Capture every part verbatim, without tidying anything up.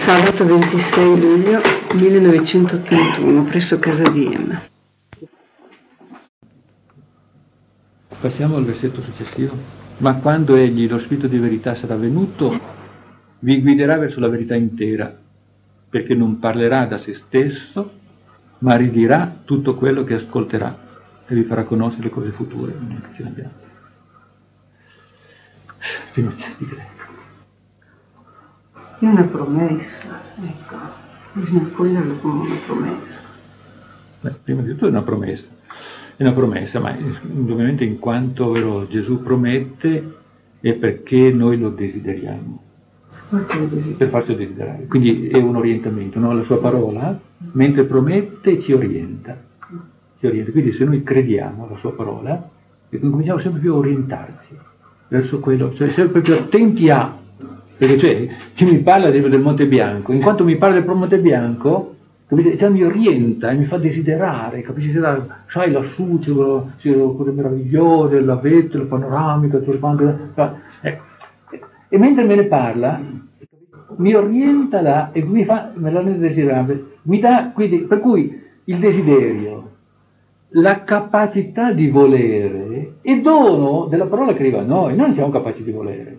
Sabato ventisei luglio millenovecentottantuno, presso Casa Diem. Passiamo al versetto successivo. Ma quando egli, lo Spirito di verità, sarà venuto, vi guiderà verso la verità intera, perché non parlerà da se stesso, ma ridirà tutto quello che ascolterà e vi farà conoscere le cose future. Non che ce ne abbiamo. Prima c'è di greco. È una promessa, ecco, bisogna coglierlo come una promessa. Beh, prima di tutto è una promessa, è una promessa, ma indubbiamente in quanto vero, Gesù promette è perché noi lo desideriamo, per farci desiderare. Quindi è un orientamento, no? La sua parola, mentre promette, ci orienta, ci orienta. Quindi se noi crediamo alla sua parola, cominciamo sempre più a orientarci verso quello, cioè sempre più attenti a. Perché cioè, chi mi parla del Monte Bianco, in quanto mi parla del Monte Bianco, già mi orienta e mi fa desiderare, capisci? Se la, sai, lassù c'è cose meravigliose, la vetta, la panoramica, tutto quanto, ecco. E mentre me ne parla, mi orienta là e mi fa, me la rende desiderare, mi dà, quindi, per cui il desiderio, la capacità di volere è dono della parola che arriva a noi, noi non siamo capaci di volere.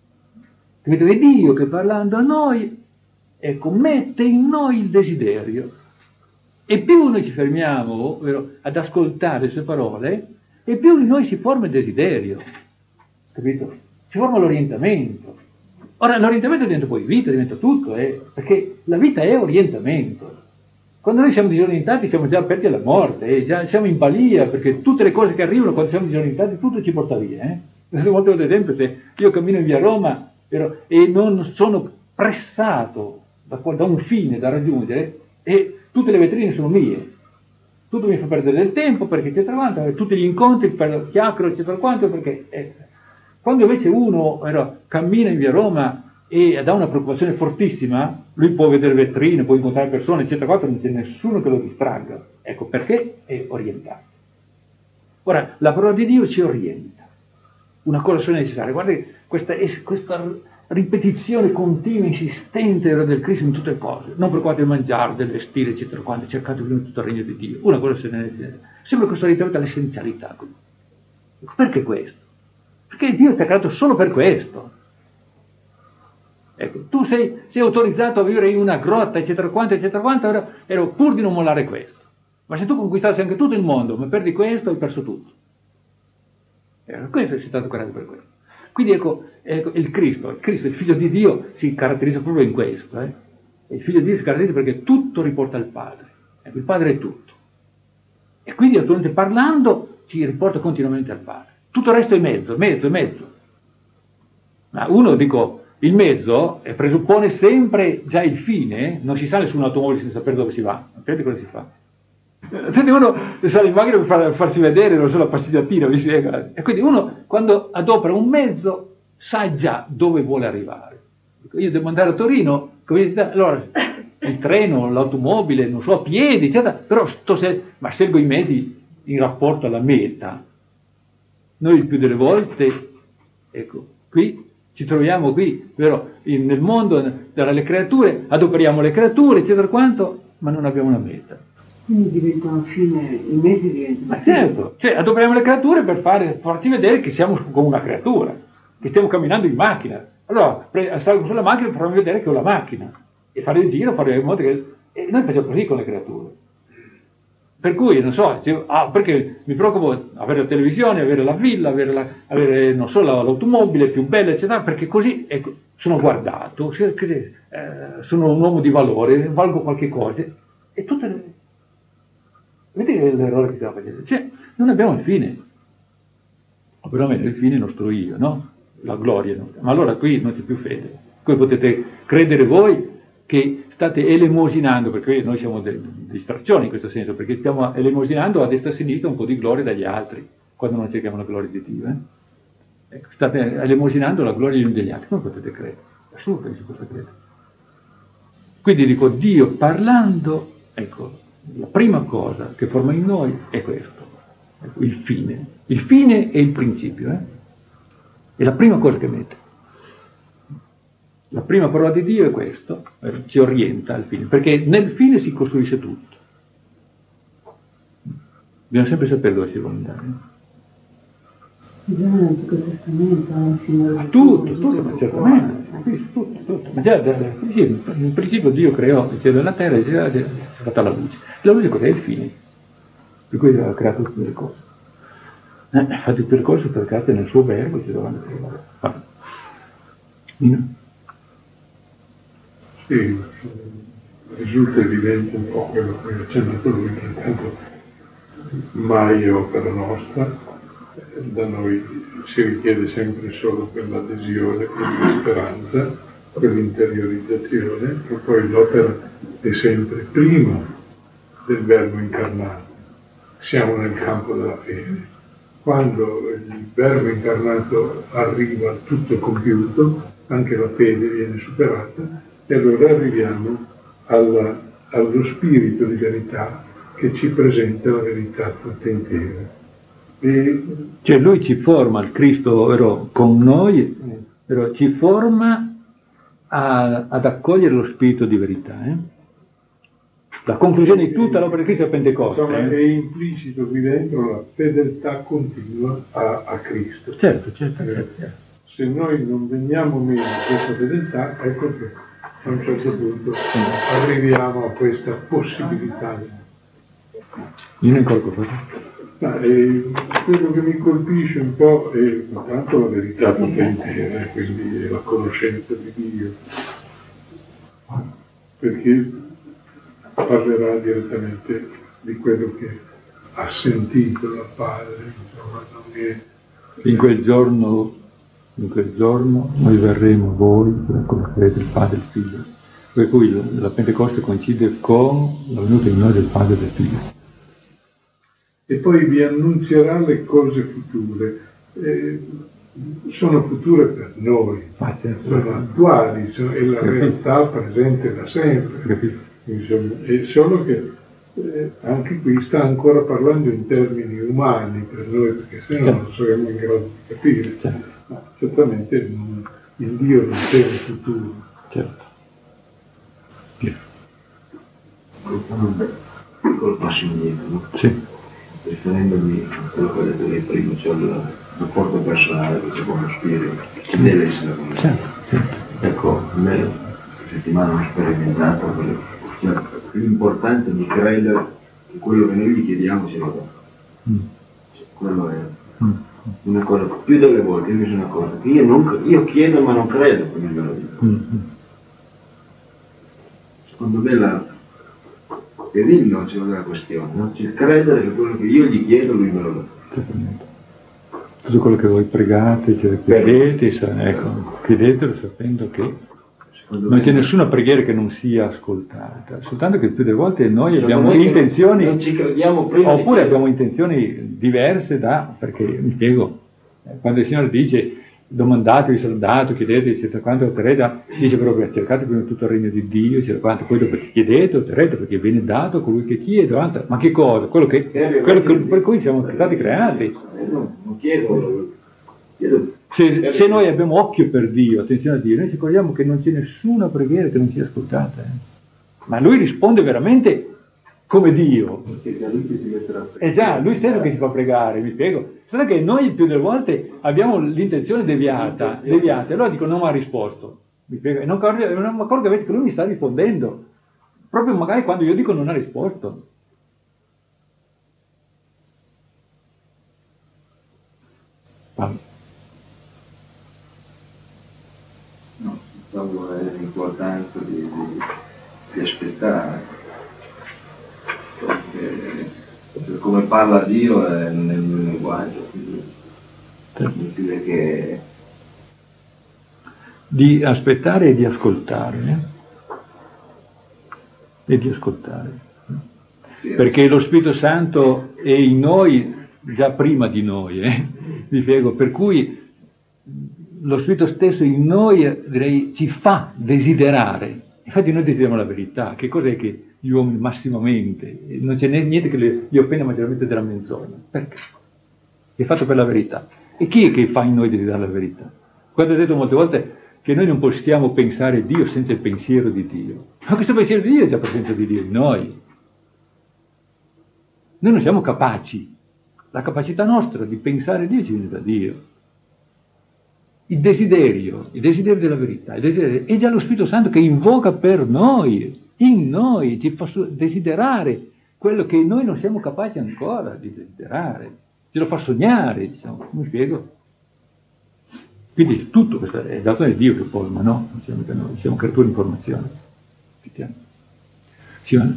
È Dio che parlando a noi, ecco, mette in noi il desiderio. E più noi ci fermiamo vero, ad ascoltare le sue parole, e più in noi si forma il desiderio. Capito? Si forma l'orientamento. Ora, l'orientamento diventa poi vita, diventa tutto, eh, perché la vita è orientamento. Quando noi siamo disorientati siamo già aperti alla morte, eh, già siamo in balia, perché tutte le cose che arrivano quando siamo disorientati, tutto ci porta via. Eh. Molte volte, ad esempio, se io cammino in via Roma, e non sono pressato da, da un fine da raggiungere e tutte le vetrine sono mie, tutto mi fa perdere del tempo perché eccetera quanto, tutti gli incontri per chiacchiere eccetera quanto, perché eh, quando invece uno era, cammina in via Roma e ha una preoccupazione fortissima, lui può vedere vetrine, può incontrare persone eccetera quanto, non c'è nessuno che lo distragga, ecco perché è orientato. Ora la parola di Dio ci orienta. Una cosa sola necessaria, guardate questa, questa ripetizione continua, insistente del Cristo in tutte le cose, non preoccupate di mangiare, del vestire, eccetera, quando cercate di tutto il regno di Dio, una cosa se ne necessaria. Sempre questo orientamento all'essenzialità. Perché questo? Perché Dio ti ha creato solo per questo. Ecco, tu sei, sei autorizzato a vivere in una grotta, eccetera, quanto, eccetera, quanto, ero, ero pur di non mollare questo. Ma se tu conquistassi anche tutto il mondo, ma perdi questo, hai perso tutto. Questo è stato creato per questo. Quindi ecco, ecco, il Cristo, il Cristo, il Figlio di Dio, si caratterizza proprio in questo. Eh? Il Figlio di Dio si caratterizza perché tutto riporta al Padre. Ecco, il Padre è tutto. E quindi, attualmente parlando, ci riporta continuamente al Padre. Tutto il resto è mezzo, mezzo, mezzo. Ma uno, dico, il mezzo eh, presuppone sempre già il fine, non si sale su un'automobile senza sapere dove si va. Sapete cosa si fa? Quindi uno sale in macchina per far, farsi vedere, non so, la passeggiatina, mi spiega. E quindi uno, quando adopera un mezzo, sa già dove vuole arrivare. Io devo andare a Torino, allora il treno, l'automobile, non so, a piedi, eccetera, però sto se, ma scelgo i mezzi in rapporto alla meta. Noi il più delle volte, ecco, qui ci troviamo qui, vero, in, nel mondo, dalle creature, adoperiamo le creature, eccetera quanto, ma non abbiamo una meta. Quindi diventano fine, i mezzi diventano. Ma certo, cioè adoperiamo le creature per fare, farci vedere che siamo come una creatura, che stiamo camminando in macchina. Allora, pre- salgo sulla macchina per farmi vedere che ho la macchina e fare il giro, fare in modo che. E noi facciamo così con le creature. Per cui, non so, cioè, ah, perché mi preoccupo avere la televisione, avere la villa, avere, la, avere non so, l'automobile più bella, eccetera, perché così ecco, sono guardato, eh, sono un uomo di valore, valgo qualche cosa, e tutte le. Vedete l'errore che stiamo facendo? Cioè, non abbiamo il fine. O perlomeno il fine è il nostro io, no? La gloria. No? Ma allora qui non c'è più fede. Qui potete credere voi che state elemosinando, perché noi siamo delle distrazioni in questo senso, perché stiamo elemosinando a destra e a sinistra un po' di gloria dagli altri, quando non cerchiamo la gloria di Dio. Eh? Ecco, state elemosinando la gloria gli uni degli altri. Come potete credere? È assurdo che si possa credere. Quindi dico, Dio parlando, ecco, la prima cosa che forma in noi è questo, ecco, il fine. Il fine è il principio, eh? È la prima cosa che mette. La prima parola di Dio è questo, eh, ci orienta al fine, perché nel fine si costruisce tutto. Bisogna sempre sapere dove si vuole andare. Già nell'Antico Testamento, al Signore. Tutto, tutto, ma certamente, sì, tutto, tutto. Ma già, da, da, sì, in principio Dio creò il cielo e la terra e si è fatta la luce. La luce cos'è? Il fine. Per cui ha creato tutte le cose. Eh, ha fatto il percorso per creare nel suo verbo e ci dovranno creare. Sì, risulta evidente un po' quello che ha accennato lui, che intanto mai è opera nostra, da noi si richiede sempre solo quell'adesione, quella speranza, quell'interiorizzazione, e poi l'opera è sempre prima del verbo incarnato. Siamo nel campo della fede. Quando il verbo incarnato arriva tutto compiuto, anche la fede viene superata, e allora arriviamo alla, allo spirito di verità che ci presenta la verità tutta intera. E... Cioè lui ci forma, il Cristo vero, con noi, però ci forma a, ad accogliere lo spirito di verità. Eh? La conclusione di tutta l'opera di Cristo è Pentecoste. Insomma, eh? è implicito qui dentro la fedeltà continua a, a Cristo. Certo, certo, Eh, certo, certo. Se noi non veniamo meno a questa fedeltà, ecco che a un certo punto arriviamo a questa possibilità. Io ne colgo cosa? Ma, eh, quello che mi colpisce un po' è intanto la verità tutta intera, quindi è la conoscenza di Dio, perché parlerà direttamente di quello che ha sentito dal Padre, insomma, non è... In quel giorno, in quel giorno noi verremo voi per conoscerete il Padre e il Figlio. Per cui la Pentecoste coincide con la venuta in noi del Padre e del Figlio. E poi vi annunzierà le cose future. Eh, sono future per noi, Ah, certo. sono attuali, sono, è la realtà presente da sempre. Capito? Insomma, è solo che eh, anche qui sta ancora parlando in termini umani per noi, perché se no non saremmo in grado di capire. Certo. Ma certamente non, il Dio non c'è un futuro. Certo. Un piccolo passo indietro, no? Sì. Riferendomi a quello che ho detto lì prima, cioè il rapporto personale che c'è con lo spirito, ci deve essere con lo spirito. Certo. Ecco, a me questa settimana ho sperimentato quello, cioè, l'importanza di credere che quello che noi gli chiediamo ce lo dà. Mm. Cioè, quello è Mm. una cosa, più delle volte io mi sono accorto che io, non, io chiedo ma non credo che mi me lo dica. Mm. Secondo me la E lì non c'è una questione, no? C'è credere che quello che io gli chiedo lui me lo dà. Certamente. Tutto quello che voi pregate, cioè, chiedete, sa- ecco, chiedetelo sapendo che Secondo non me- c'è nessuna preghiera che non sia ascoltata, soltanto che più delle volte noi Secondo abbiamo me che intenzioni, non ci crediamo prima di oppure chiedere. abbiamo intenzioni diverse da, perché mi spiego, eh, quando il Signore dice domandatevi, sono dato, chiedete, eccetera, quando otterrete, dice proprio cercate prima di tutto il regno di Dio, eccetera, quanto, poi dopo chiedete, otterrete, perché viene dato a colui che chiede, avanti. Ma che cosa? Quello, che, quello che, per cui siamo stati creati. Eh, no, non chiedo, chiedo Se, se noi abbiamo occhio per Dio, attenzione a Dio, noi ci accorgiamo che non c'è nessuna preghiera che non sia ascoltata. Eh. Ma Lui risponde veramente come Dio. perché da lui che si metterà a È già Lui stesso che ci fa pregare, mi spiego. Solo che noi più delle volte abbiamo l'intenzione deviata, deviata, e allora dico non mi ha risposto. Mi spiego. E non accorgo, non mi accorgo invece che Lui mi sta rispondendo. Proprio magari quando io dico non ha risposto. Vabbè. No, pensavo l'importanza di, di, di aspettare. Perché, per come parla Dio è nel mio linguaggio, quindi significa che Di aspettare e di ascoltare. Eh? E di ascoltare. sì, Perché lo Spirito Santo è in noi già prima di noi, eh? Vi spiego, per cui lo Spirito stesso in noi, direi, ci fa desiderare. Infatti noi desideriamo la verità. Che cos'è che gli uomini massimamente? Non c'è niente che li, li offenda maggiormente della menzogna. Perché? È fatto per la verità. E chi è che fa in noi desiderare la verità? Quando ho detto molte volte, che noi non possiamo pensare Dio senza il pensiero di Dio. Ma questo pensiero di Dio è già presenza di Dio in noi. Noi non siamo capaci. La capacità nostra di pensare Dio ci viene da Dio. Il desiderio, il desiderio della verità, il desiderio, è già lo Spirito Santo che invoca per noi, in noi, ci fa desiderare quello che noi non siamo capaci ancora di desiderare, ce lo fa sognare, diciamo, mi spiego? Quindi tutto questo è dato da Dio che poi, ma no, non siamo, noi, siamo creature di informazione. Simona?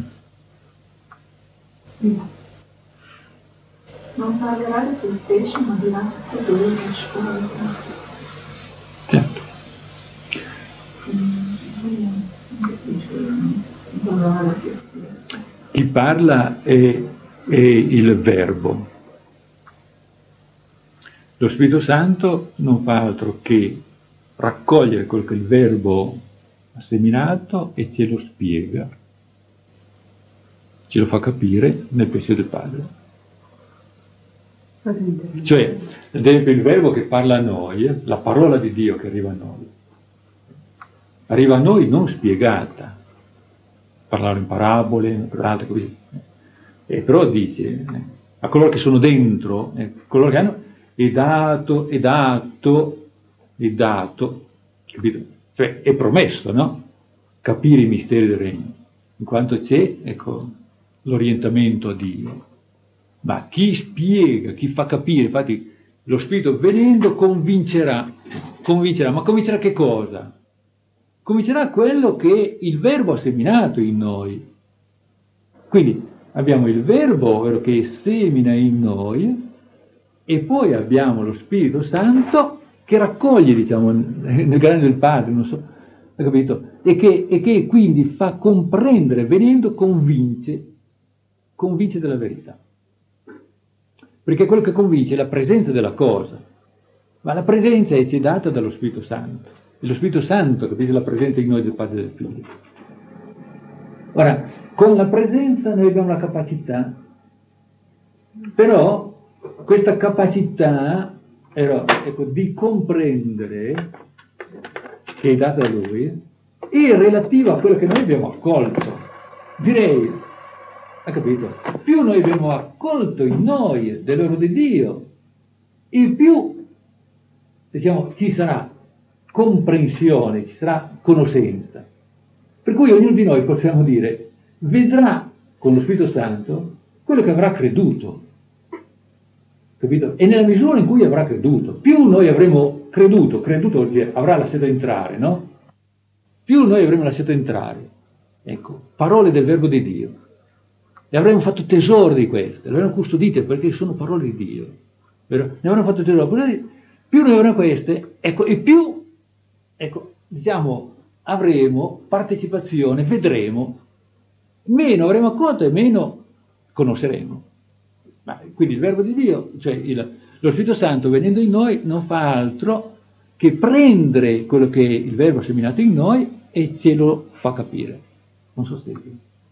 Non parlerà di te stesso, ma dirà tutto quello che scuola. Certo. Chi parla è, è il Verbo. Lo Spirito Santo non fa altro che raccogliere quello che il Verbo ha seminato e ce lo spiega, ce lo fa capire nel pensiero del Padre. Cioè, ad esempio, il Verbo che parla a noi, la parola di Dio che arriva a noi, arriva a noi non spiegata, parlare in parabole, altre così, e però dice eh, a coloro che sono dentro, eh, coloro che hanno, è dato, è dato, è dato, capito? Cioè è promesso, no? Capire i misteri del regno, in quanto c'è, ecco, l'orientamento a Dio. Ma chi spiega, chi fa capire, infatti lo Spirito venendo convincerà, convincerà, ma convincerà che cosa? Convincerà quello che il Verbo ha seminato in noi. Quindi abbiamo il Verbo, ovvero che semina in noi, e poi abbiamo lo Spirito Santo che raccoglie, diciamo, nel grano del Padre, non so, hai capito? E che, e che quindi fa comprendere, venendo convince, convince della verità. Perché quello che convince è la presenza della cosa, ma la presenza è data dallo Spirito Santo. È lo Spirito Santo che dice la presenza in noi del Padre e del Figlio. Ora, con la presenza noi abbiamo la capacità, però questa capacità però, ecco, di comprendere, che è data da Lui, è relativa a quello che noi abbiamo accolto. Direi, hai capito? Più noi abbiamo accolto in noi dell'oro di Dio, il più, diciamo, ci sarà comprensione, ci sarà conoscenza. Per cui ognuno di noi, possiamo dire, vedrà con lo Spirito Santo quello che avrà creduto. Capito? E nella misura in cui avrà creduto, più noi avremo creduto, creduto vuol dire avrà lasciato entrare, no? Più noi avremo lasciato entrare, ecco, parole del Verbo di Dio. E avremo fatto tesoro di queste, le avremo custodite perché sono parole di Dio, vero? Ne avremo fatto tesoro. Più noi avremo queste, ecco, e più, ecco, diciamo, avremo partecipazione, vedremo, meno avremo accolto e meno conosceremo. Ma, quindi il Verbo di Dio, cioè il, lo Spirito Santo venendo in noi non fa altro che prendere quello che il Verbo ha seminato in noi e ce lo fa capire. Non so se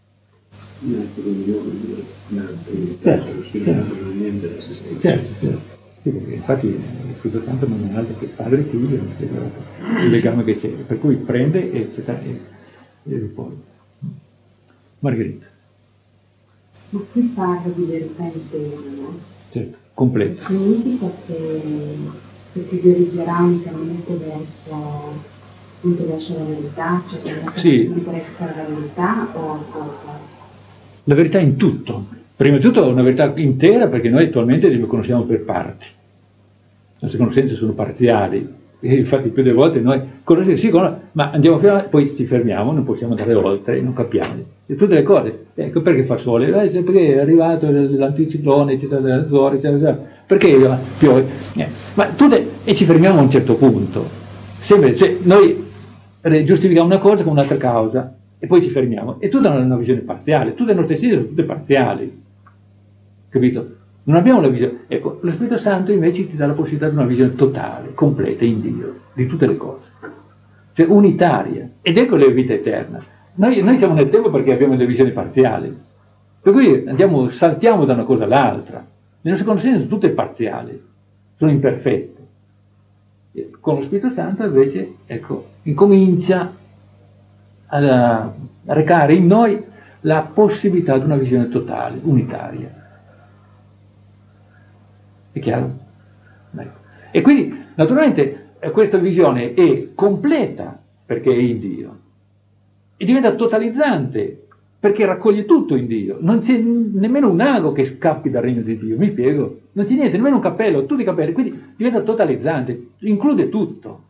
certo, certo, certo. Sì, perché infatti il Spirito Santo non è altro che padre e figlio, il legame che c'è, per cui prende e, e, e poi. Margherita. Ma qui parla di verità interna, no? Certo, completa. Significa che, che si dirigerà unicamente verso, appunto, verso la verità, cioè che la sì. per essere la verità o ancora? La verità in tutto. Prima di tutto una verità intera, perché noi attualmente li conosciamo per parti. Le nostre conoscenze sono parziali. E infatti più delle volte noi conosciamo, sì, ma andiamo fino a, poi ci fermiamo, non possiamo andare oltre, non capiamo. E tutte le cose, ecco perché fa sole, eh, perché è arrivato l'anticiclone, eccetera, eccetera, eccetera, perché piove, eh, ma tutte, e ci fermiamo a un certo punto. Sempre, cioè, noi giustifichiamo una cosa con un'altra causa e poi ci fermiamo. E tutta una, una visione parziale, tutte le nostre scelte sono tutte parziali, capito? Non abbiamo la visione, ecco, lo Spirito Santo invece ti dà la possibilità di una visione totale, completa in Dio, di tutte le cose, cioè unitaria, ed ecco la vita eterna. Noi, noi siamo nel tempo perché abbiamo delle visioni parziali, per cui andiamo, saltiamo da una cosa all'altra, le nostre conoscenze sono tutte parziali, sono imperfette, Con lo Spirito Santo invece, ecco, incomincia a, a recare in noi la possibilità di una visione totale, unitaria. È chiaro? Ecco. E quindi, naturalmente, questa visione è completa perché è in Dio e diventa totalizzante perché raccoglie tutto in Dio. Non c'è nemmeno un ago che scappi dal regno di Dio, mi spiego? Non c'è niente, nemmeno un cappello, tutti i capelli, quindi diventa totalizzante, include tutto.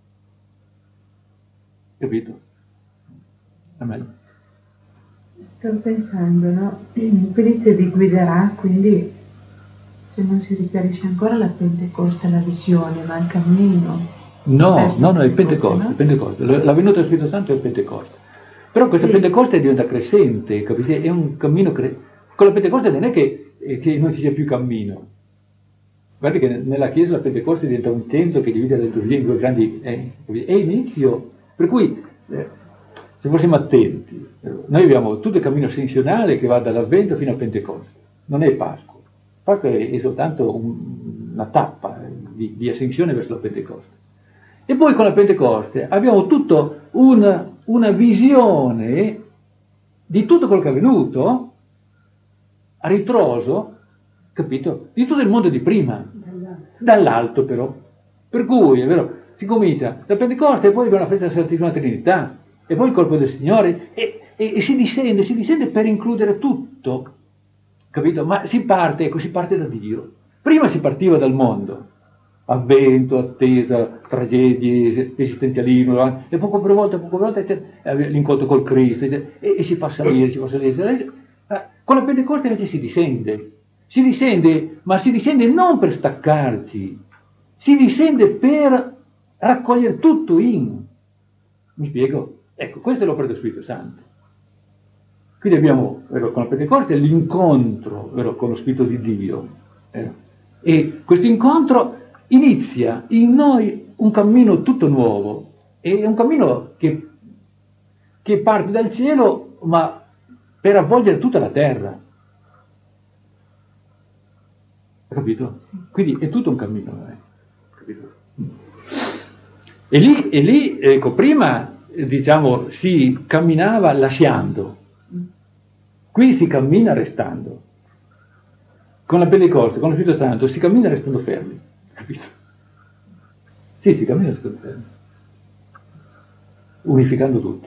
Capito? Amen. Sto pensando, no? Qui dice vi guiderà, quindi se non si riferisce ancora alla Pentecoste, alla visione, ma al cammino. No, no, no, è il Pentecoste, no? Il Pentecoste. La venuta dello Spirito Santo è il Pentecoste. Però questa sì. Pentecoste diventa crescente, capite? È un cammino crescente. Con la Pentecoste non è che, che non ci sia più cammino. Guardi che nella Chiesa la Pentecoste diventa un centro che divide la liturgia in due grandi... Eh, è inizio, per cui eh, se fossimo attenti, eh, noi abbiamo tutto il cammino ascensionale che va dall'Avvento fino a Pentecoste, non è Pasqua. Pasqua è, è soltanto un, una tappa eh, di, di ascensione verso la Pentecoste. E poi con la Pentecoste abbiamo tutto una, una visione di tutto quello che è avvenuto a ritroso, capito? Di tutto il mondo di prima, dall'alto però. Per cui, è vero, si comincia da Pentecoste e poi abbiamo la festa della Santissima Trinità, e poi il corpo del Signore, e, e, e si discende, si discende per includere tutto, capito? Ma si parte, ecco, si parte da Dio. Prima si partiva dal mondo, avvento, attesa, tragedie, esistenzialismo, e poco per volta, poco per volta, l'incontro col Cristo, e, e si fa salire, si fa salire. Con la Pentecoste invece si discende, si discende, ma si discende non per staccarci, si discende per raccogliere tutto in. Mi spiego? Ecco, questo è l'opera dello Spirito Santo. Quindi abbiamo, vero, con la Pentecoste l'incontro, vero, con lo Spirito di Dio, eh, e questo incontro inizia in noi un cammino tutto nuovo, è un cammino che, che parte dal cielo, ma per avvolgere tutta la terra. Capito? Quindi è tutto un cammino, eh? Capito? E lì, e lì ecco, prima, diciamo, si camminava lasciando, qui si cammina restando. Con la Pentecoste, con lo Spirito Santo, si cammina restando fermi, capito? Sì, si cammina restando fermi, unificando tutti.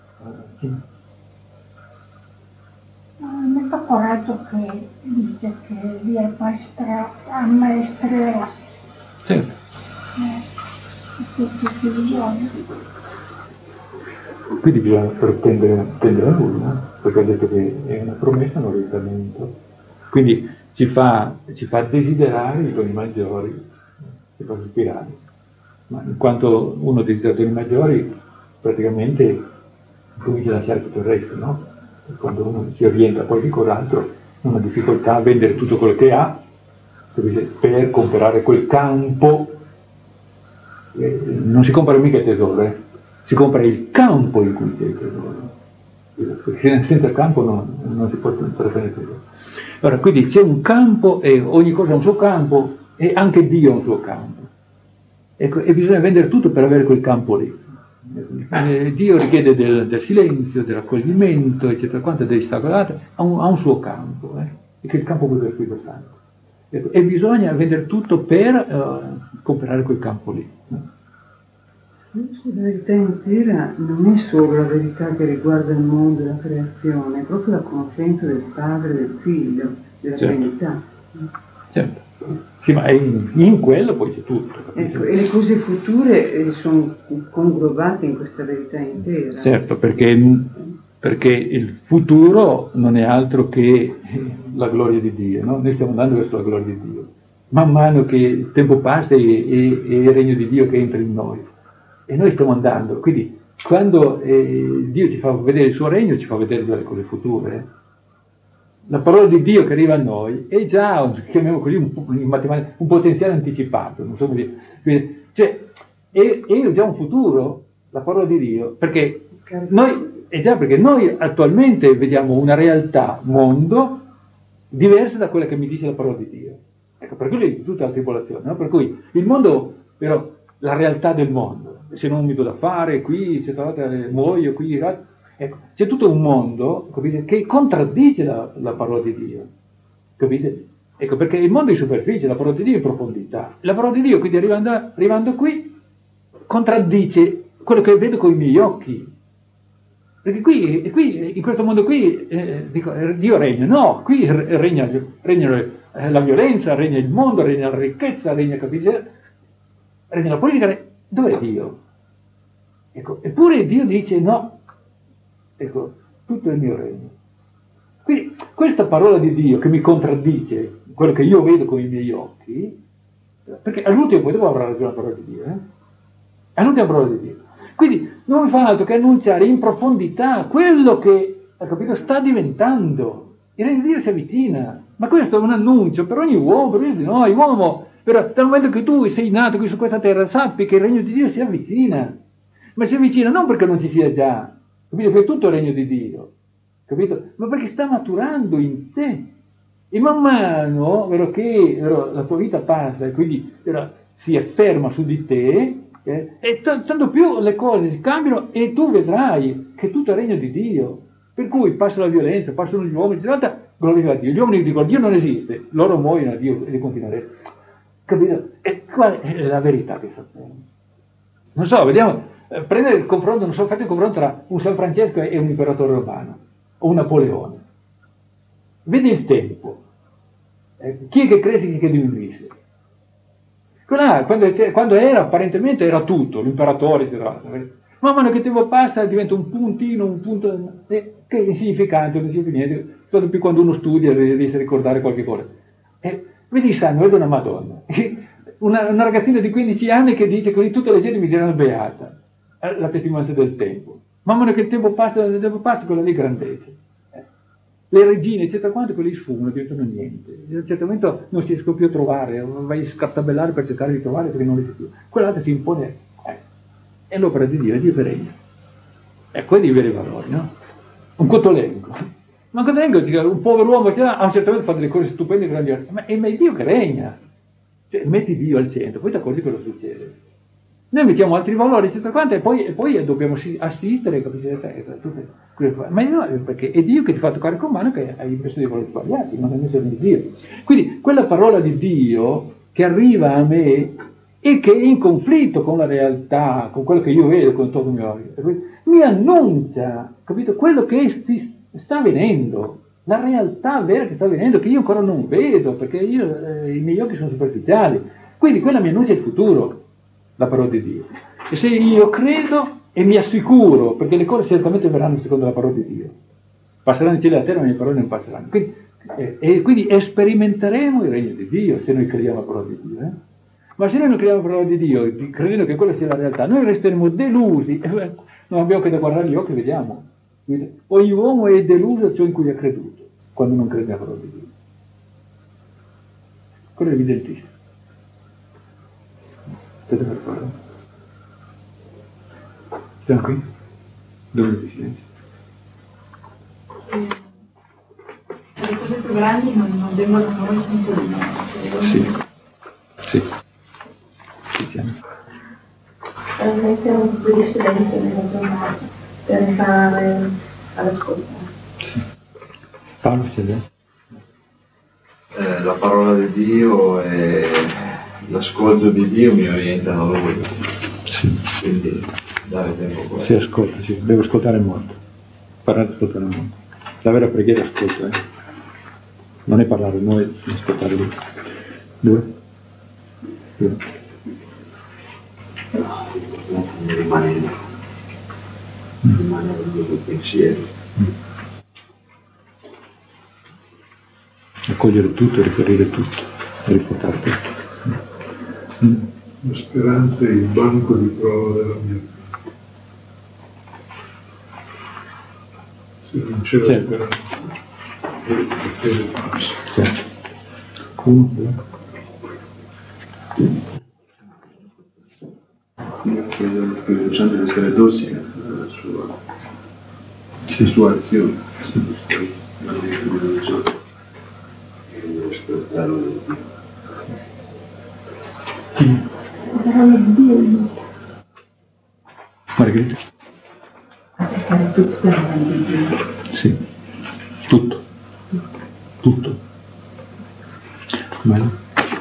Mi fa coraggio che dice che via il maestro, al maestro. Certo. Tutti i bisogni. Quindi bisogna pretendere, tendere a lui, no? Perché ha detto che è una promessa, non un riferimento. Quindi ci fa, ci fa desiderare i doni maggiori, ci fa sospirare. Ma in quanto uno desidera i doni maggiori, praticamente comincia a lasciare tutto il resto, no? E quando uno si orienta poi di quell'altro, non ha difficoltà a vendere tutto quello che ha per comprare quel campo. Eh, non si compra mica il tesoro, eh? Si compra il campo in cui c'è il tesoro, perché senza il campo non, non si può prendere il tesoro. Allora, quindi c'è un campo e ogni cosa ha un suo campo e anche Dio ha un suo campo. Ecco, e bisogna vendere tutto per avere quel campo lì. Eh, Dio richiede del, del silenzio, del raccoglimento, eccetera, quanto dei sacrati, ha un, ha un suo campo, eh? E che è il campo quello dello Spirito Santo. Ecco, e bisogna vendere tutto per uh, comprare quel campo lì. No? La verità intera non è solo la verità che riguarda il mondo e la creazione, è proprio la conoscenza del Padre, del Figlio, della certo. Trinità. Certo. Sì, ma in, in quello poi c'è tutto. Ecco, e le cose future sono conglobate in questa verità intera. Certo, perché, perché il futuro non è altro che la gloria di Dio, no? Noi stiamo andando verso la gloria di Dio. Man mano che il tempo passa e, e, e il regno di Dio che entra in noi. E noi stiamo andando, quindi quando eh, Dio ci fa vedere il suo regno, ci fa vedere delle cose future. Eh? La parola di Dio che arriva a noi è già, chiamiamo così, un, un, un potenziale anticipato, non so come dire. Cioè, è, è già un futuro, la parola di Dio, perché noi, è già perché noi attualmente vediamo una realtà, mondo, diversa da quella che mi dice la parola di Dio. Ecco, per quello è tutta la tribolazione, no? Per cui il mondo, però, la realtà del mondo. Se non mi do da fare, qui, se trovate, muoio, qui, ecco, c'è tutto un mondo, capite, che contraddice la, la parola di Dio, capite? Ecco, perché il mondo è in superficie, la parola di Dio è in profondità. La parola di Dio, quindi arrivando, arrivando qui, contraddice quello che vedo con i miei occhi. Perché qui, qui in questo mondo qui, eh, dico, Dio regna. No, qui regna, regna la violenza, regna il mondo, regna la ricchezza, regna, capite? Regna la politica. Dov'è Dio? Ecco, eppure Dio dice no. Ecco, tutto è il mio regno. Quindi questa parola di Dio che mi contraddice quello che io vedo con i miei occhi, perché all'ultimo poi devo avrà ragione la parola di Dio, eh? All'ultima parola di Dio. Quindi non fa altro che annunciare in profondità quello che, ha capito, sta diventando. Il regno di Dio si avvicina. Ma questo è un annuncio per ogni uomo, per ogni di noi, uomo. Però dal momento che tu sei nato qui su questa terra, sappi che il regno di Dio si avvicina. Ma si avvicina non perché non ci sia già, capito? Perché è tutto il regno di Dio, capito? Ma perché sta maturando in te. E man mano, vero, che vero, la tua vita passa e quindi vero, si afferma su di te, eh, e t- tanto più le cose si cambiano e tu vedrai che tutto è il regno di Dio. Per cui passa la violenza, passano gli uomini, in realtà gloria a Dio. Gli uomini dicono Dio non esiste, loro muoiono a Dio e continueranno. Capito? E qual è la verità che sappiamo? Non so, vediamo, eh, prendere il confronto, non so, fate il confronto tra un San Francesco e un imperatore romano, o un Napoleone. Vedi il tempo. Eh, chi è che crese, chi è che diminuisce? Quella, quando, quando era, apparentemente era tutto, l'imperatore, eccetera. Man mano che il tempo passa diventa un puntino, un punto, eh, che è insignificante, non serve niente, solo più quando uno studia riesce a ricordare qualche cosa. Eh, vedi Sanno, vedo una Madonna, una, una ragazzina di quindici anni che dice così tutte le gente mi diranno beata, eh, la testimonianza del tempo. Man mano che il tempo passa, il tempo passa, quella lì grandezza. Le regine, eccetera, quanto quelli sfumano, diventano niente. In un certo momento non si riescono più a trovare, vai a scartabellare per cercare di trovare perché non riesci più. Quell'altra si impone, eh, è l'opera di Dio, è Dio che regna. E poi devi avere i valori, no? Un cotolengo. Ma un cotolengo, un povero uomo, cioè, a un certo momento fa delle cose stupende, grandiose, ma è Dio che regna. Cioè, metti Dio al centro, poi ti accorgi cosa succede. Noi mettiamo altri valori, eccetera, quanto, e poi, e poi dobbiamo assistere, capite? Ma no, perché è Dio che ti fa toccare con mano che hai messo dei valori sbagliati, non è messo di Dio. Quindi quella parola di Dio che arriva a me e che è in conflitto con la realtà, con quello che io vedo, con tutto il mio occhio, mi annuncia, capito? Quello che sta avvenendo, la realtà vera che sta avvenendo, che io ancora non vedo, perché io, eh, i miei occhi sono superficiali. Quindi quella mi annuncia il futuro. La parola di Dio. E se io credo e mi assicuro, perché le cose certamente verranno secondo la parola di Dio, passeranno in cielo e la terra, ma le mie parole non passeranno. Quindi, eh, e quindi sperimenteremo il regno di Dio se noi crediamo alla parola di Dio. Eh? Ma se noi non crediamo alla parola di Dio, credendo che quella sia la realtà, noi resteremo delusi, eh, non abbiamo che da guardare gli occhi e vediamo. Quindi, ogni uomo è deluso ciò in cui ha creduto, quando non crede alla parola di Dio. Quello è evidentissimo. Siete per fare? Siamo qui? Due minuti di silenzio. Le cose più grandi non, non vengono a noi senza di noi. Sì, sì. Ci siamo. Per mettere un po' di silenzio nella giornata, per imparare ad ascoltare. Sì. Paolo, c'è lei? Eh, la parola di Dio e l'ascolto di Dio mi orientano a Lui, sì. Quindi dare tempo a questo. Si ascolta, sì. Devo ascoltare molto, parlare e ascoltare molto. La vera preghiera è ascolto, eh. Non è parlare noi, è ascoltare Lui. Due? Due. No, l'importante è rimanere, rimanere nel mio pensiero. Mm. Accogliere tutto, riferire tutto, riportare tutto. Mm. La speranza è il banco di prova della mia vita. Se non c'è la Certo. speranza, la fede passa. Certo. Uno, due. Io chiedo allo Spirito Santo di essere docile nella sua, sì. sua azione, sì. Non è fiducioso e ascoltarlo di Dio. Sì. parola di Dio aiuta. Margherita? A cercare tutto per la di Dio. Sì, tutto. Tutto. Bello?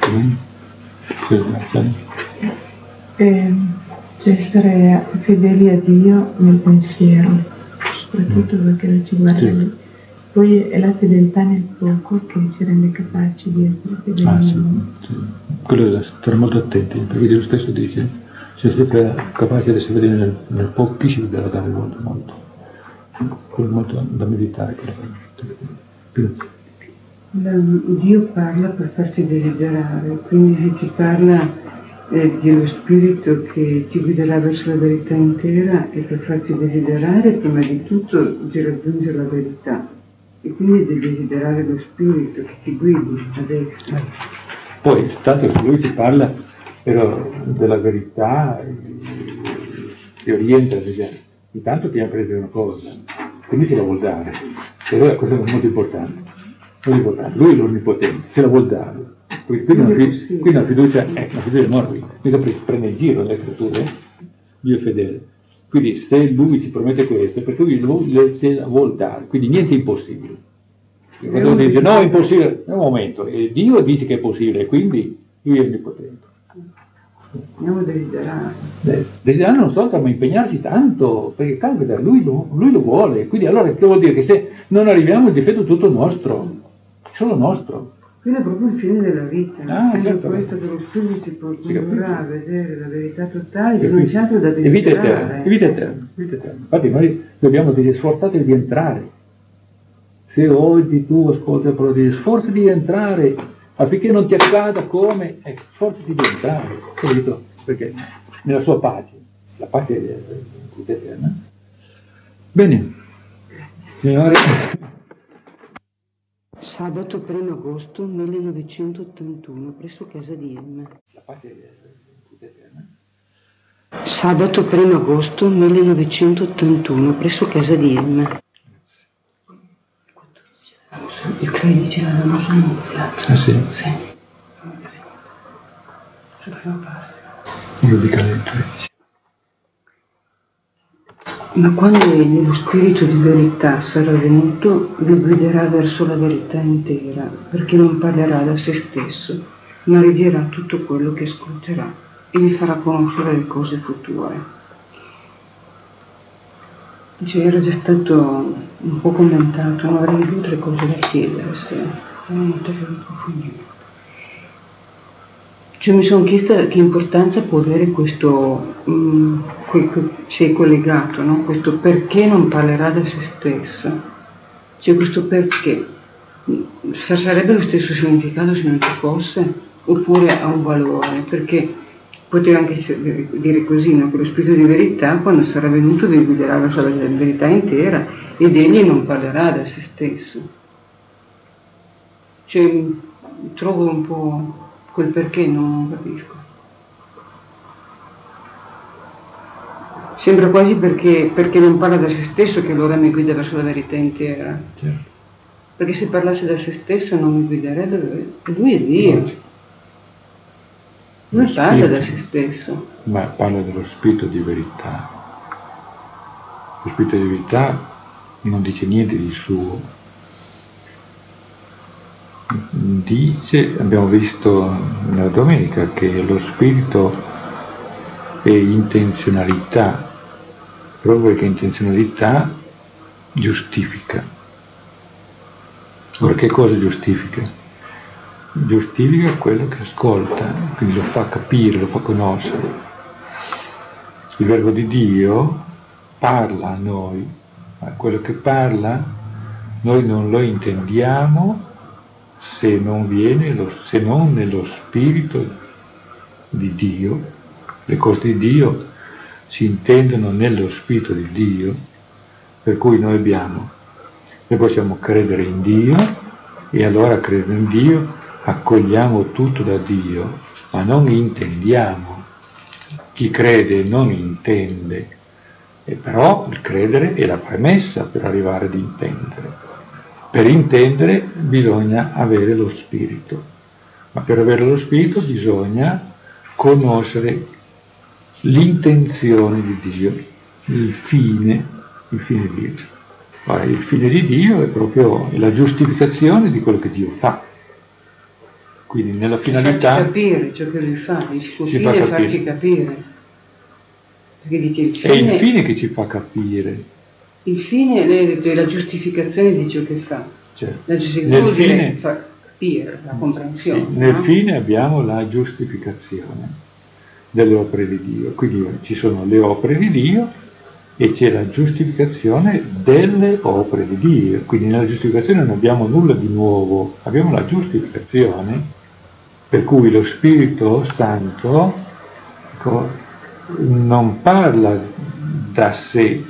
Bello? E, cioè essere fedeli a Dio nel pensiero, soprattutto perché non ci guarda. Sì. Poi è la fedeltà nel poco che ci rende capaci di essere fedeli. Ah, sì, sì. Quello da stare molto attenti, perché Dio stesso dice, se siete capaci di essere fedeli nel, nel pochissimo, vi darà molto, molto. Quello è molto da meditare. Quello. Dio parla per farci desiderare, quindi se ci parla eh, dello Spirito che ci guiderà verso la verità intera e per farci desiderare, prima di tutto di raggiungere la verità. E quindi di desiderare lo Spirito che ti guidi adesso. Poi, tanto che lui ti parla però della verità, ti orienta, intanto ti ha preso una cosa, quindi te la vuol dare. E allora questo è molto importante. Molto importante. Lui è l'onnipotente, se la vuol dare. Quindi una, fi- quindi una fiducia è una fiducia enorme, mica prende in giro le scritture, Dio è fedele. Quindi se lui ci promette questo, è perché lui, lui se la vuol dare, quindi niente è impossibile. Quando uno dice no, è impossibile, è un momento, e Dio dice che è possibile, quindi lui è onnipotente. Andiamo a desiderare. Desiderare non soltanto, ma impegnarci tanto, perché cambia, lui lo, lui lo vuole, quindi allora che vuol dire? Che se non arriviamo il difetto tutto nostro, solo nostro. Quello è proprio il fine della vita, ah, essendo certo. Questo che lo Spirito ci condurrà a vedere la verità totale, che non c'è altro da desiderare. È vita eterna, è vita eterna, vita eterna. Infatti noi dobbiamo dire sforzate di entrare. Se oggi tu ascolti la parola di Dio, sforzati di entrare, affinché non ti accada come, ecco, sforzati di entrare, capito? Perché nella sua pace, la pace è vita eterna. Bene, signore. Sabato primo agosto millenovecentottantuno, presso casa di Emma. La pace è vita eterna. Sabato primo agosto millenovecentottantuno, presso casa di Emma. Il tredici la donna sono gonfiato. Ah sì? Sì. Io dico alle tredici. Ma quando egli, lo Spirito di verità, sarà venuto, vi guiderà verso la verità intera, perché non parlerà da se stesso, ma ridirà tutto quello che ascolterà e vi farà conoscere le cose future. Cioè, era già stato un po' commentato, ma avrei due o tre cose da chiedere, se non molto più approfondito. Cioè, mi sono chiesta che importanza può avere questo, mh, que, que, se è collegato, no? Questo perché non parlerà da se stesso. Cioè, questo perché sarebbe lo stesso significato se non ci fosse, oppure ha un valore, perché poteva anche dire così, no? Che lo Spirito di verità, quando sarà venuto, vi guiderà verso la verità intera ed egli non parlerà da se stesso. Cioè, trovo un po' quel perché non capisco. Sembra quasi perché, perché non parla da se stesso che allora mi guida verso la verità intera. Certo. Perché se parlasse da se stesso non mi guiderebbe, lui è Dio. Non parla da se stesso. Ma parla dello Spirito di verità. Lo Spirito di verità non dice niente di suo. Dice, abbiamo visto nella domenica, che lo Spirito è intenzionalità, proprio perché intenzionalità giustifica. Ora, che cosa giustifica? Giustifica quello che ascolta, quindi lo fa capire, lo fa conoscere. Il Verbo di Dio parla a noi, ma quello che parla noi non lo intendiamo se non viene, lo, se non nello Spirito di Dio. Le cose di Dio si intendono nello Spirito di Dio, per cui noi abbiamo, noi possiamo credere in Dio, e allora credere in Dio accogliamo tutto da Dio, ma non intendiamo. Chi crede non intende, e però il credere è la premessa per arrivare ad intendere. Per intendere bisogna avere lo Spirito, ma per avere lo Spirito bisogna conoscere l'intenzione di Dio, il fine, il fine di Dio. Ora, il fine di Dio è proprio la giustificazione di quello che Dio fa. Quindi nella finalità... Farci capire ciò che lui fa, il suo ci fine fa è farci capire. Perché dice il fine... È il fine che ci fa capire. Il fine è la giustificazione di ciò che fa. Cioè, la giustificazione vuol fine... dire far capire, la comprensione. Sì, nel no? fine abbiamo la giustificazione delle opere di Dio. Quindi ci sono le opere di Dio e c'è la giustificazione delle opere di Dio. Quindi nella giustificazione non abbiamo nulla di nuovo, abbiamo la giustificazione per cui lo Spirito Santo ecco, non parla da sé,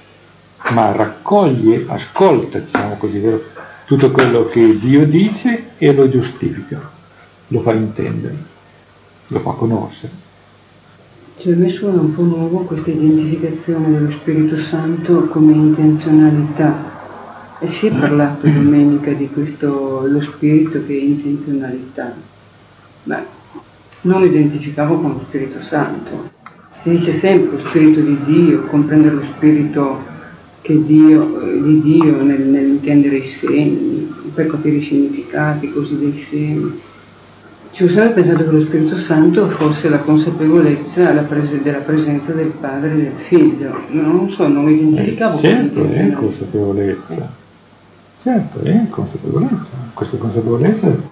ma raccoglie, ascolta, diciamo così, vero? Tutto quello che Dio dice e lo giustifica, lo fa intendere, lo fa conoscere. Cioè, a me suona un po' nuovo questa identificazione dello Spirito Santo come intenzionalità. E si è parlato domenica di questo, lo Spirito che è intenzionalità. Ma non lo identificavo con lo Spirito Santo. Si dice sempre lo Spirito di Dio, comprendere lo Spirito che Dio, eh, di Dio nel, nell'intendere i segni, per capire i significati così dei segni. Ci ho sempre pensato che lo Spirito Santo fosse la consapevolezza la pres- della presenza del Padre e del Figlio. Non so, non lo identificavo eh, certo, con è consapevolezza. Eh. Certo, è consapevolezza. Questa consapevolezza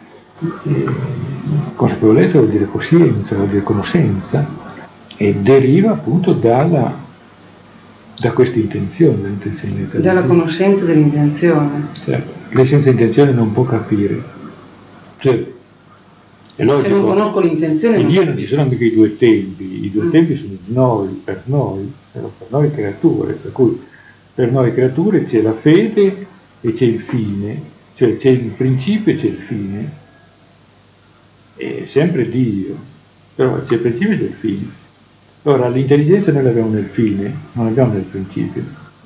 eh, consapevolezza vuol dire coscienza, vuol dire conoscenza e deriva appunto dalla, da questa intenzione, dall'intenzione dalla conoscenza dell'intenzione. Certo, lei senza intenzione non può capire. Cioè, è logico. Se non conosco l'intenzione... In Dio non ci sono mica i due tempi, i due mm. tempi sono di noi, per noi, per noi creature, per cui per noi creature c'è la fede e c'è il fine, cioè c'è il principio e c'è il fine. È sempre Dio, però c'è il principio e c'è il fine. Ora, l'intelligenza noi l'abbiamo nel fine, non l'abbiamo nel principio.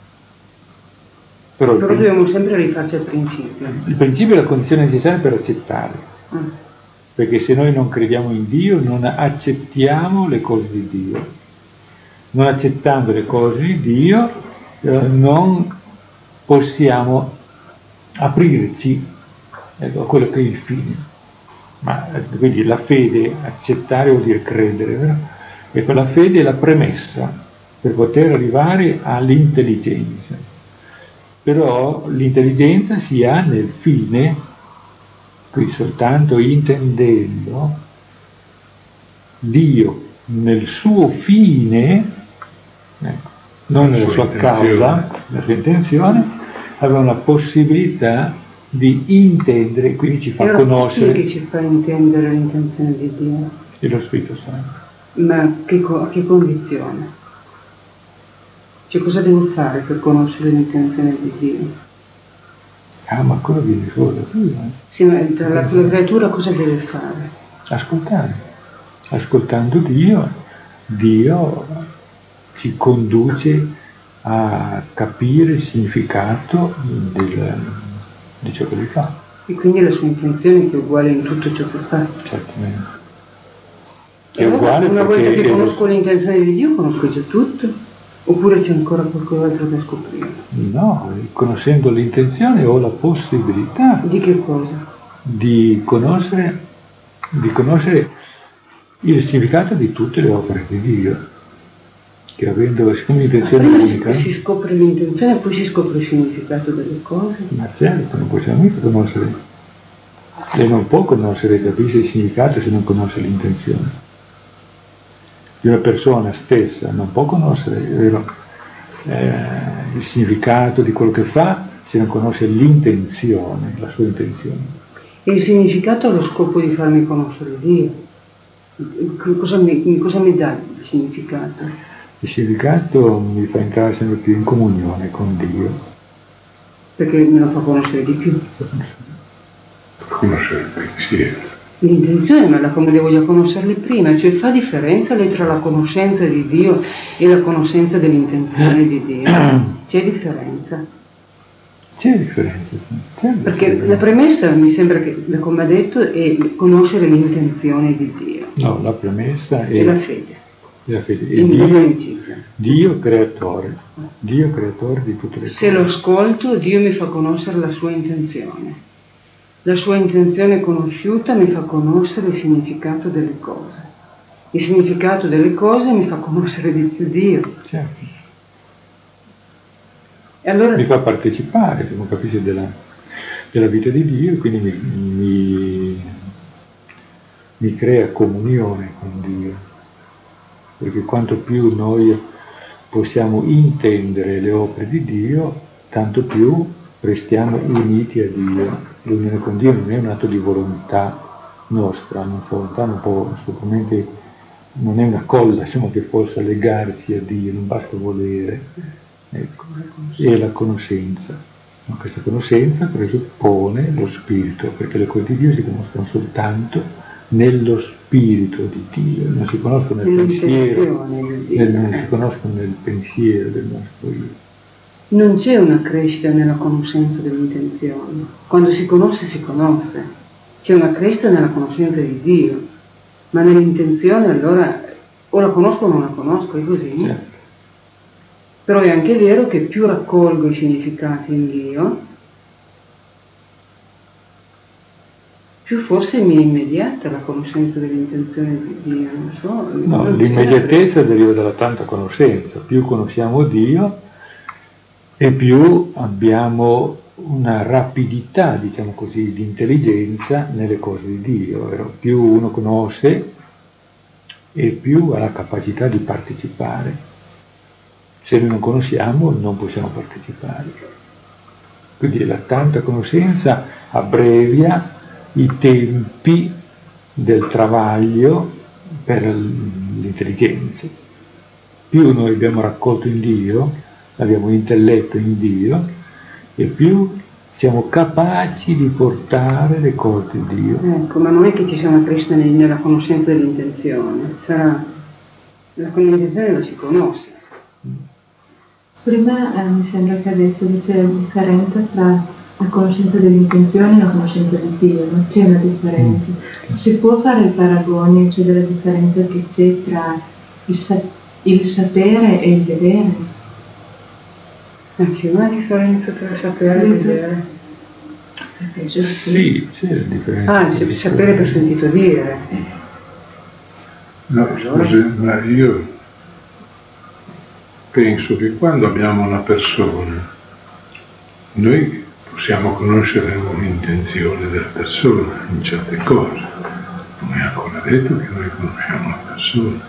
Però, però dobbiamo sempre rifarci al principio. Il principio è la condizione necessaria per accettare. Mm. Perché se noi non crediamo in Dio, non accettiamo le cose di Dio. Non accettando le cose di Dio, eh, non possiamo aprirci ecco, a quello che è il fine. Ma quindi la fede, accettare vuol dire credere, vero? E quella fede è la premessa per poter arrivare all'intelligenza. Però l'intelligenza si ha nel fine, qui soltanto intendendo Dio nel suo fine, ecco, non nella sua causa, nella sua intenzione, aveva la possibilità di intendere, quindi ci fa allora, conoscere. Chi è che ci fa intendere l'intenzione di Dio? E lo Spirito Santo. Ma che, a che condizione? Cioè cosa devo fare per conoscere l'intenzione di Dio? Ah, ma quello viene fuori da qui, eh? Sì, ma la, la creatura cosa deve fare? Ascoltare. Ascoltando Dio, Dio ci conduce a capire il significato del, di ciò che lui fa. E quindi la sua intenzione è uguale in tutto ciò che fa? Certamente. È allora, uguale una perché volta che è conosco l'intenzione di Dio, conosco già tutto? Oppure c'è ancora qualcos'altro da scoprire? No, conoscendo l'intenzione ho la possibilità... Di che cosa? Di conoscere, di conoscere il significato di tutte le opere di Dio. Che avendo, siccome l'intenzione è unica... Si, si scopre l'intenzione e poi si scopre il significato delle cose? Ma certo, non possiamo mica conoscere. Lei non può conoscere, capisce il significato se non conosce l'intenzione. Di una persona stessa non può conoscere vero, eh, il significato di quello che fa se non conosce l'intenzione, la sua intenzione. E il significato ha lo scopo di farmi conoscere Dio. Cosa mi, cosa mi dà il significato? Il significato mi fa entrare sempre più in comunione con Dio. Perché me lo fa conoscere di più. Conoscere il pensiero. L'intenzione, ma la come devo già conoscerle prima, cioè fa differenza lei tra la conoscenza di Dio e la conoscenza dell'intenzione di Dio? C'è differenza? C'è differenza, c'è Perché differenza. la premessa mi sembra che, come ha detto, è conoscere l'intenzione di Dio. No, la premessa è... E la fede. la fede. E Dio, Dio creatore, Dio creatore di tutte le cose. Se lo ascolto, Dio mi fa conoscere la sua intenzione. La sua intenzione conosciuta mi fa conoscere il significato delle cose. Il significato delle cose mi fa conoscere di più Dio. Certo. E allora... mi fa partecipare, come capisce, della, della vita di Dio, e quindi mi, mi, mi crea comunione con Dio. Perché quanto più noi possiamo intendere le opere di Dio, tanto più restiamo uniti a Dio. L'unione con Dio non è un atto di volontà nostra, non, volontà non può assolutamente, non è una colla, diciamo, che possa legarsi a Dio, non basta volere, ecco, è la conoscenza. Ma questa conoscenza presuppone lo spirito, perché le cose di Dio si conoscono soltanto nello spirito di Dio, non si conoscono nel pensiero, nel, non si conoscono nel pensiero del nostro io. Non c'è una crescita nella conoscenza delle intenzioni. Quando si conosce, si conosce. C'è una crescita nella conoscenza di Dio, ma nell'intenzione allora o la conosco o non la conosco, è così. Certo. Però è anche vero che più raccolgo i significati in Dio, più forse mi è immediata la conoscenza delle intenzioni di Dio. Non so, no, non l'immediatezza deriva dalla tanta conoscenza. Più conosciamo Dio, e più abbiamo una rapidità, diciamo così, di intelligenza nelle cose di Dio. Vero? Più uno conosce e più ha la capacità di partecipare. Se noi non conosciamo non possiamo partecipare. Quindi la tanta conoscenza abbrevia i tempi del travaglio per l'intelligenza. Più noi abbiamo raccolto in Dio, abbiamo intelletto in Dio, e più siamo capaci di portare le cose di Dio. Ecco, ma non è che ci sia una crescita nella conoscenza dell'intenzione, sarà la l'intenzione la si conosce. Prima eh, mi sembra che adesso c'è la differenza tra la conoscenza delle intenzioni e la conoscenza di Dio, ma c'è una differenza. Mm. Si può fare il paragone, cioè della differenza che c'è tra il, sa- il sapere e il vedere? C'è una differenza tra sapere e vedere? Penso sì, c'è la differenza. Ah, il sapere per sentito dire. No, scusi, ma io penso che quando abbiamo una persona, noi possiamo conoscere l'intenzione della persona in certe cose. Non è ancora detto che noi conosciamo la persona.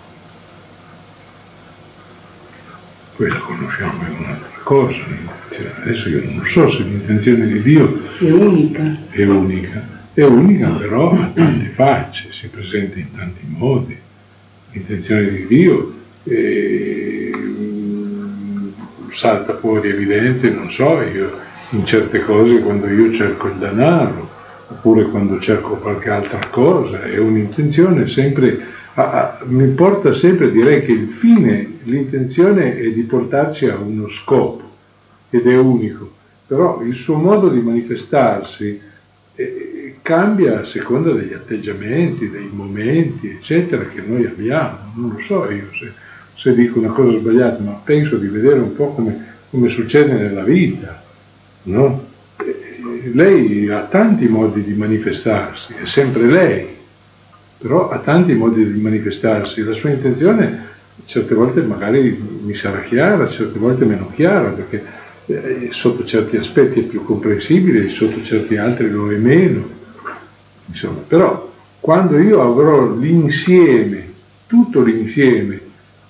Poi la conosciamo in un'altra cosa. Adesso io non so se l'intenzione di Dio è unica. È unica, è unica però ha tante facce, si presenta in tanti modi. L'intenzione di Dio è, salta fuori evidente, non so, io in certe cose quando io cerco il denaro, oppure quando cerco qualche altra cosa, è un'intenzione sempre. Ah, mi porta sempre, direi che il fine, l'intenzione è di portarci a uno scopo ed è unico, però il suo modo di manifestarsi eh, cambia a seconda degli atteggiamenti, dei momenti, eccetera, che noi abbiamo. Non lo so io se, se dico una cosa sbagliata, ma penso di vedere un po' come, come succede nella vita, no? Eh, lei ha tanti modi di manifestarsi, è sempre lei, però ha tanti modi di manifestarsi. La sua intenzione certe volte magari mi sarà chiara, certe volte meno chiara, perché eh, sotto certi aspetti è più comprensibile, sotto certi altri lo è meno. Insomma, però quando io avrò l'insieme, tutto l'insieme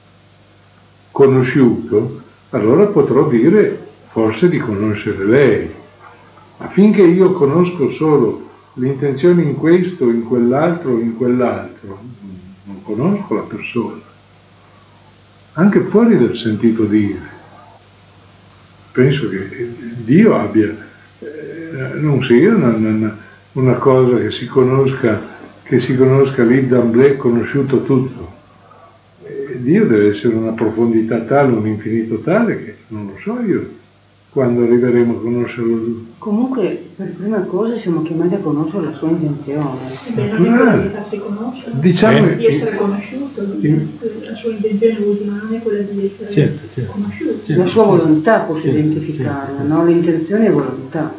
conosciuto, allora potrò dire forse di conoscere lei. Affinché io conosco solo l'intenzione in questo, in quell'altro, in quell'altro, non conosco la persona, anche fuori del sentito dire. Penso che Dio abbia, eh, non sia una, una, una cosa che si conosca, che si conosca lì d'amblè conosciuto tutto. Eh, Dio deve essere una profondità tale, un infinito tale che non lo so io. quando arriveremo a conoscerlo lui. Comunque, per prima cosa siamo chiamati a conoscere la sua intenzione. Beh, non è quella di farsi conoscere, Diciamo di essere conosciuto, la sua intenzione ultima non è quella di essere certo, certo. conosciuto. La sua volontà posso Sì, identificarla, sì, sì. no? L'intenzione è volontà.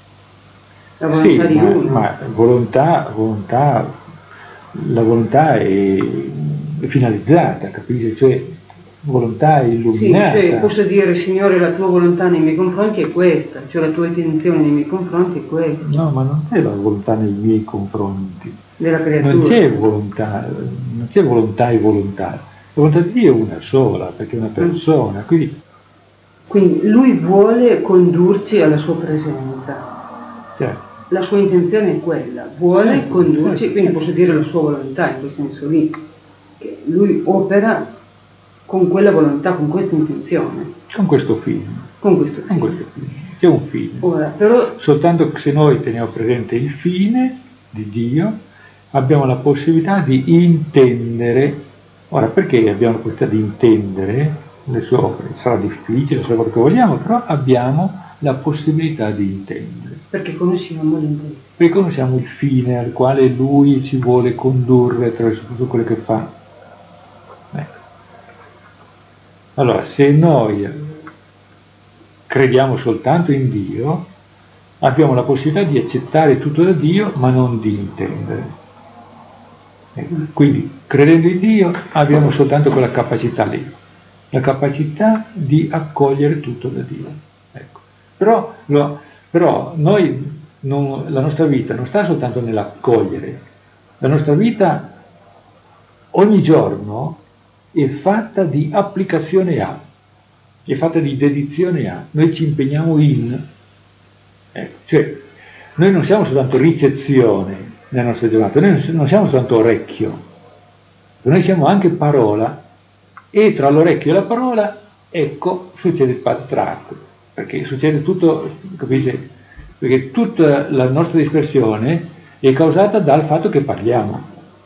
La Sì, volontà di ma, uno. ma volontà, volontà, la volontà è, è finalizzata, capisci? Cioè, volontà Sì, illuminata. cioè posso dire, Signore, la tua volontà nei miei confronti è questa, cioè la tua intenzione nei miei confronti è questa. No, ma non c'è la volontà nei miei confronti. Della creatura. Non c'è volontà, non c'è volontà e volontà. La volontà di Dio è una sola, perché è una persona. Quindi, Quindi lui vuole condurci alla sua presenza. certo. La sua intenzione è quella, vuole Certo, condurci, certo. quindi posso dire la sua volontà in quel senso lì, che lui opera con quella volontà, con questa intenzione, Con questo fine. con questo Con fine. questo fine. C'è un fine. Ora, però, Soltanto che se noi teniamo presente il fine di Dio, abbiamo la possibilità di intendere. Ora, perché abbiamo la possibilità di intendere le sue opere? Sarà difficile, sarà quello che vogliamo, però abbiamo la possibilità di intendere. perché conosciamo l'intenzione. Perché conosciamo il fine al quale Lui ci vuole condurre attraverso tutto quello che fa. Ecco. Allora, se noi crediamo soltanto in Dio, abbiamo la possibilità di accettare tutto da Dio, ma non di intendere. Ecco. Quindi, credendo in Dio, abbiamo soltanto quella capacità lì, la capacità di accogliere tutto da Dio. Ecco. Però, lo, però noi, non, la nostra vita non sta soltanto nell'accogliere, la nostra vita ogni giorno è fatta di applicazione a, è fatta di dedizione a, noi ci impegniamo in, ecco, cioè noi non siamo soltanto ricezione nella nostra giornata, noi non siamo soltanto orecchio, noi siamo anche parola, e tra l'orecchio e la parola, ecco, succede il patraco, perché succede tutto, capisci? Perché tutta la nostra espressione è causata dal fatto che parliamo.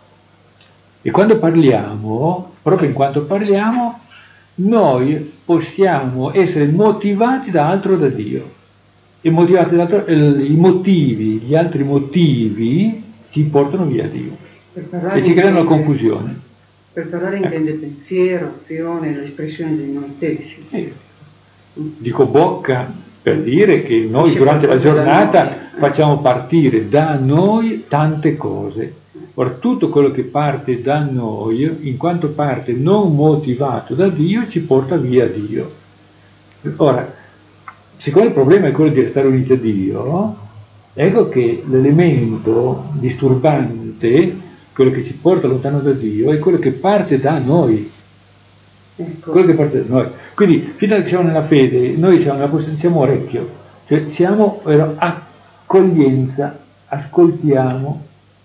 E quando parliamo, proprio in quanto parliamo, noi possiamo essere motivati da altro da Dio. E motivati da altro, i motivi, gli altri motivi ci portano via Dio. E ci creano la confusione. Per parlare intende ecco. Pensiero, azione, l'espressione di noi stessi. Sì. Dico bocca per dire che noi durante la giornata facciamo partire da noi tante cose. Ora, tutto quello che parte da noi, in quanto parte non motivato da Dio, ci porta via Dio. Ora, siccome il problema è quello di restare uniti a Dio, ecco che l'elemento disturbante, quello che ci porta lontano da Dio, è quello che parte da noi. Ecco. Quello che parte da noi. Quindi, fino a che siamo nella fede, noi siamo, nella posizione, siamo orecchio, cioè siamo vero, accoglienza, ascoltiamo.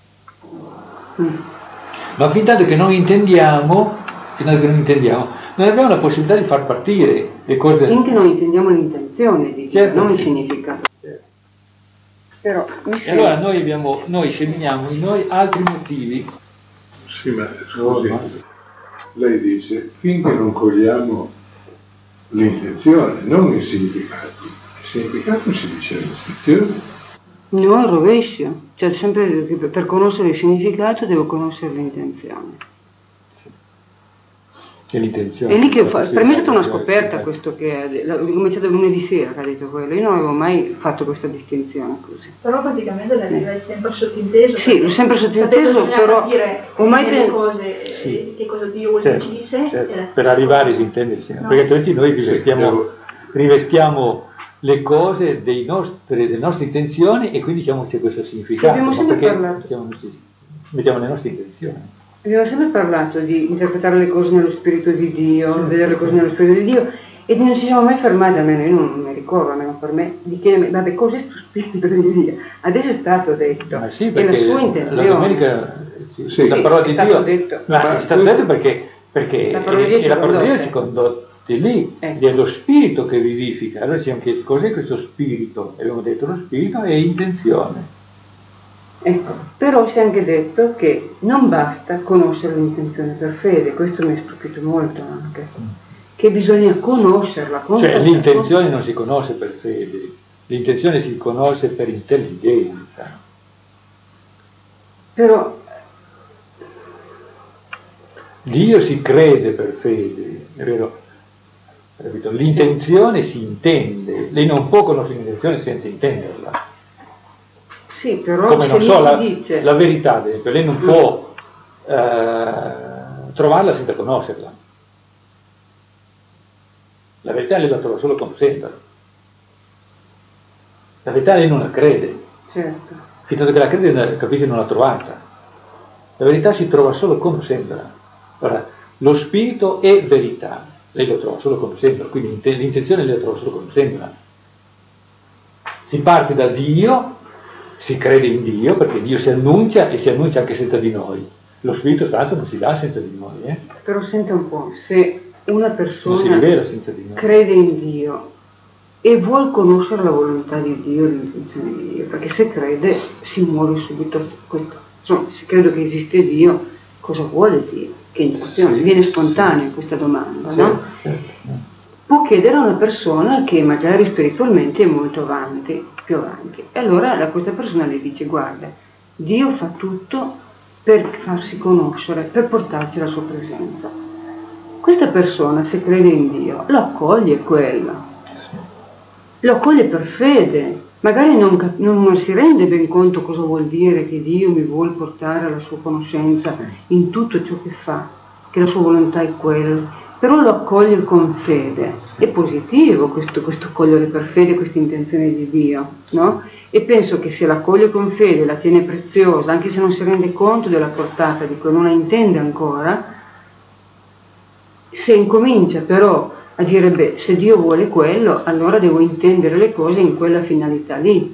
Mm. Ma fin tanto che non intendiamo, fin tanto che non intendiamo, non abbiamo la possibilità di far partire le cose. Finché non intendiamo l'intenzione, dice, certo. Non il significato. Certo. Però, mi e allora noi abbiamo, noi seminiamo in noi altri motivi. Sì, ma scusi, no, no. Lei dice, finché non cogliamo l'intenzione, non il significato. Il significato si dice all'ispezione. No, al rovescio. Cioè, sempre per conoscere il significato devo conoscere l'intenzione. Che l'intenzione. È lì che fa, per me è stata una scoperta questo che ho cominciato lunedì sera che ha detto quello. Io non avevo mai fatto questa distinzione così. Però praticamente l'hai sempre sottinteso. Sì, l'ho sempre sottinteso, però ho mai le cose, sì. Che cosa Dio vuole certo, che ci disse. Certo. Per arrivare si intende, sì. No. Perché altrimenti noi rivestiamo, rivestiamo le cose dei nostri, delle nostre intenzioni e quindi diciamo c'è questo significato. Sì, abbiamo sempre parlato. Mettiamo, mettiamo le nostre intenzioni. Abbiamo sempre parlato di interpretare le cose nello spirito di Dio, sì, vedere le cose nello spirito di Dio, e non ci siamo mai fermati, almeno io non mi ricordo, almeno per me, di chiedermi, vabbè, cos'è questo spirito di Dio? Adesso è stato detto, ma sì, è la sua intenzione. La domenica, sì, sì, la parola di Dio, detto. Ma è stato detto perché, perché la parola di Dio, la parola di Dio ci condotti lì, ecco. È lo spirito che vivifica. Allora ci siamo chiesti cos'è questo spirito, e abbiamo detto lo spirito è intenzione. Ecco, però si è anche detto che non basta conoscere l'intenzione per fede, questo mi ha stupito molto anche, che bisogna conoscerla. Cioè l'intenzione non si conosce per fede, l'intenzione si conosce per intelligenza. Però Dio si crede per fede, è vero? L'intenzione si intende, lei non può conoscere l'intenzione senza intenderla. Sì, però come se non so, la, dice... la verità, ad esempio, lei non mm. può eh, trovarla senza conoscerla. La verità lei la trova solo conoscendola. La verità lei non la crede. Certo. Fino a che la crede capisce non l'ha trovata. La verità si trova solo conoscendola. Allora, lo spirito è verità, lei lo trova solo conoscendola, quindi l'intenzione lei la trova solo conoscendola. Si parte da Dio, si crede in Dio, perché Dio si annuncia e si annuncia anche senza di noi. Lo Spirito Santo non si dà senza di noi. Eh? Però senta un po', se una persona non si rivela senza di noi. Crede in Dio e vuol conoscere la volontà di Dio, l'intenzione di Dio, perché se crede si muove subito questo. Insomma, se credo che esiste Dio, cosa vuole Dio? Che intenzione? Sì. Viene spontanea questa domanda, Sì, no? certo. Può chiedere a una persona che magari spiritualmente è molto avanti, più avanti, e allora a questa persona le dice: guarda, Dio fa tutto per farsi conoscere, per portarci la sua presenza. Questa persona, se crede in Dio, lo accoglie quello, lo accoglie per fede, magari non, non si rende ben conto cosa vuol dire che Dio mi vuole portare alla sua conoscenza in tutto ciò che fa, che la sua volontà è quello, però lo accoglie con fede. È positivo questo, questo accogliere per fede questa intenzione di Dio, no? E penso che se l'accoglie con fede, la tiene preziosa, anche se non si rende conto della portata di quello, non la intende ancora, se incomincia però a dire: beh, se Dio vuole quello, allora devo intendere le cose in quella finalità lì.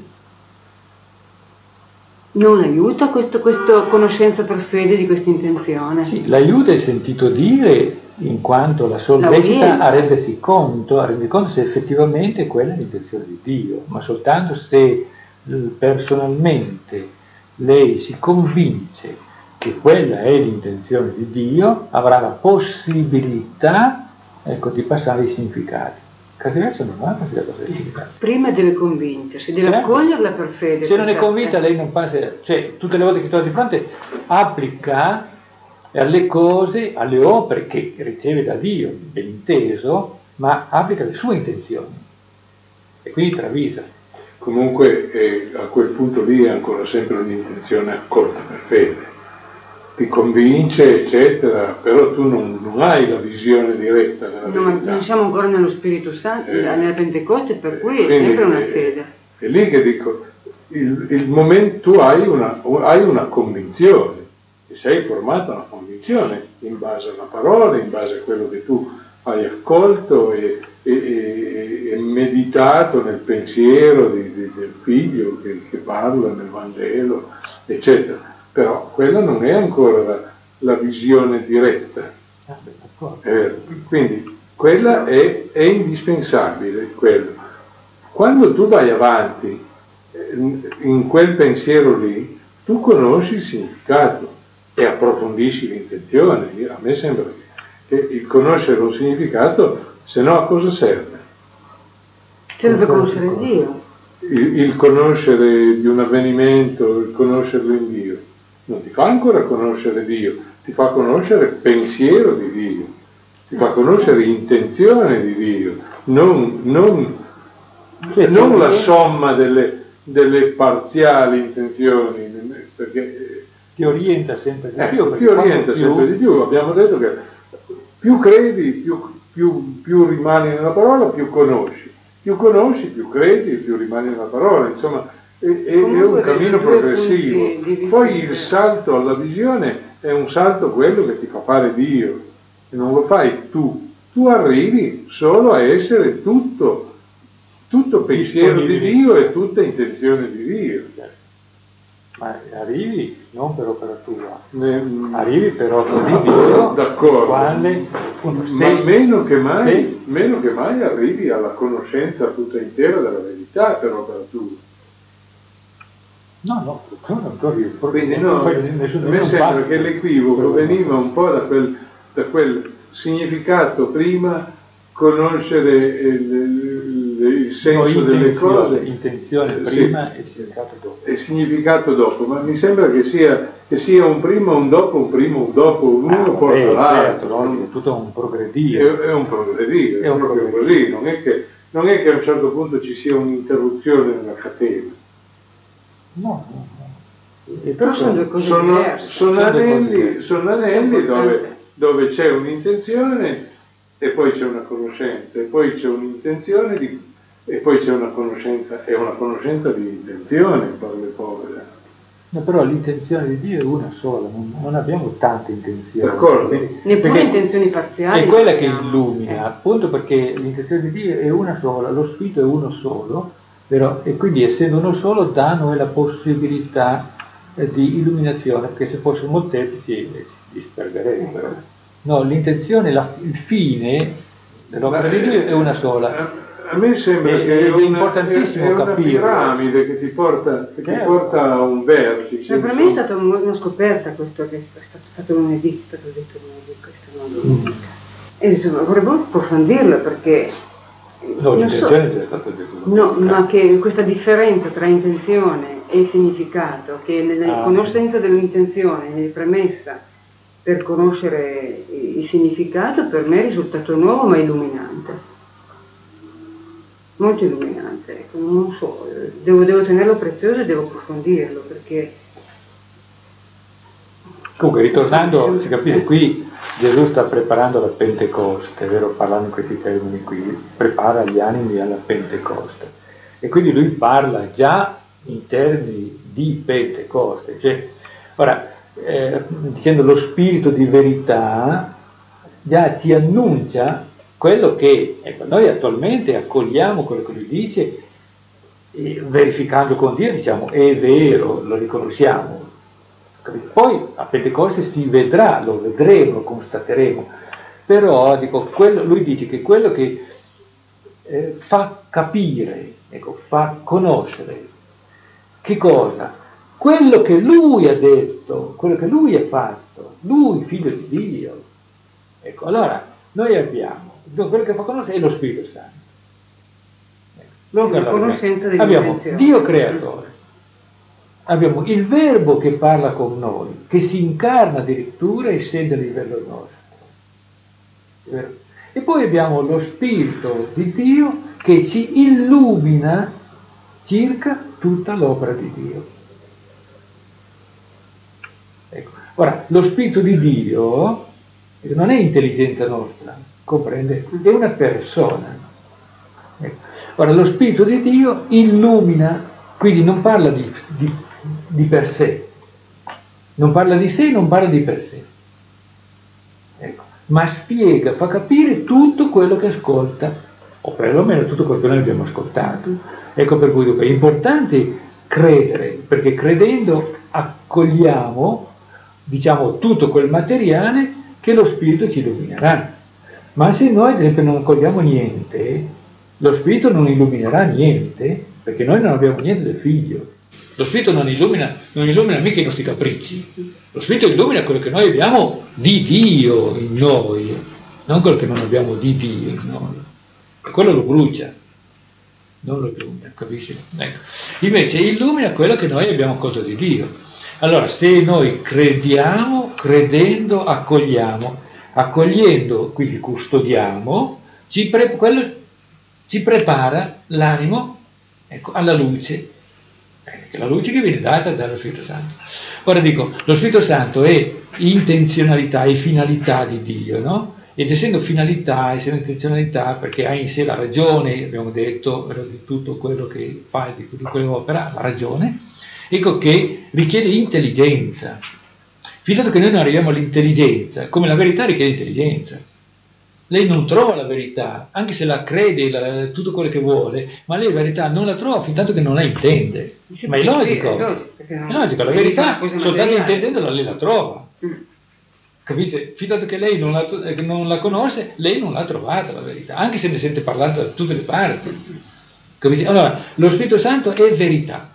Non aiuta questa conoscenza per fede di questa intenzione? Sì, l'aiuta è sentito dire, in quanto la sollecita a rendersi conto, a rendersi conto se effettivamente quella è l'intenzione di Dio, ma soltanto se personalmente lei si convince che quella è l'intenzione di Dio, avrà la possibilità, ecco, di passare i significati. Caso diverso non ha passato i significati. Prima deve convincersi, deve certo. accoglierla per fede. Se non è convinta, lei non passa, cioè tutte le volte che trova di fronte applica alle cose, alle opere che riceve da Dio, ben inteso, ma applica le sue intenzioni e quindi travisa. Comunque eh, a quel punto lì è ancora sempre un'intenzione accolta per fede, ti convince eccetera, però tu non, non hai la visione diretta della no, verità. Non siamo ancora nello Spirito Santo, eh, nella Pentecoste, per cui è sempre una fede. È, è lì che dico, il, il momento tu hai una, hai una convinzione, e sei formata una convinzione in base alla parola, in base a quello che tu hai accolto e, e, e, e meditato nel pensiero di, di, del figlio che, che parla nel Vangelo, eccetera. Però quella non è ancora la, la visione diretta. Eh, quindi quella è, è indispensabile. Quello. Quando tu vai avanti in quel pensiero lì, tu conosci il significato e approfondisci l'intenzione. A me sembra che il conoscere un significato, se no a cosa serve? Serve conoscere Dio. Il, il conoscere di un avvenimento, il conoscerlo in Dio, non ti fa ancora conoscere Dio, ti fa conoscere pensiero di Dio, ti fa conoscere intenzione di Dio, non, non, non la somma delle, delle parziali intenzioni, perché ti orienta sempre di eh, più. Ti orienta più, sempre di più. Abbiamo detto che più credi, più, più, più rimani nella parola, più conosci. Più conosci, più credi, più rimani nella parola. Insomma, è, è, è un cammino progressivo. Poi il salto alla visione è un salto quello che ti fa fare Dio. E non lo fai tu. Tu arrivi solo a essere tutto, tutto pensiero di Dio e tutta intenzione di Dio. Ma arrivi non per opera tua, ne, arrivi per opera di Dio, d'accordo. Quale, ma sei, meno, che mai, sei, meno che mai arrivi alla conoscenza tutta intera della verità per opera tua. No, no, non arrivi. Quindi no, a me sembra che l'equivoco veniva un po' da quel, da quel significato prima conoscere il, il, il senso no, delle cose. Intenzione prima sì. E significato dopo. E significato dopo, ma mi sembra che sia, che sia un prima, un dopo, un primo, un dopo, un uno ah, porta eh, l'altro. Certo, no? È tutto un progredire. È, è un progredire, è un proprio progredire. Così, non è, che, non è che a un certo punto ci sia un'interruzione nella catena. No, no, no. E però sono due cose sono, diverse. Sono anelli, sono anelli dove, dove c'è un'intenzione e poi c'è una conoscenza, e poi c'è un'intenzione di, e poi c'è una conoscenza, e una conoscenza di intenzione, parole povere. No, però l'intenzione di Dio è una sola, non, non abbiamo tante intenzioni. D'accordo. Neppure intenzioni parziali. È quella che illumina, eh. appunto perché l'intenzione di Dio è una sola, lo spirito è uno solo, però, e quindi essendo uno solo dà a noi la possibilità eh, di illuminazione, perché se fossimo molteplici si disperderebbero. No, l'intenzione, la, il fine dell'opera di Dio è una sola. A me sembra è, che è, è una, importantissimo è una capire. piramide che ti porta, che ti certo. porta a un vertice. Ma per me è stata una scoperta questo, che è stato fatto lunedì, è stato detto lunedì, questo modo. Mm. E insomma, vorrei approfondirlo perché... No, l'intenzione so, è stata detto. No, ma che questa differenza tra intenzione e significato, che nella ah, conoscenza dell'intenzione, nella premessa per conoscere il significato, per me è risultato nuovo ma illuminante. Molto illuminante, ecco, non so, devo, devo tenerlo prezioso e devo approfondirlo perché... Comunque, ritornando, si capisce, qui Gesù sta preparando la Pentecoste, è vero, parlando in questi termini qui, prepara gli animi alla Pentecoste. E quindi lui parla già in termini di Pentecoste, cioè, ora, eh, dicendo lo spirito di verità, già ti annuncia quello che ecco, noi attualmente accogliamo quello che lui dice, e verificando con Dio diciamo è vero, lo riconosciamo. Poi a Pentecoste si vedrà, lo vedremo, lo constateremo. Però dico, quello, lui dice che quello che eh, fa capire, ecco, fa conoscere, che cosa? Quello che lui ha detto, quello che lui ha fatto, lui figlio di Dio. Ecco, allora noi abbiamo quello che fa conoscere è lo Spirito Santo. La conoscenza abbiamo Dio creatore, abbiamo il Verbo che parla con noi, che si incarna addirittura e scende a livello nostro. E poi abbiamo lo Spirito di Dio che ci illumina circa tutta l'opera di Dio. Ecco. Ora, lo Spirito di Dio non è intelligenza nostra, comprende? È una persona. Ecco. Ora, lo Spirito di Dio illumina, quindi non parla di, di, di per sé, non parla di sé, non parla di per sé, ecco. Ma spiega, fa capire tutto quello che ascolta, o perlomeno tutto quello che noi abbiamo ascoltato. Ecco per cui è importante credere, perché credendo accogliamo, diciamo, tutto quel materiale che lo Spirito ci illuminerà. Ma se noi ad esempio non accogliamo niente, lo Spirito non illuminerà niente, perché noi non abbiamo niente del Figlio. Lo Spirito non illumina, non illumina mica i nostri capricci. Lo Spirito illumina quello che noi abbiamo di Dio in noi, non quello che non abbiamo di Dio in noi. E quello lo brucia, non lo illumina, capisci? Ecco. Invece illumina quello che noi abbiamo accolto di Dio. Allora, se noi crediamo, credendo, accogliamo, accogliendo, quindi custodiamo, ci, pre- quello, ci prepara l'animo, ecco, alla luce, eh, la luce che viene data dallo Spirito Santo. Ora dico, lo Spirito Santo è intenzionalità e finalità di Dio, no? Ed essendo finalità, essendo intenzionalità, perché ha in sé la ragione, abbiamo detto, di tutto quello che fa, di tutto quello che opera, la ragione, ecco che richiede intelligenza. Fino a che noi non arriviamo all'intelligenza, come la verità richiede intelligenza. Lei non trova la verità, anche se la crede, la, tutto quello che vuole, ma lei la verità non la trova fin tanto che non la intende. Ma è logico, è logico, la verità soltanto intendendola lei la trova. Capisce? Fino a che lei non la, non la conosce, lei non l'ha trovata la verità, anche se ne sente parlare da tutte le parti. Capisce? Allora, lo Spirito Santo è verità.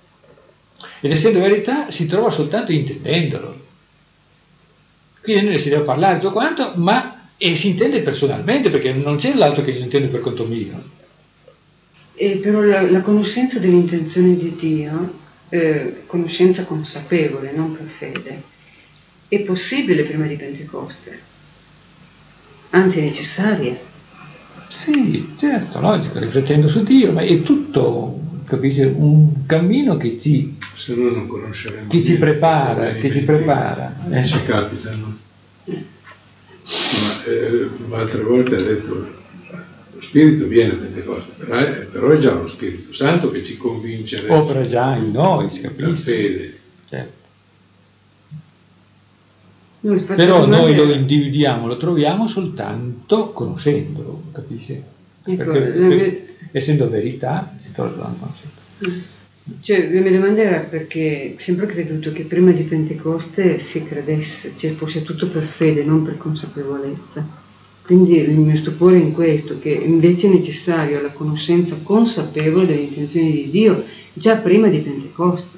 Ed essendo verità si trova soltanto intendendolo. Quindi noi ne si deve parlare tutto quanto, ma e si intende personalmente, perché non c'è l'altro che lo intende per conto mio. E però la, la conoscenza dell'intenzione di Dio, eh, conoscenza consapevole, non per fede, è possibile prima di Pentecoste, anzi è necessaria. Sì, certo, logico, riflettendo su Dio, ma è tutto, capisci, un cammino che ci, se no non conosceremo che ci prepara, che ci prepara. Eh. Ci capita, no? Ma eh, altre volte ha detto lo Spirito viene a Pentecoste, però è, però è già lo Spirito Santo che ci convince. Opera già in noi, si capisce. Per fede. Certo. Noi Però noi lo individuiamo, lo troviamo soltanto conoscendolo, capisci? Ecco, perché, la mia... perché, essendo verità, si trova la conoscenza. Cioè, la mia domanda era perché sempre ho creduto che prima di Pentecoste si credesse, cioè fosse tutto per fede, non per consapevolezza. Quindi il mio stupore è in questo, che invece è necessario la conoscenza consapevole delle intenzioni di Dio già prima di Pentecoste.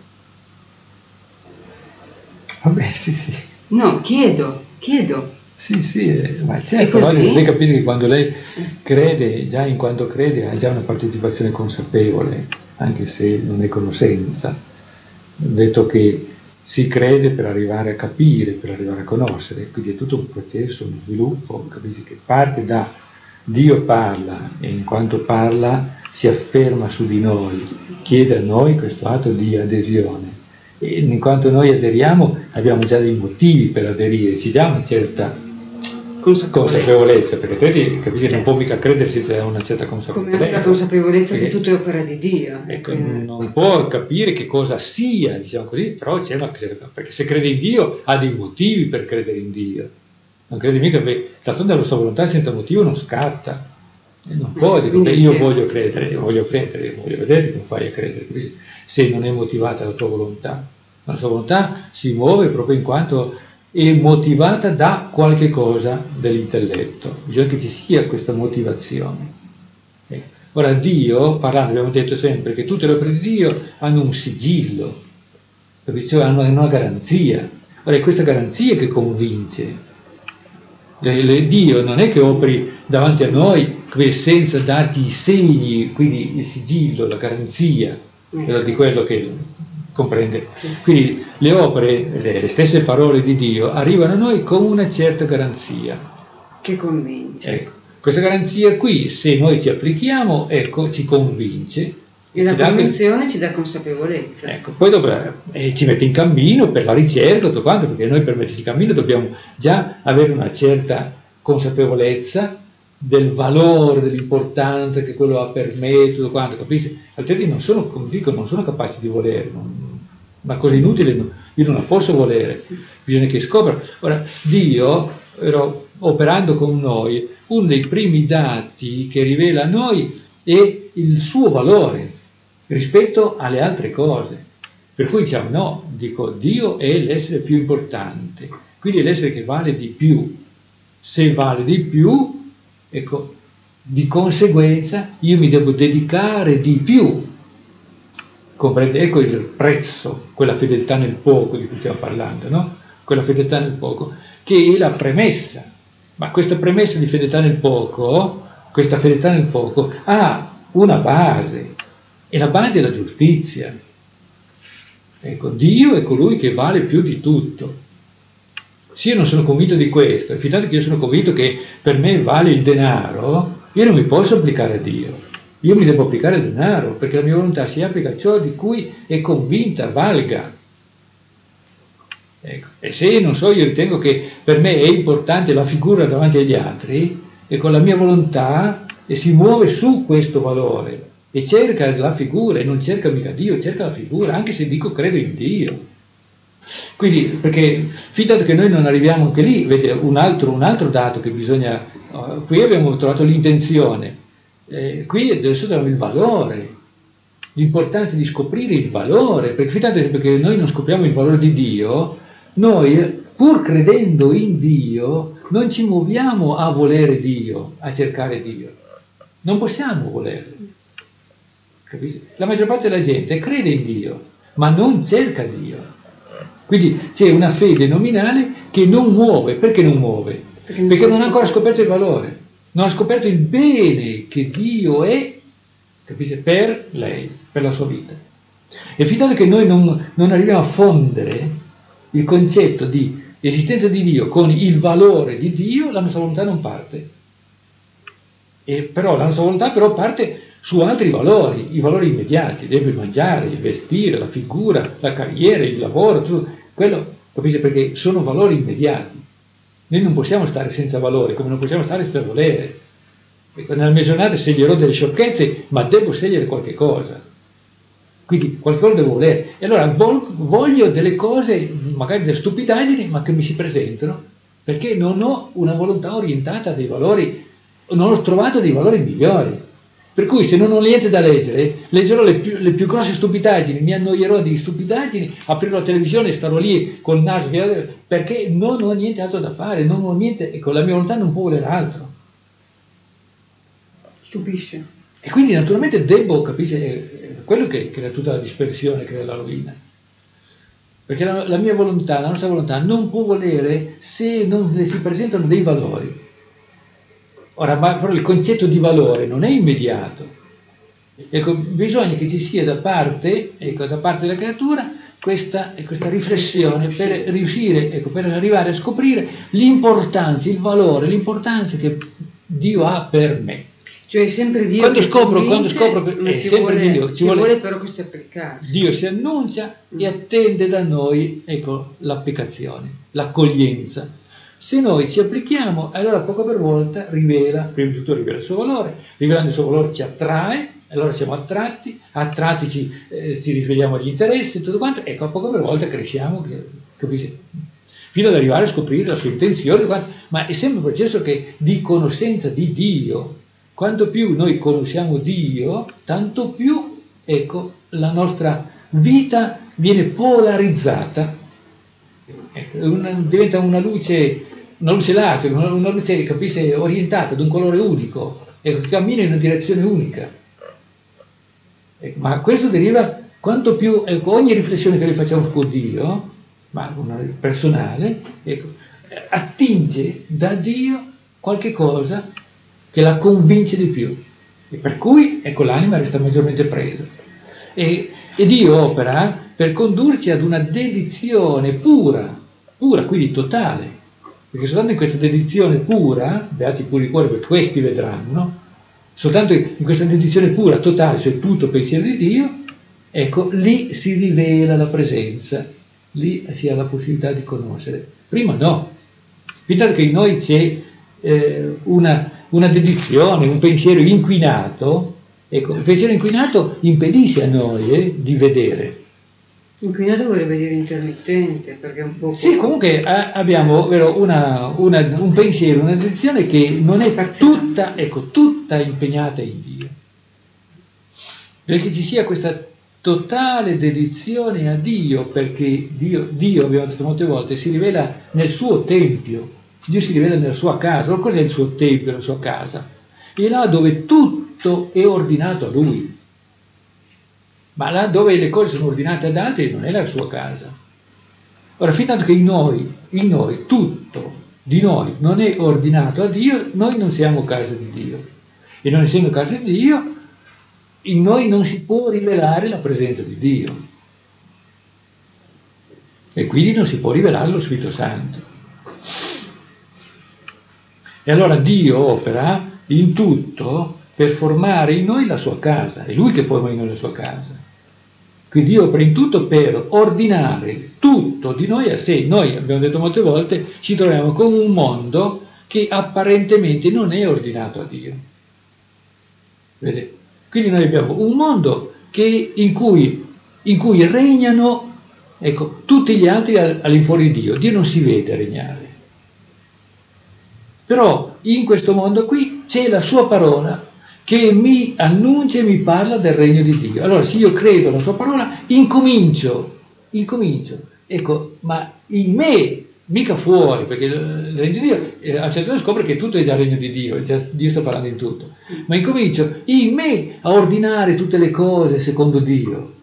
Vabbè, sì, sì. No, chiedo, chiedo. Sì, sì, eh, ma certo, lei, lei capisce che quando lei crede, già in quanto crede, ha già una partecipazione consapevole, anche se non è conoscenza. Detto che si crede per arrivare a capire, per arrivare a conoscere, quindi è tutto un processo, uno sviluppo, capisci, che parte da Dio parla e in quanto parla si afferma su di noi, chiede a noi questo atto di adesione. E in quanto noi aderiamo abbiamo già dei motivi per aderire, c'è già una certa consapevolezza, perché credi, capisci, non può mica credere senza una certa consapevolezza. Come la consapevolezza perché, che tutto è opera di Dio. Ecco, non può capire che cosa sia, diciamo così, però c'è una certa, perché se crede in Dio ha dei motivi per credere in Dio. Non crede mica, beh, d'altronde la sua volontà senza motivo non scatta. E non può dire, beh, io voglio credere, voglio credere, voglio vedere come fai a credere, capisci? Se non è motivata la tua volontà. Ma la sua volontà si muove proprio in quanto è motivata da qualche cosa dell'intelletto. Bisogna che ci sia questa motivazione. Ecco. Ora Dio, parlando, abbiamo detto sempre che tutte le opere di Dio hanno un sigillo, cioè hanno una garanzia. Ora è questa garanzia che convince. Dio non è che operi davanti a noi senza darci i segni, quindi il sigillo, la garanzia di quello che comprende. Quindi le opere, le, le stesse parole di Dio arrivano a noi con una certa garanzia. Che convince. Ecco, questa garanzia qui, se noi ci applichiamo, ecco, ci convince. E la ci convinzione dà... ci dà consapevolezza. Ecco, poi dopo, eh, ci mette in cammino per la ricerca, tutto quanto, perché noi per metterci in cammino dobbiamo già avere una certa consapevolezza del valore, dell'importanza che quello ha per me, tutto quanto, capisci? Altrimenti non sono, come dico, non sono capaci di volere, non, una cosa inutile io non la posso volere, bisogna che scopra. Ora, Dio, però, operando con noi, uno dei primi dati che rivela a noi è il suo valore rispetto alle altre cose. Per cui diciamo, no, dico, Dio è l'essere più importante, quindi è l'essere che vale di più. Se vale di più, ecco, di conseguenza io mi devo dedicare di più. Comprende? Ecco il prezzo, quella fedeltà nel poco di cui stiamo parlando, no? Quella fedeltà nel poco, che è la premessa. Ma questa premessa di fedeltà nel poco, questa fedeltà nel poco, ha una base, e la base è la giustizia. Ecco, Dio è colui che vale più di tutto. Se io non sono convinto di questo, e fintanto che io sono convinto che per me vale il denaro, io non mi posso applicare a Dio. Io mi devo applicare al denaro, perché la mia volontà si applica a ciò di cui è convinta valga. Ecco. E se, non so, io ritengo che per me è importante la figura davanti agli altri, e con la mia volontà e si muove su questo valore, e cerca la figura, e non cerca mica Dio, cerca la figura, anche se dico credo in Dio. Quindi, perché fintanto che noi non arriviamo anche lì, vede, un altro, un altro dato che bisogna, uh, qui abbiamo trovato l'intenzione, eh, qui adesso abbiamo il valore, l'importanza di scoprire il valore, perché fintanto che noi non scopriamo il valore di Dio, noi pur credendo in Dio non ci muoviamo a volere Dio, a cercare Dio, non possiamo volerlo. Capisci? La maggior parte della gente crede in Dio, ma non cerca Dio. Quindi c'è una fede nominale che non muove. Perché non muove? perché, perché non ha ancora scoperto il valore, non ha scoperto il bene che Dio è, capisce, per lei, per la sua vita. E fin tanto che noi non, non arriviamo a fondere il concetto di esistenza di Dio con il valore di Dio, la nostra volontà non parte. E però la nostra volontà però parte su altri valori, i valori immediati, deve mangiare, il vestire, la figura, la carriera, il lavoro, tutto quello, capisce, perché sono valori immediati. Noi non possiamo stare senza valore, come non possiamo stare senza volere. Ecco, nella mia giornata sceglierò delle sciocchezze, ma devo scegliere qualche cosa. Quindi qualche cosa devo volere. E allora voglio delle cose, magari delle stupidaggini, ma che mi si presentano, perché non ho una volontà orientata a dei valori, non ho trovato dei valori migliori. Per cui se non ho niente da leggere, leggerò le più, le più grosse stupidaggini, mi annoierò di stupidaggini, aprirò la televisione e starò lì col naso, perché non ho niente altro da fare, non ho niente, ecco, la mia volontà non può volere altro. Stupisce. E quindi naturalmente devo, capisce, è quello che crea tutta la dispersione, crea la rovina. Perché la, la mia volontà, la nostra volontà non può volere se non le si presentano dei valori. Ora, ma però il concetto di valore non è immediato. Ecco, bisogna che ci sia da parte, ecco, da parte della creatura questa, questa riflessione per riuscire, ecco, per arrivare a scoprire l'importanza, il valore, l'importanza che Dio ha per me. Cioè è sempre Dio quando che scopro, convince, quando scopro che ma è ci sempre vuole, Dio, ci ci vuole, vuole però questo applicarsi. Dio si annuncia mm. e attende da noi, ecco, l'applicazione, l'accoglienza. Se noi ci applichiamo, allora poco per volta rivela, prima di tutto rivela il suo valore, rivelando il suo valore ci attrae, allora siamo attratti, attratti ci, eh, ci risvegliamo agli interessi e tutto quanto, ecco, a poco per volta cresciamo, capisci? Fino ad arrivare a scoprire la sua intenzione, ma è sempre un processo che di conoscenza di Dio. Quanto più noi conosciamo Dio, tanto più, ecco, la nostra vita viene polarizzata, ecco, una, diventa una luce, una luce laser, una, una luce, capisce, orientata ad un colore unico, ecco, che cammina in una direzione unica. Ecco, ma questo deriva, quanto più, ecco, ogni riflessione che noi facciamo con Dio, ma una personale, ecco, attinge da Dio qualche cosa che la convince di più, e per cui, ecco, l'anima resta maggiormente presa. E, e Dio opera per condurci ad una dedizione pura, pura, quindi totale, perché soltanto in questa dedizione pura, beati puri cuori, perché questi vedranno, soltanto in questa dedizione pura, totale, cioè tutto pensiero di Dio, ecco, lì si rivela la presenza, lì si ha la possibilità di conoscere. Prima no, fintanto che in noi c'è eh, una una dedizione, un pensiero inquinato, ecco, il pensiero inquinato impedisce a noi eh, di vedere. Inquinato vorrebbe dire intermittente, perché è un po'... Sì, comunque a, abbiamo vero, una, una, un pensiero, una dedizione che non è tutta, ecco, tutta impegnata in Dio. Perché ci sia questa totale dedizione a Dio, perché Dio, Dio, abbiamo detto molte volte, si rivela nel suo tempio. Dio si rivela nella sua casa. Cos'è il suo tempio, la sua casa? È là dove tutto è ordinato a Lui. Ma là dove le cose sono ordinate ad altri non è la sua casa. Ora, fin tanto che in noi, in noi, tutto di noi non è ordinato a Dio, noi non siamo casa di Dio. E non essendo casa di Dio, in noi non si può rivelare la presenza di Dio. E quindi non si può rivelare lo Spirito Santo. E allora Dio opera in tutto per formare in noi la sua casa, è Lui che forma in noi la sua casa. Quindi Dio opera in tutto per ordinare tutto di noi a sé. Noi, abbiamo detto molte volte, ci troviamo con un mondo che apparentemente non è ordinato a Dio. Vedete? Quindi noi abbiamo un mondo che, in, cui, in cui regnano, ecco, tutti gli altri all'infuori di Dio. Dio non si vede regnare. Però in questo mondo qui c'è la sua parola che mi annuncia e mi parla del regno di Dio. Allora se io credo alla sua parola, incomincio, incomincio, ecco, ma in me, mica fuori, perché il regno di Dio, eh, a un certo punto scopre che tutto è già il regno di Dio, già, Dio sta parlando in tutto, ma incomincio in me a ordinare tutte le cose secondo Dio.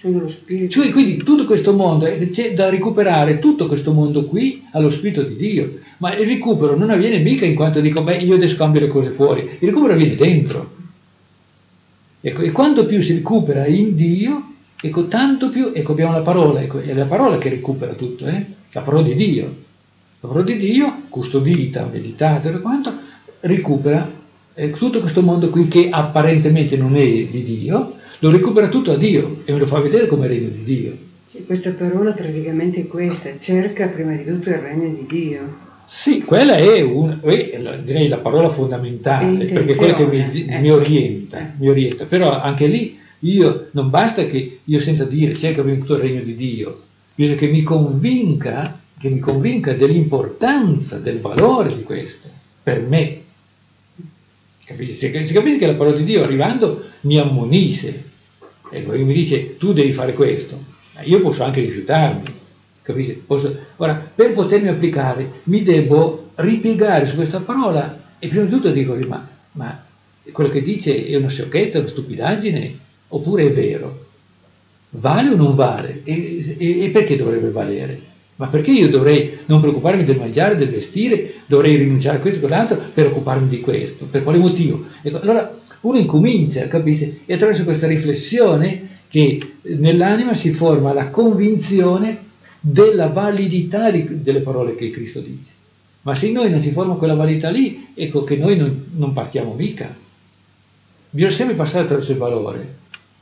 Sono lo spirito. Cioè, quindi tutto questo mondo, c'è da recuperare tutto questo mondo qui allo Spirito di Dio, ma il recupero non avviene mica in quanto dico, beh, io adesso cambio le cose fuori, il recupero avviene dentro. Ecco, e quanto più si recupera in Dio, ecco, tanto più, ecco, abbiamo la parola, ecco, è la parola che recupera tutto, eh? La parola di Dio. La parola di Dio, custodita, meditata e quanto, recupera eh, tutto questo mondo qui che apparentemente non è di Dio, lo recupera tutto a Dio e me lo fa vedere come regno di Dio. Sì, questa parola praticamente è questa, cerca prima di tutto il regno di Dio. Sì, quella è, un, è direi la parola fondamentale, perché è quella che mi, eh. mi orienta, eh. mi orienta, però anche lì io non basta che io senta dire cerca prima di tutto il regno di Dio, bisogna che mi convinca, che mi convinca dell'importanza, del valore di questo, per me. Capisci? Se, se capisci che la parola di Dio arrivando mi ammonisce, ecco, mi dice tu devi fare questo, ma io posso anche rifiutarmi. Capisci? Posso... Ora, per potermi applicare, mi devo ripiegare su questa parola e prima di tutto dico, ma, ma quello che dice è una sciocchezza, una stupidaggine, oppure è vero? Vale o non vale? E, e, e perché dovrebbe valere? Ma perché io dovrei non preoccuparmi del mangiare, del vestire, dovrei rinunciare a questo e quell'altro per occuparmi di questo? Per quale motivo? Ecco, allora uno incomincia, capisci? E attraverso questa riflessione che nell'anima si forma la convinzione della validità di, delle parole che Cristo dice. Ma se in noi non si forma quella validità lì, ecco che noi non, non partiamo mica. Bisogna sempre passare attraverso il valore.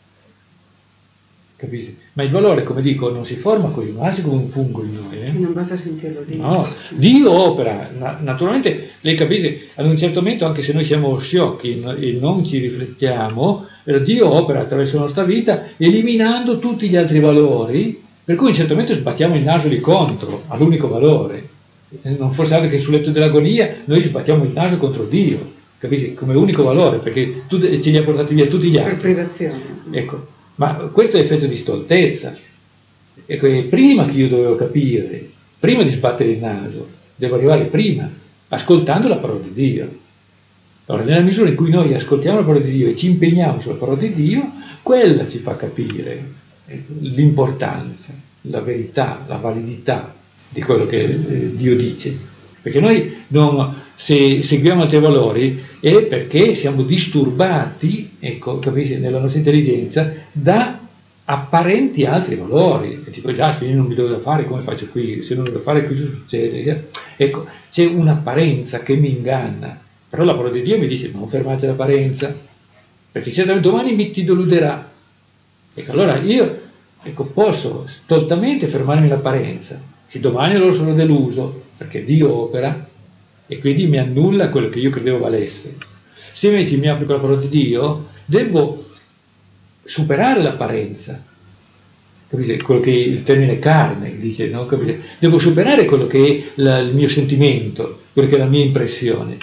Capisci? Ma il valore, come dico, non si forma così, ma nasce come un fungo in noi. Eh? Non basta sentirlo dire. No, Dio opera. Na- naturalmente, lei capisce, ad un certo momento, anche se noi siamo sciocchi e non ci riflettiamo, Dio opera attraverso la nostra vita, eliminando tutti gli altri valori, per cui in un certo momento sbattiamo il naso di contro all'unico valore. Non fosse altro che sul letto dell'agonia noi sbattiamo il naso contro Dio, capisci? Come unico valore, perché tu, ce li ha portati via tutti gli altri. Per privazione. Ecco, ma questo è effetto di stoltezza. Ecco, è prima che io dovevo capire, prima di sbattere il naso, devo arrivare prima, ascoltando la parola di Dio. Allora, nella misura in cui noi ascoltiamo la parola di Dio e ci impegniamo sulla parola di Dio, quella ci fa capire l'importanza, la verità, la validità di quello che eh, Dio dice. Perché noi non, se seguiamo altri valori è perché siamo disturbati, ecco, capisci, nella nostra intelligenza da apparenti altri valori. E tipo, già, se io non mi do da fare, come faccio qui? Se non devo fare, qui succede. Ecco, c'è un'apparenza che mi inganna. Però la parola di Dio mi dice, non fermate l'apparenza, perché se domani mi ti deluderà. Ecco, allora io ecco, posso stoltamente fermarmi l'apparenza e domani allora sono deluso perché Dio opera e quindi mi annulla quello che io credevo valesse. Se invece mi applico la parola di Dio, devo superare l'apparenza, capite? Quello che è il termine carne dice, no? Capite? Devo superare quello che è la, il mio sentimento, quello che è la mia impressione.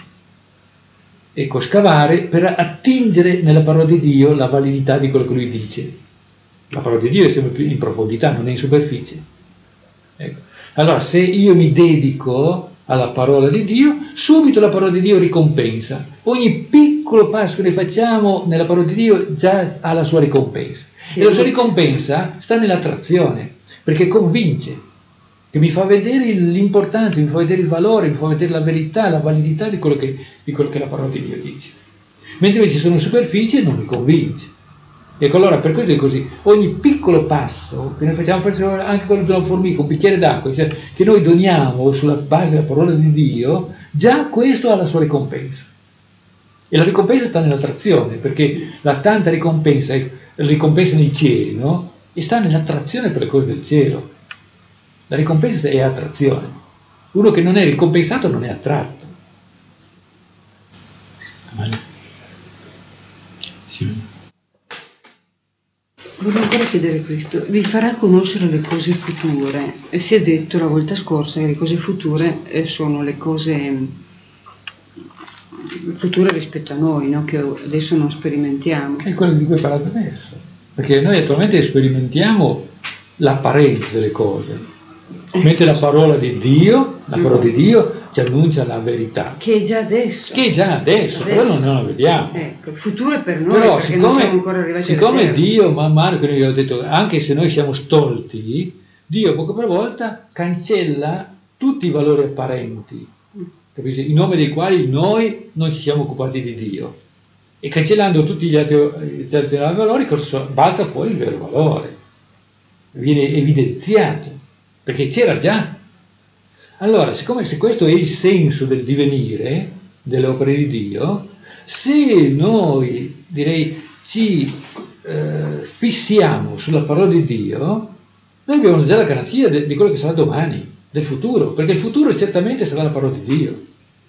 Ecco, scavare per attingere nella parola di Dio la validità di quello che lui dice. La parola di Dio è sempre più in profondità, non è in superficie. Ecco. Allora, se io mi dedico alla parola di Dio, subito la parola di Dio ricompensa. Ogni piccolo passo che noi facciamo nella parola di Dio già ha la sua ricompensa. E la sua ricompensa sta nell'attrazione, perché convince, che mi fa vedere l'importanza, mi fa vedere il valore, mi fa vedere la verità, la validità di quello che, di quello che la parola di Dio dice. Mentre invece sono in superficie non mi convince. Ecco, allora per questo è così, ogni piccolo passo che noi facciamo, facciamo anche quello di una formica, un bicchiere d'acqua, cioè, che noi doniamo sulla base della parola di Dio, già questo ha la sua ricompensa. E la ricompensa sta nell'attrazione, perché la tanta ricompensa, la ricompensa nei cieli, no? E sta nell'attrazione per le cose del cielo. La ricompensa è attrazione. Uno che non è ricompensato non è attratto. Sì. Volevo ancora chiedere questo, vi farà conoscere le cose future. E si è detto la volta scorsa che le cose future sono le cose future rispetto a noi, no? Che adesso non sperimentiamo. È quello di cui parlate adesso, perché noi attualmente sperimentiamo l'apparenza delle cose, mentre la parola di Dio, la parola di Dio ci annuncia la verità. Che è già adesso. Che è già adesso, adesso. però non la vediamo. Ecco, il futuro è per noi, però perché siccome, non siamo ancora arrivati siccome Dio, man mano che noi ho detto, anche se noi siamo stolti, Dio poco per volta cancella tutti i valori apparenti, capisci? In nome dei quali noi non ci siamo occupati di Dio. E cancellando tutti gli altri, gli altri valori, balza fuori il vero valore, viene evidenziato, perché c'era già. Allora, siccome se questo è il senso del divenire, delle opere di Dio, se noi, direi, ci eh, fissiamo sulla parola di Dio, noi abbiamo già la garanzia de, di quello che sarà domani, del futuro, perché il futuro certamente sarà la parola di Dio.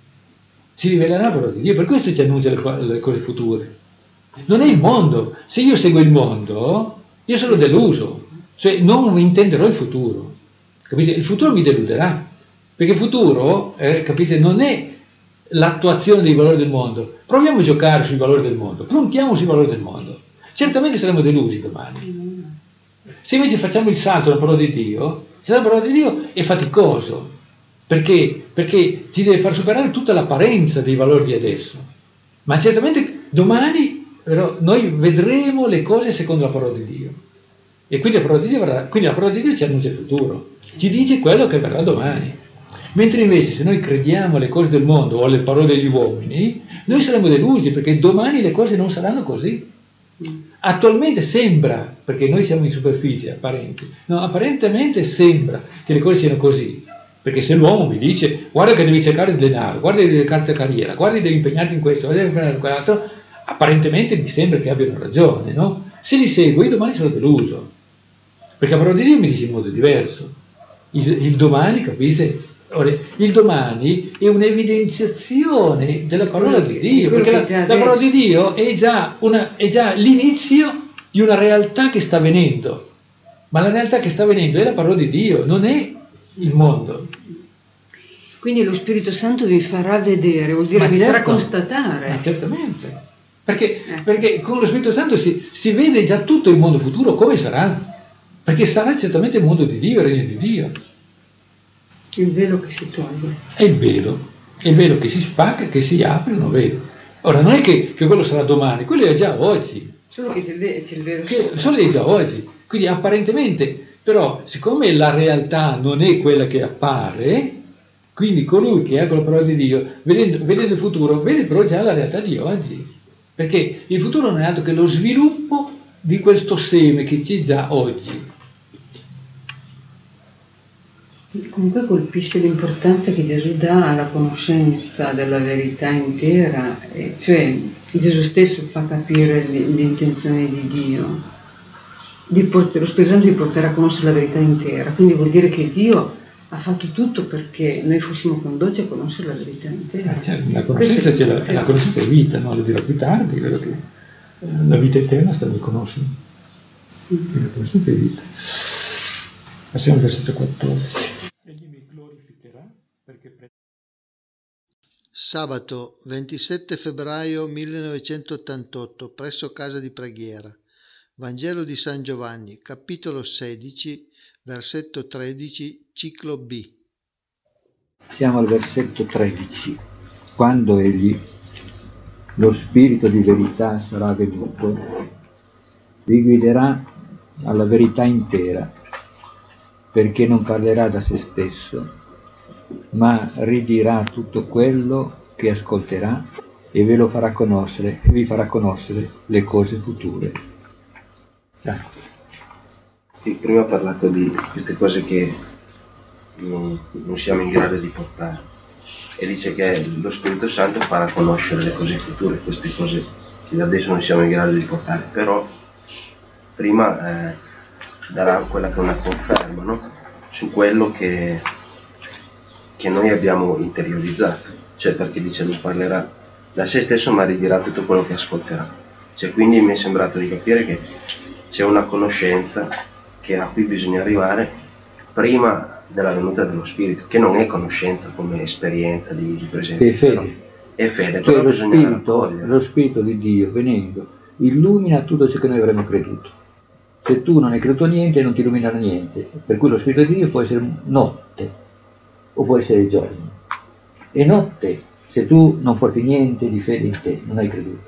Si rivelerà la parola di Dio, per questo ci annuncia le, le cose future. Non è il mondo. Se io seguo il mondo, io sono deluso, cioè non intenderò il futuro. Capite? Il futuro mi deluderà, perché il futuro, eh, capite, non è l'attuazione dei valori del mondo. Proviamo a giocare sui valori del mondo, puntiamo sui valori del mondo. Certamente saremo delusi domani. Se invece facciamo il salto alla parola di Dio, la parola di Dio è faticoso. Perché? Perché ci deve far superare tutta l'apparenza dei valori di adesso. Ma certamente domani però, noi vedremo le cose secondo la parola di Dio. E quindi la parola di Dio, verrà, quindi la parola di Dio ci annuncia il futuro. Ci dice quello che verrà domani. Mentre invece se noi crediamo alle cose del mondo o alle parole degli uomini, noi saremo delusi perché domani le cose non saranno così. Attualmente sembra, perché noi siamo in superficie, apparenti, no, apparentemente sembra che le cose siano così. Perché se l'uomo mi dice guarda che devi cercare il denaro, guarda che devi cercare carriera, guarda che devi impegnarti in questo, guarda che devi impegnarti in quell'altro, apparentemente mi sembra che abbiano ragione, no? Se li seguo io domani sarò deluso, perché la parola di Dio mi dice in modo diverso. Il, il domani, capite? Il domani è un'evidenziazione della parola di Dio, perché la, la parola di Dio è già, una, è già l'inizio di una realtà che sta avvenendo, ma la realtà che sta avvenendo è la parola di Dio, non è il mondo. Quindi lo Spirito Santo vi farà vedere, vuol dire ma vi certo, farà constatare. Ma certamente, perché, eh. perché con lo Spirito Santo si, si vede già tutto il mondo futuro come sarà, perché sarà certamente il mondo di Dio, il regno di Dio. Il velo che si toglie. È il velo, è il velo che si spacca, che si apre, non vede. Ora non è che, che quello sarà domani, quello è già oggi. Solo che c'è il, c'è il velo. Che, solo è già oggi, quindi apparentemente. Però, siccome la realtà non è quella che appare, quindi colui che ha con la parola di Dio, vedendo, vedendo il futuro, vede però già la realtà di oggi. Perché il futuro non è altro che lo sviluppo di questo seme che c'è già oggi. Comunque colpisce l'importanza che Gesù dà alla conoscenza della verità intera, e cioè Gesù stesso fa capire l'intenzione di Dio. Di portare, lo Spirito Santo vi porterà a conoscere la verità intera, quindi vuol dire che Dio ha fatto tutto perché noi fossimo condotti a conoscere la verità intera. Eh, cioè, la conoscenza c'è la, la conoscenza è vita, no? Lo dirò più tardi, vedo che la vita eterna sta nel conoscere. Mm-hmm. La conoscenza è vita. Passiamo al versetto quattordici. Egli mi glorificherà perché pre- Sabato ventisette febbraio millenovecentottantotto, presso casa di preghiera. Vangelo di San Giovanni, capitolo sedici, versetto tredici, ciclo B. Siamo al versetto tredici. Quando egli, lo Spirito di verità, sarà venuto, vi guiderà alla verità intera, perché non parlerà da se stesso, ma ridirà tutto quello che ascolterà e ve lo farà conoscere, e vi farà conoscere le cose future. Sì, prima ho parlato di queste cose che non, non siamo in grado di portare, e dice che lo Spirito Santo farà conoscere le cose future, queste cose che adesso non siamo in grado di portare, però prima eh, darà quella che è una conferma, no? Su quello che, che noi abbiamo interiorizzato, cioè perché dice non parlerà da se stesso ma ridirà tutto quello che ascolterà, cioè, quindi mi è sembrato di capire che c'è una conoscenza che a cui bisogna arrivare prima della venuta dello Spirito, che non è conoscenza come esperienza di, di presenza, è fede, è fede, cioè però lo bisogna spirito, lo Spirito di Dio venendo illumina tutto ciò che noi avremmo creduto. Se tu non hai creduto niente non ti illuminerà niente, per cui lo Spirito di Dio può essere notte o può essere giorno, è notte se tu non porti niente di fede in te, non hai creduto.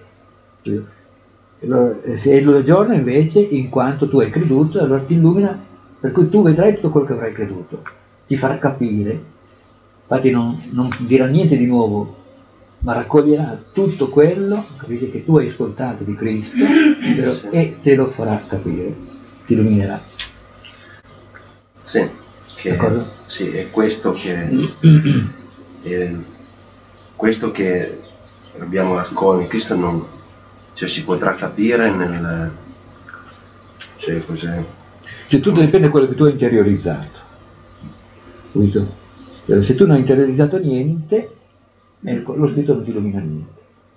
Se è il giorno invece, in quanto tu hai creduto, allora ti illumina, per cui tu vedrai tutto quello che avrai creduto, ti farà capire, infatti non, non dirà niente di nuovo, ma raccoglierà tutto quello che tu hai ascoltato di Cristo però, e te lo farà capire, ti illuminerà. Sì, che, sì, è questo che è questo che abbiamo raccolto. Cristo non, cioè, si potrà capire nel, cioè, cos'è? Cioè tutto dipende da quello che tu hai interiorizzato, capito? Se tu non hai interiorizzato niente, lo Spirito non ti illumina niente.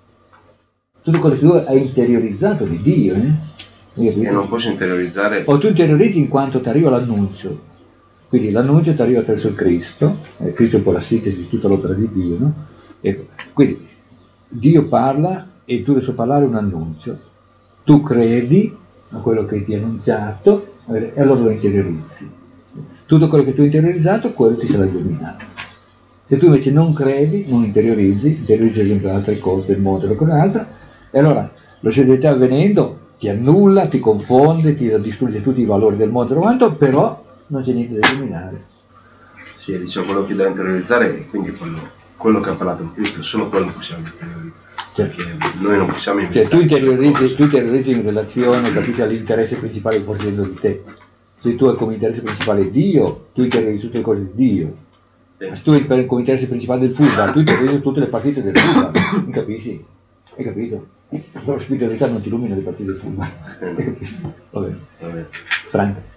Tutto quello che tu hai interiorizzato di Dio, eh? E non posso interiorizzare. O tu interiorizzi in quanto ti arriva l'annuncio, quindi l'annuncio ti arriva attraverso il Cristo, eh, Cristo è un po' la sintesi di tutta l'opera di Dio, no? Ecco, quindi Dio parla e tu adesso parlare un annuncio, tu credi a quello che ti è annunciato e allora lo interiorizzi. Tutto quello che tu hai interiorizzato, quello ti sarà illuminato. Se tu invece non credi, non interiorizzi, interiorizzi ad esempio altre cose del mondo o quell'altra, e allora la società avvenendo ti annulla, ti confonde, ti distrugge tutti i valori del mondo, però non c'è niente da illuminare. Sì, diciamo quello che devo interiorizzare è quindi quello, quello che ha parlato il Cristo, solo quello che possiamo interiorizzare. Cioè, perché noi non possiamo cioè tu interiorizzi, tu interiorizzi in relazione, capisci, all'interesse principale che porti dentro di te. Se tu hai come interesse principale Dio, tu interiorizzi tutte le cose di Dio. Sì. Se tu hai come interesse principale del football, tu interiorizzi tutte le partite del football, capisci? Hai capito? Però lo spirito di verità non ti illumina le partite del football. Va bene. Va bene. Franco.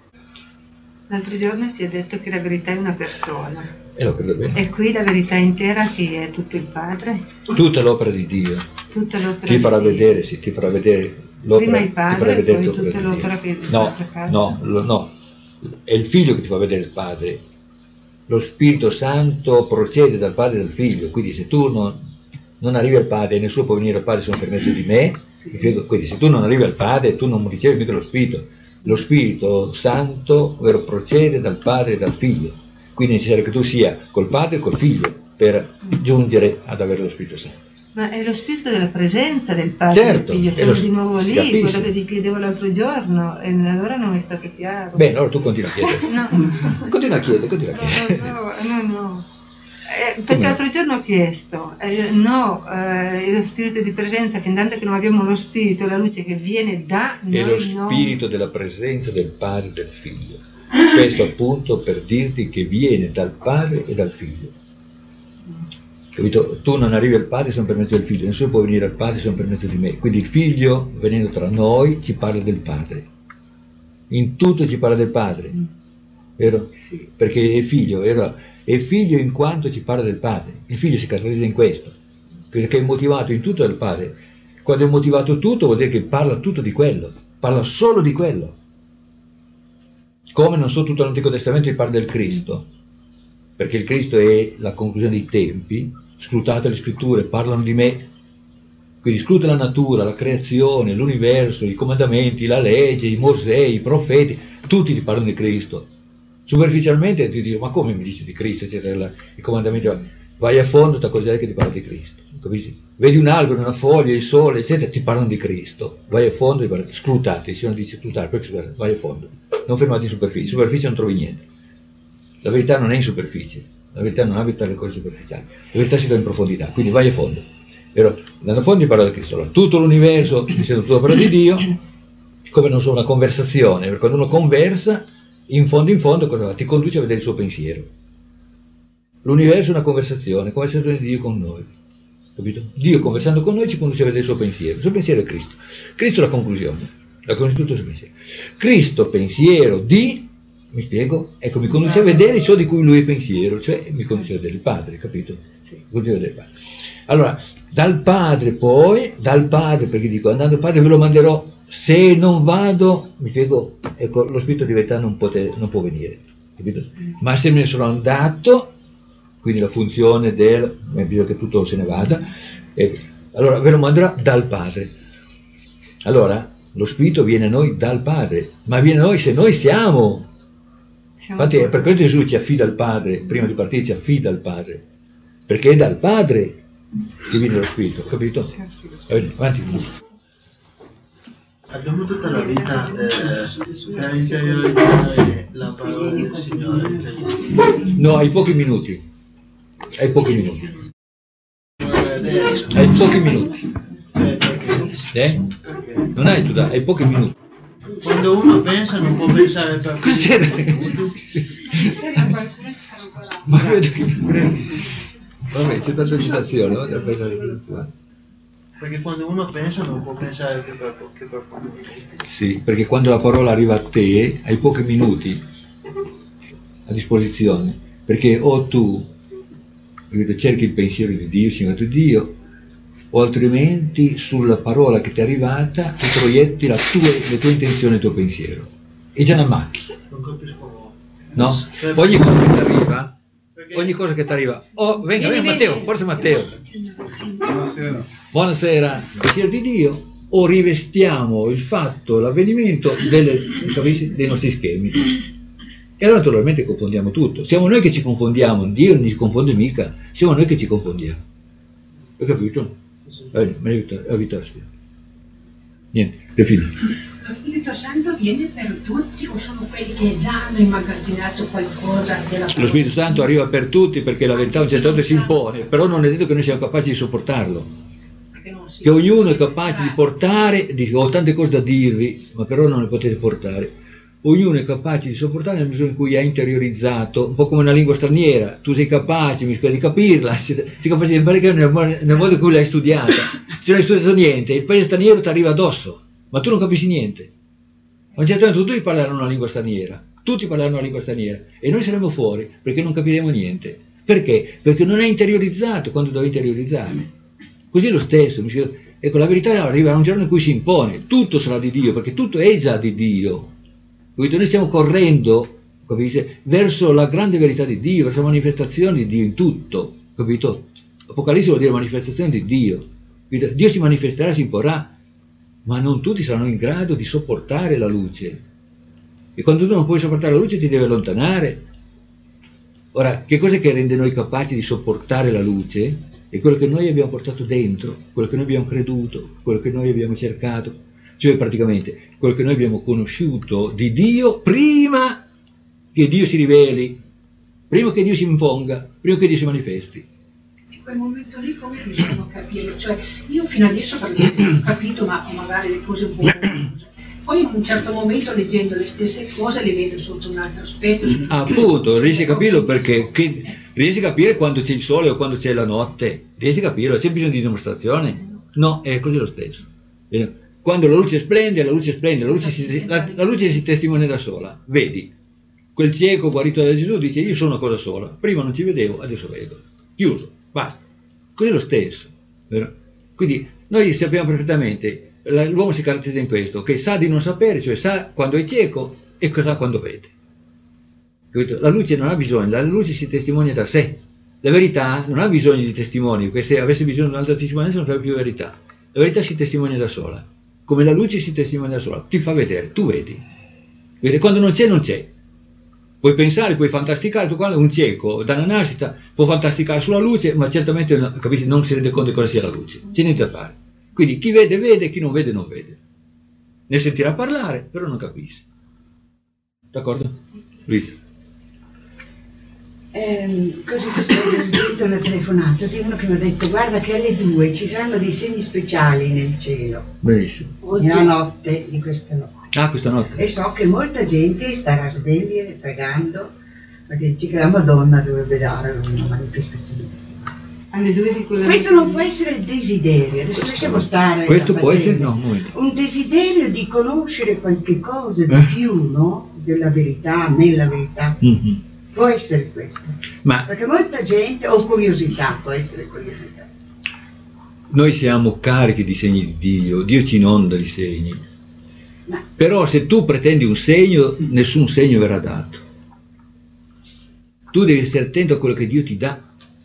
L'altro giorno si è detto che la verità è una persona. E lo credo bene. E qui la verità intera che è tutto il Padre? Tutta l'opera di Dio. Tutta l'opera ti farà di Dio. vedere, sì, ti farà vedere l'opera. Prima il Padre e poi tutta l'opera che no, no, lo, no, è il Figlio che ti fa vedere il Padre. Lo Spirito Santo procede dal Padre e dal Figlio, quindi se tu non, non arrivi al Padre e nessuno può venire al Padre se non per mezzo di me, sì. Quindi se tu non arrivi al Padre tu non ricevi mica lo Spirito. Lo Spirito Santo, ovvero, procede dal Padre e dal Figlio, quindi è necessario che tu sia col Padre e col Figlio per giungere ad avere lo Spirito Santo. Ma è lo spirito della presenza del Padre certo, e del Figlio, siamo lo, di nuovo lì, capisce. Quello che ti chiedevo l'altro giorno, e allora non è stato chiaro. Bene, allora tu continua a chiedere. No. Continua a chiedere, continua a chiedere. No, no, no, no. Eh, perché l'altro giorno ho chiesto, eh, no, eh, è lo spirito di presenza, che intanto che non abbiamo lo spirito, la luce che viene da noi. È lo spirito non... della presenza del Padre e del Figlio. Questo appunto per dirti che viene dal Padre e dal Figlio. Capito? Tu non arrivi al Padre se non per mezzo del Figlio, nessuno può venire al Padre se non per mezzo di me. Quindi il Figlio, venendo tra noi, ci parla del Padre. In tutto ci parla del Padre, vero? Sì. Perché è figlio, era, è figlio in quanto ci parla del Padre. Il Figlio si caratterizza in questo, perché è motivato in tutto dal Padre. Quando è motivato tutto vuol dire che parla tutto di quello, parla solo di quello. Come non so tutto l'Antico Testamento, parla del Cristo, perché il Cristo è la conclusione dei tempi. Scrutate le scritture, parlano di me, quindi scruta la natura, la creazione, l'universo, i comandamenti, la legge, i Mosè, i profeti, tutti ti parlano di Cristo. Superficialmente ti dico, ma come mi dici di Cristo, eccetera, i comandamenti, vai a fondo, ti accorgerai che ti parla di Cristo, capisci? Vedi un albero, una foglia, il sole, eccetera, ti parlano di Cristo, vai a fondo, ti parlano, scrutate, se non dice scrutare, poi scrutare, vai a fondo, non fermati in superficie, in superficie non trovi niente, la verità non è in superficie. La verità non abita le cose superficiali, la verità si trova in profondità, quindi vai a fondo. Però andando a fondo parla di Cristo. Allora, tutto l'universo, essendo tutto opera di Dio, come non so una conversazione, perché quando uno conversa, in fondo in fondo cosa va? Ti conduce a vedere il suo pensiero. L'universo è una conversazione, conversazione di Dio con noi. Capito? Dio conversando con noi ci conduce a vedere il suo pensiero. Il suo pensiero è Cristo. Cristo è la conclusione, la conclusione di tutto il suo pensiero. Cristo, pensiero di... Mi spiego? Ecco, mi conduce a vedere ciò di cui lui è pensiero, cioè mi conduce a vedere il Padre, capito? Sì. Mi conduce a vedere il Padre. Allora, dal Padre poi, dal Padre, perché dico, andando al Padre ve lo manderò, se non vado, mi spiego, ecco, lo Spirito di verità non, pote, non può venire, capito? Ma se me ne sono andato, quindi la funzione del, bisogna che tutto se ne vada, ecco, allora ve lo manderò dal Padre. Allora, lo Spirito viene a noi dal Padre, ma viene a noi se noi siamo... Infatti è per questo Gesù ci affida al Padre, prima di partire ci affida al Padre, perché è dal Padre che viene lo Spirito, capito? Avanti. Abbiamo tutta la vita eh, per interiorizzare la parola del Signore. No, hai pochi minuti. Hai pochi minuti. Hai pochi minuti. Eh? Non hai tu da, hai pochi minuti. Quando uno pensa non può pensare per Cos'era? Ma vedo che vabbè, c'è tanta agitazione, no? Perché quando uno pensa non può pensare che per, po- che per pochi minuti. Sì, perché quando la parola arriva a te hai pochi minuti a disposizione, perché o tu cerchi il pensiero di Dio, significato di Dio, o altrimenti sulla parola che ti è arrivata tu proietti la tua, le tue intenzioni e il tuo pensiero. E già la macchina. Non capisco. No? Ogni cosa che ti arriva, ogni cosa che ti arriva, oh, venga, venga Matteo, forza Matteo. Buonasera. Buonasera, pensiero di Dio, o rivestiamo il fatto, l'avvenimento delle, dei nostri schemi. E allora naturalmente confondiamo tutto. Siamo noi che ci confondiamo, Dio non ci confonde mica, siamo noi che ci confondiamo. Hai capito? Eh, me ne aiuta, niente, è finito. Lo Spirito Santo viene per tutti o sono quelli che già hanno immagazzinato qualcosa della parola? Lo Spirito Santo arriva per tutti perché la verità a un certo punto si impone, però non è detto che noi siamo capaci di sopportarlo. Che ognuno è capace di portare, dico, ho tante cose da dirvi, ma però non le potete portare. Ognuno è capace di sopportare nella misura in cui ha interiorizzato, un po' come una lingua straniera, tu sei capace, mi spero di capirla, sei capace di imparare nel, nel modo in cui l'hai studiata. Se non hai studiato niente, il paese straniero ti arriva addosso, ma tu non capisci niente. A un certo punto tutti parleranno una lingua straniera, tutti parleranno una lingua straniera, e noi saremo fuori perché non capiremo niente. Perché? Perché non hai interiorizzato quando devi interiorizzare. Così è lo stesso, ecco, la verità arriva a un giorno in cui si impone, tutto sarà di Dio, perché tutto è già di Dio. Noi stiamo correndo, capite, verso la grande verità di Dio, verso la manifestazione di Dio in tutto, capito? Apocalisse vuol dire manifestazione di Dio. Dio si manifesterà, si imporrà, ma non tutti saranno in grado di sopportare la luce. E quando tu non puoi sopportare la luce ti devi allontanare. Ora, che cosa è che rende noi capaci di sopportare la luce? È quello che noi abbiamo portato dentro, quello che noi abbiamo creduto, quello che noi abbiamo cercato, cioè praticamente quello che noi abbiamo conosciuto di Dio prima che Dio si riveli, prima che Dio si imponga, prima che Dio si manifesti. In quel momento lì come riusciamo a capire? Cioè io fino adesso ho capito, ma magari le cose buone, poi in un certo momento leggendo le stesse cose le vedo sotto un altro aspetto. Appunto, riesci a capirlo perché che, riesci a capire quando c'è il sole o quando c'è la notte, riesci a capirlo, c'è bisogno di dimostrazione? No, è così lo stesso. Quando la luce splende, la luce splende, la luce si, la, la luce si testimonia da sola, vedi? Quel cieco guarito da Gesù dice io sono una cosa sola, prima non ci vedevo, adesso vedo, chiuso, basta. Così è lo stesso, vero? Quindi noi sappiamo perfettamente, l'uomo si caratterizza in questo, che sa di non sapere, cioè sa quando è cieco e sa quando vede. Capito? La luce non ha bisogno, la luce si testimonia da sé. La verità non ha bisogno di testimoni, perché se avesse bisogno di un'altra testimonianza non sarebbe più verità. La verità si testimonia da sola, come la luce si testimonia da sola, ti fa vedere, tu vedi. Vedi? Quando non c'è, non c'è. Puoi pensare, puoi fantasticare, tu quando un cieco da una nascita può fantasticare sulla luce, ma certamente no, capisci, non si rende conto di cosa sia la luce, c'è niente da fare. Quindi chi vede vede, chi non vede non vede. Ne sentirà parlare, però non capisce. D'accordo? Luisa. Eh, così ho una telefonata di uno che mi ha detto guarda che alle due ci saranno dei segni speciali nel cielo. Benissimo. Nella notte di questa notte. Ah, questa notte. E so che molta gente starà sveglia pregando perché dice che la Madonna dovrebbe dare una manifestazione. Alle due di quella Questo non può essere il desiderio, adesso lasciamo stare. Questo può essere, no, noi. Un desiderio di conoscere qualche cosa di eh. più, no? Della verità, nella verità. Mm-hmm. Può essere questo. Ma perché molta gente, o curiosità, può essere curiosità. Noi siamo carichi di segni di Dio, Dio ci inonda di segni. Ma. Però se tu pretendi un segno, nessun segno verrà dato. Tu devi stare attento a quello che Dio ti dà.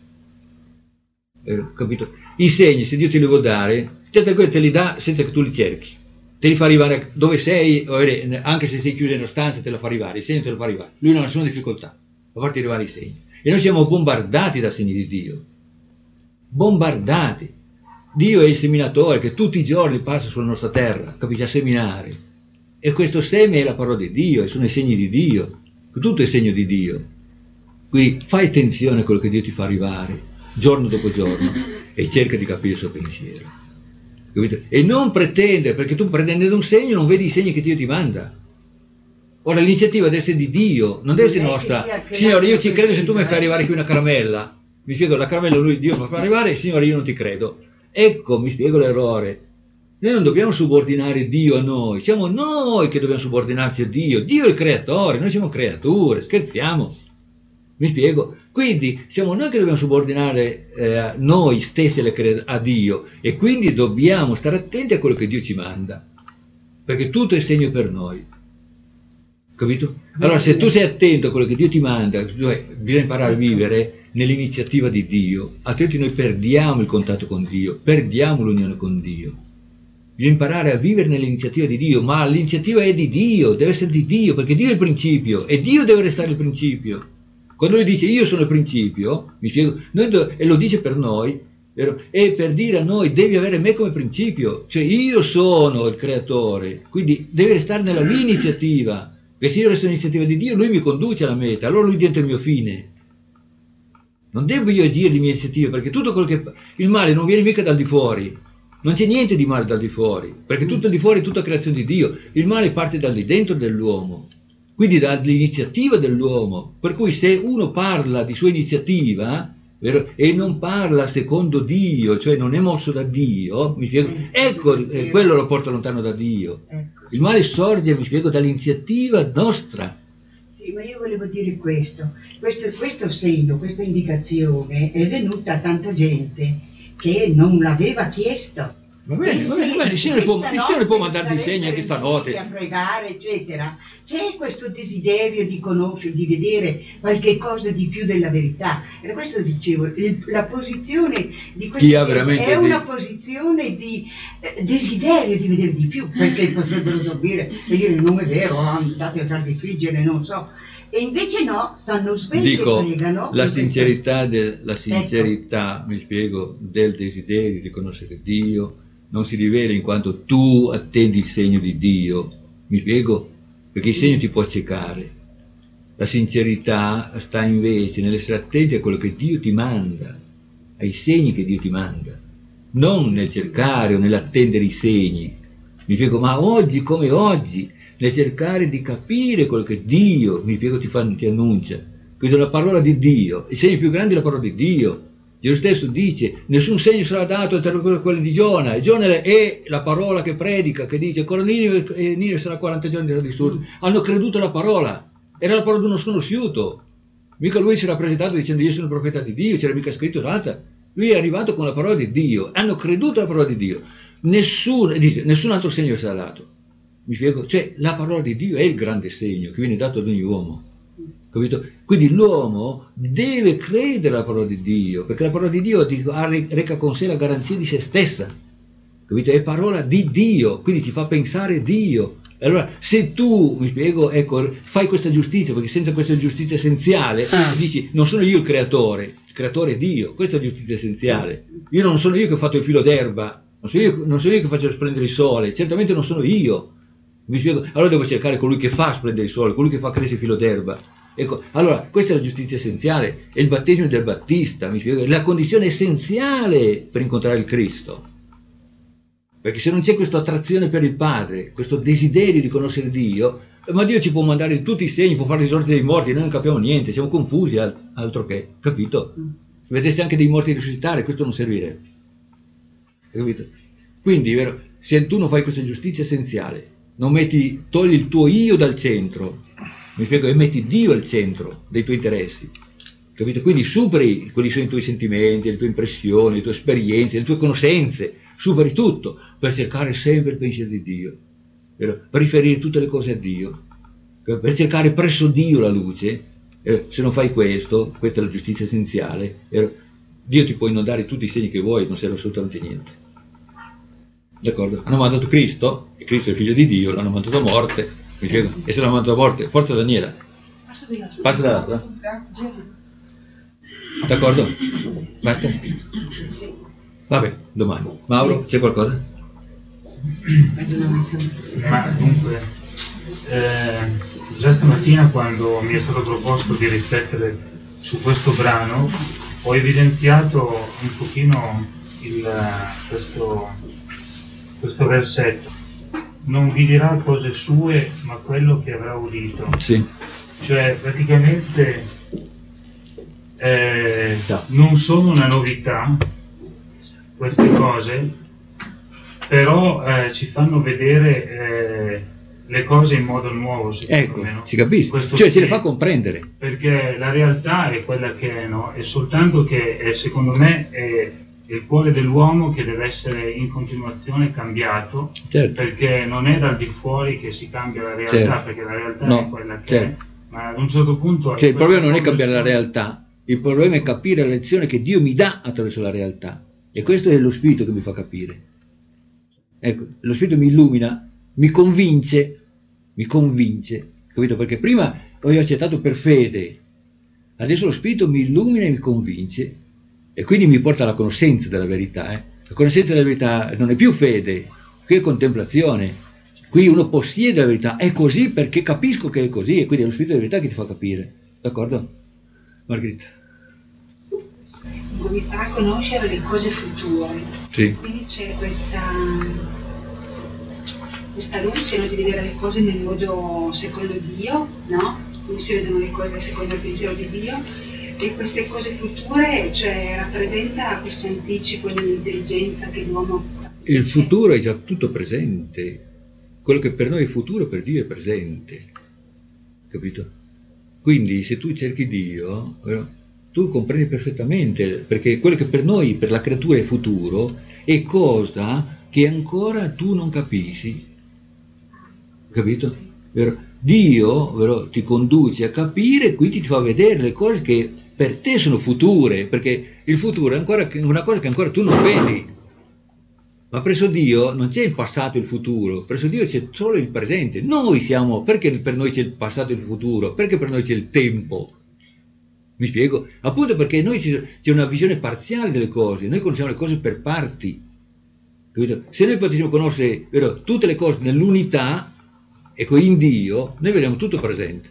Eh, capito? I segni, se Dio te li vuol dare, certe cose te li dà senza che tu li cerchi. Te li fa arrivare dove sei, anche se sei chiuso in una stanza te la fa arrivare, il segno te lo fa arrivare. Lui non ha nessuna difficoltà a farti arrivare i segni. E noi siamo bombardati da segni di Dio. bombardati. Dio è il seminatore che tutti i giorni passa sulla nostra terra, capisci, a seminare. E questo seme è la parola di Dio, e sono i segni di Dio, tutto è segno di Dio. Quindi fai attenzione a quello che Dio ti fa arrivare, giorno dopo giorno, e cerca di capire il suo pensiero. Capito? E non pretendere, perché tu pretendendo un segno non vedi i segni che Dio ti manda. Ora l'iniziativa deve essere di Dio, non deve essere nostra. Signore, io ci credo se tu mi fai arrivare qui una caramella. Mi spiego, la caramella lui Dio mi fa arrivare, Signore, io non ti credo. Ecco, mi spiego l'errore. Noi non dobbiamo subordinare Dio a noi, siamo noi che dobbiamo subordinarci a Dio. Dio è il creatore, noi siamo creature, scherziamo. Mi spiego? Quindi siamo noi che dobbiamo subordinare eh, noi stessi a Dio, e quindi dobbiamo stare attenti a quello che Dio ci manda, perché tutto è segno per noi. Capito? Allora se tu sei attento a quello che Dio ti manda, bisogna imparare a vivere nell'iniziativa di Dio, altrimenti noi perdiamo il contatto con Dio, perdiamo l'unione con Dio. Bisogna imparare a vivere nell'iniziativa di Dio, ma l'iniziativa è di Dio, deve essere di Dio, perché Dio è il principio e Dio deve restare il principio. Quando lui dice io sono il principio, mi spiego, noi do, e lo dice per noi, vero? È per dire a noi devi avere me come principio, cioè io sono il creatore, quindi devi restare nella mia iniziativa. Perché se io resto nell'iniziativa di Dio, lui mi conduce alla meta, allora lui diventa il mio fine. Non devo io agire di mia iniziativa, perché tutto quello che... il male non viene mica dal di fuori, non c'è niente di male dal di fuori, perché tutto di fuori è tutta creazione di Dio, il male parte dal di dentro dell'uomo, quindi dall'iniziativa dell'uomo, per cui se uno parla di sua iniziativa, vero, e non parla secondo Dio, cioè non è mosso da Dio, mi spiego, ecco, eh, quello lo porta lontano da Dio. Il male sorge, mi spiego, dall'iniziativa nostra. Sì, ma io volevo dire questo. questo, questo segno, questa indicazione è venuta a tanta gente che non l'aveva chiesto. Va bene, va bene, va bene. Il Signore può, il Signore può mandarti i segni anche stanotte. A pregare, eccetera. C'è questo desiderio di conoscere, di vedere qualche cosa di più della verità. E questo dicevo, il, la posizione di questa gente è una posizione di eh, desiderio di vedere di più, perché potrebbero dormire e dire non è vero, andate a farvi friggere, non so. E invece no, stanno svegli Dico, e pregano. La sincerità, del, la sincerità ecco. mi spiego, del desiderio di conoscere Dio non si rivela in quanto tu attendi il segno di Dio, mi spiego? Perché il segno ti può accecare. La sincerità sta invece nell'essere attenti a quello che Dio ti manda, ai segni che Dio ti manda, non nel cercare o nell'attendere i segni, mi spiego, ma oggi come oggi, nel cercare di capire quello che Dio, mi spiego, ti, fa, ti annuncia. Quindi la parola di Dio, il segno più grande è la parola di Dio. Gesù stesso dice, nessun segno sarà dato oltre quello di Giona, e Giona è la parola che predica, che dice, ancora Ninive, e Ninive sarà quaranta giorni da distrutto. Hanno creduto alla parola, era la parola di uno sconosciuto, mica lui si era presentato dicendo io sono il profeta di Dio, c'era mica scritto nada, lui è arrivato con la parola di Dio, hanno creduto alla parola di Dio, nessun, dice, nessun altro segno sarà dato, mi spiego, cioè la parola di Dio è il grande segno che viene dato ad ogni uomo. Capito? Quindi l'uomo deve credere alla parola di Dio, perché la parola di Dio reca con sé la garanzia di se stessa, capito? È parola di Dio, quindi ti fa pensare Dio. Allora, se tu, mi spiego, ecco, fai questa giustizia, perché senza questa giustizia essenziale, ah. dici, non sono io il creatore, il creatore è Dio, questa è la giustizia essenziale. Io non sono io che ho fatto il filo d'erba, non sono io, non sono io che faccio splendere il sole, certamente non sono io. Mi spiego? Allora devo cercare colui che fa splendere il sole, colui che fa crescere il filo d'erba. Ecco, allora questa è la giustizia essenziale, è il battesimo del Battista, mi spiego, è la condizione essenziale per incontrare il Cristo, perché se non c'è questa attrazione per il Padre, questo desiderio di conoscere Dio, ma Dio ci può mandare tutti i segni, può fare risorgere dei morti, noi non capiamo niente, siamo confusi, altro che, capito? Vedeste anche dei morti risuscitare, questo non servirebbe, capito? Quindi, vero, se tu non fai questa giustizia essenziale, non metti, togli il tuo io dal centro, mi spiego, e metti Dio al centro dei tuoi interessi, capito? Quindi superi quelli sono i tuoi sentimenti, le tue impressioni, le tue esperienze, le tue conoscenze, superi tutto per cercare sempre il pensiero di Dio, vero? Per riferire tutte le cose a Dio, per cercare presso Dio la luce. Eh, se non fai questo, questa è la giustizia essenziale, vero? Dio ti può inondare tutti i segni che vuoi, non serve assolutamente niente. D'accordo? Hanno mandato Cristo, e Cristo è il figlio di Dio, l'hanno mandato a morte. Mi spiego? E se l'hanno mandato a morte, forza Daniela, passa dall'altra. D'accordo? Basta? Vabbè, domani. Mauro, c'è qualcosa? Ma dunque, eh, già stamattina quando mi è stato proposto di riflettere su questo brano, ho evidenziato un pochino il, questo, questo versetto. Non vi dirà cose sue, ma quello che avrà udito. Sì. Cioè, praticamente eh, non sono una novità queste cose, però eh, ci fanno vedere eh, le cose in modo nuovo, secondo ecco, me. No? Si capisce, Questo cioè sì, se le fa comprendere. Perché la realtà è quella che è, no? È soltanto che è, secondo me è il cuore dell'uomo che deve essere in continuazione cambiato, certo. Perché non è dal di fuori che si cambia la realtà, certo. Perché la realtà no, è quella che certo. è, ma ad un certo punto... Cioè il problema non è cambiare la realtà, il problema è capire la lezione che Dio mi dà attraverso la realtà, e questo è lo Spirito che mi fa capire. Ecco, lo Spirito mi illumina, mi convince, mi convince, capito? Perché prima ho accettato per fede, adesso lo Spirito mi illumina e mi convince, e quindi mi porta alla conoscenza della verità. Eh? La conoscenza della verità non è più fede, qui è contemplazione, qui uno possiede la verità, è così perché capisco che è così, e quindi è lo Spirito della verità che ti fa capire, d'accordo? Margherita. Mi fa conoscere le cose future, sì. Quindi c'è questa, questa luce, no, di vedere le cose nel modo secondo Dio, no? Quindi si vedono le cose secondo il pensiero di Dio, e queste cose future, cioè, rappresenta questo anticipo di un'intelligenza che l'uomo... Il futuro è già tutto presente, quello che per noi è futuro per Dio è presente, capito? Quindi se tu cerchi Dio, tu comprendi perfettamente, perché quello che per noi, per la creatura è futuro, è cosa che ancora tu non capisci, capito? Sì. Vero? Dio, vero, ti conduce a capire, quindi ti fa vedere le cose che per te sono future, perché il futuro è ancora una cosa che ancora tu non vedi. Ma presso Dio non c'è il passato e il futuro, presso Dio c'è solo il presente. Noi siamo, perché per noi c'è il passato e il futuro? Perché per noi c'è il tempo? Mi spiego? Appunto perché noi c'è una visione parziale delle cose, noi conosciamo le cose per parti. Capito? Se noi potessimo conoscere, vero, tutte le cose nell'unità, ecco, in Dio, noi vediamo tutto presente.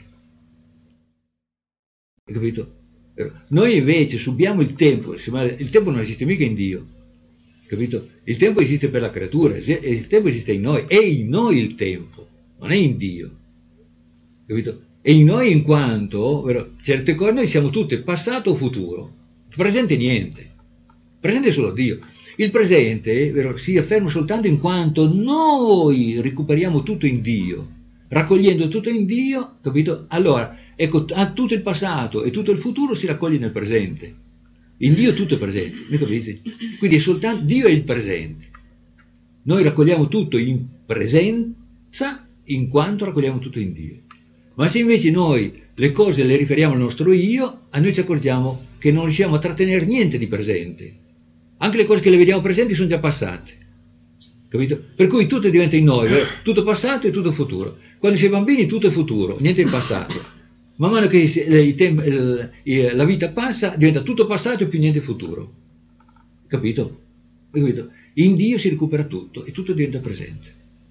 Hai capito? Noi invece subiamo il tempo, il tempo non esiste mica in Dio. Capito? Il tempo esiste per la creatura, il tempo esiste in noi, è in noi il tempo, non è in Dio. Capito? È in noi in quanto, vero, certe cose noi siamo tutte passato o futuro, presente niente, presente solo Dio. Il presente, vero, si afferma soltanto in quanto noi recuperiamo tutto in Dio, raccogliendo tutto in Dio, capito? Allora, ecco, tutto il passato e tutto il futuro si raccoglie nel presente. In Dio tutto è presente, mi capisci? Quindi è soltanto Dio è il presente. Noi raccogliamo tutto in presenza in quanto raccogliamo tutto in Dio. Ma se invece noi le cose le riferiamo al nostro io, a noi ci accorgiamo che non riusciamo a trattenere niente di presente. Anche le cose che le vediamo presenti sono già passate. Capito? Per cui tutto diventa in noi, vero? Tutto passato e tutto futuro. Quando si è bambini tutto è futuro, niente è passato. Man mano che la vita passa, diventa tutto passato e più niente futuro. Capito? Capito? In Dio si recupera tutto e tutto diventa presente.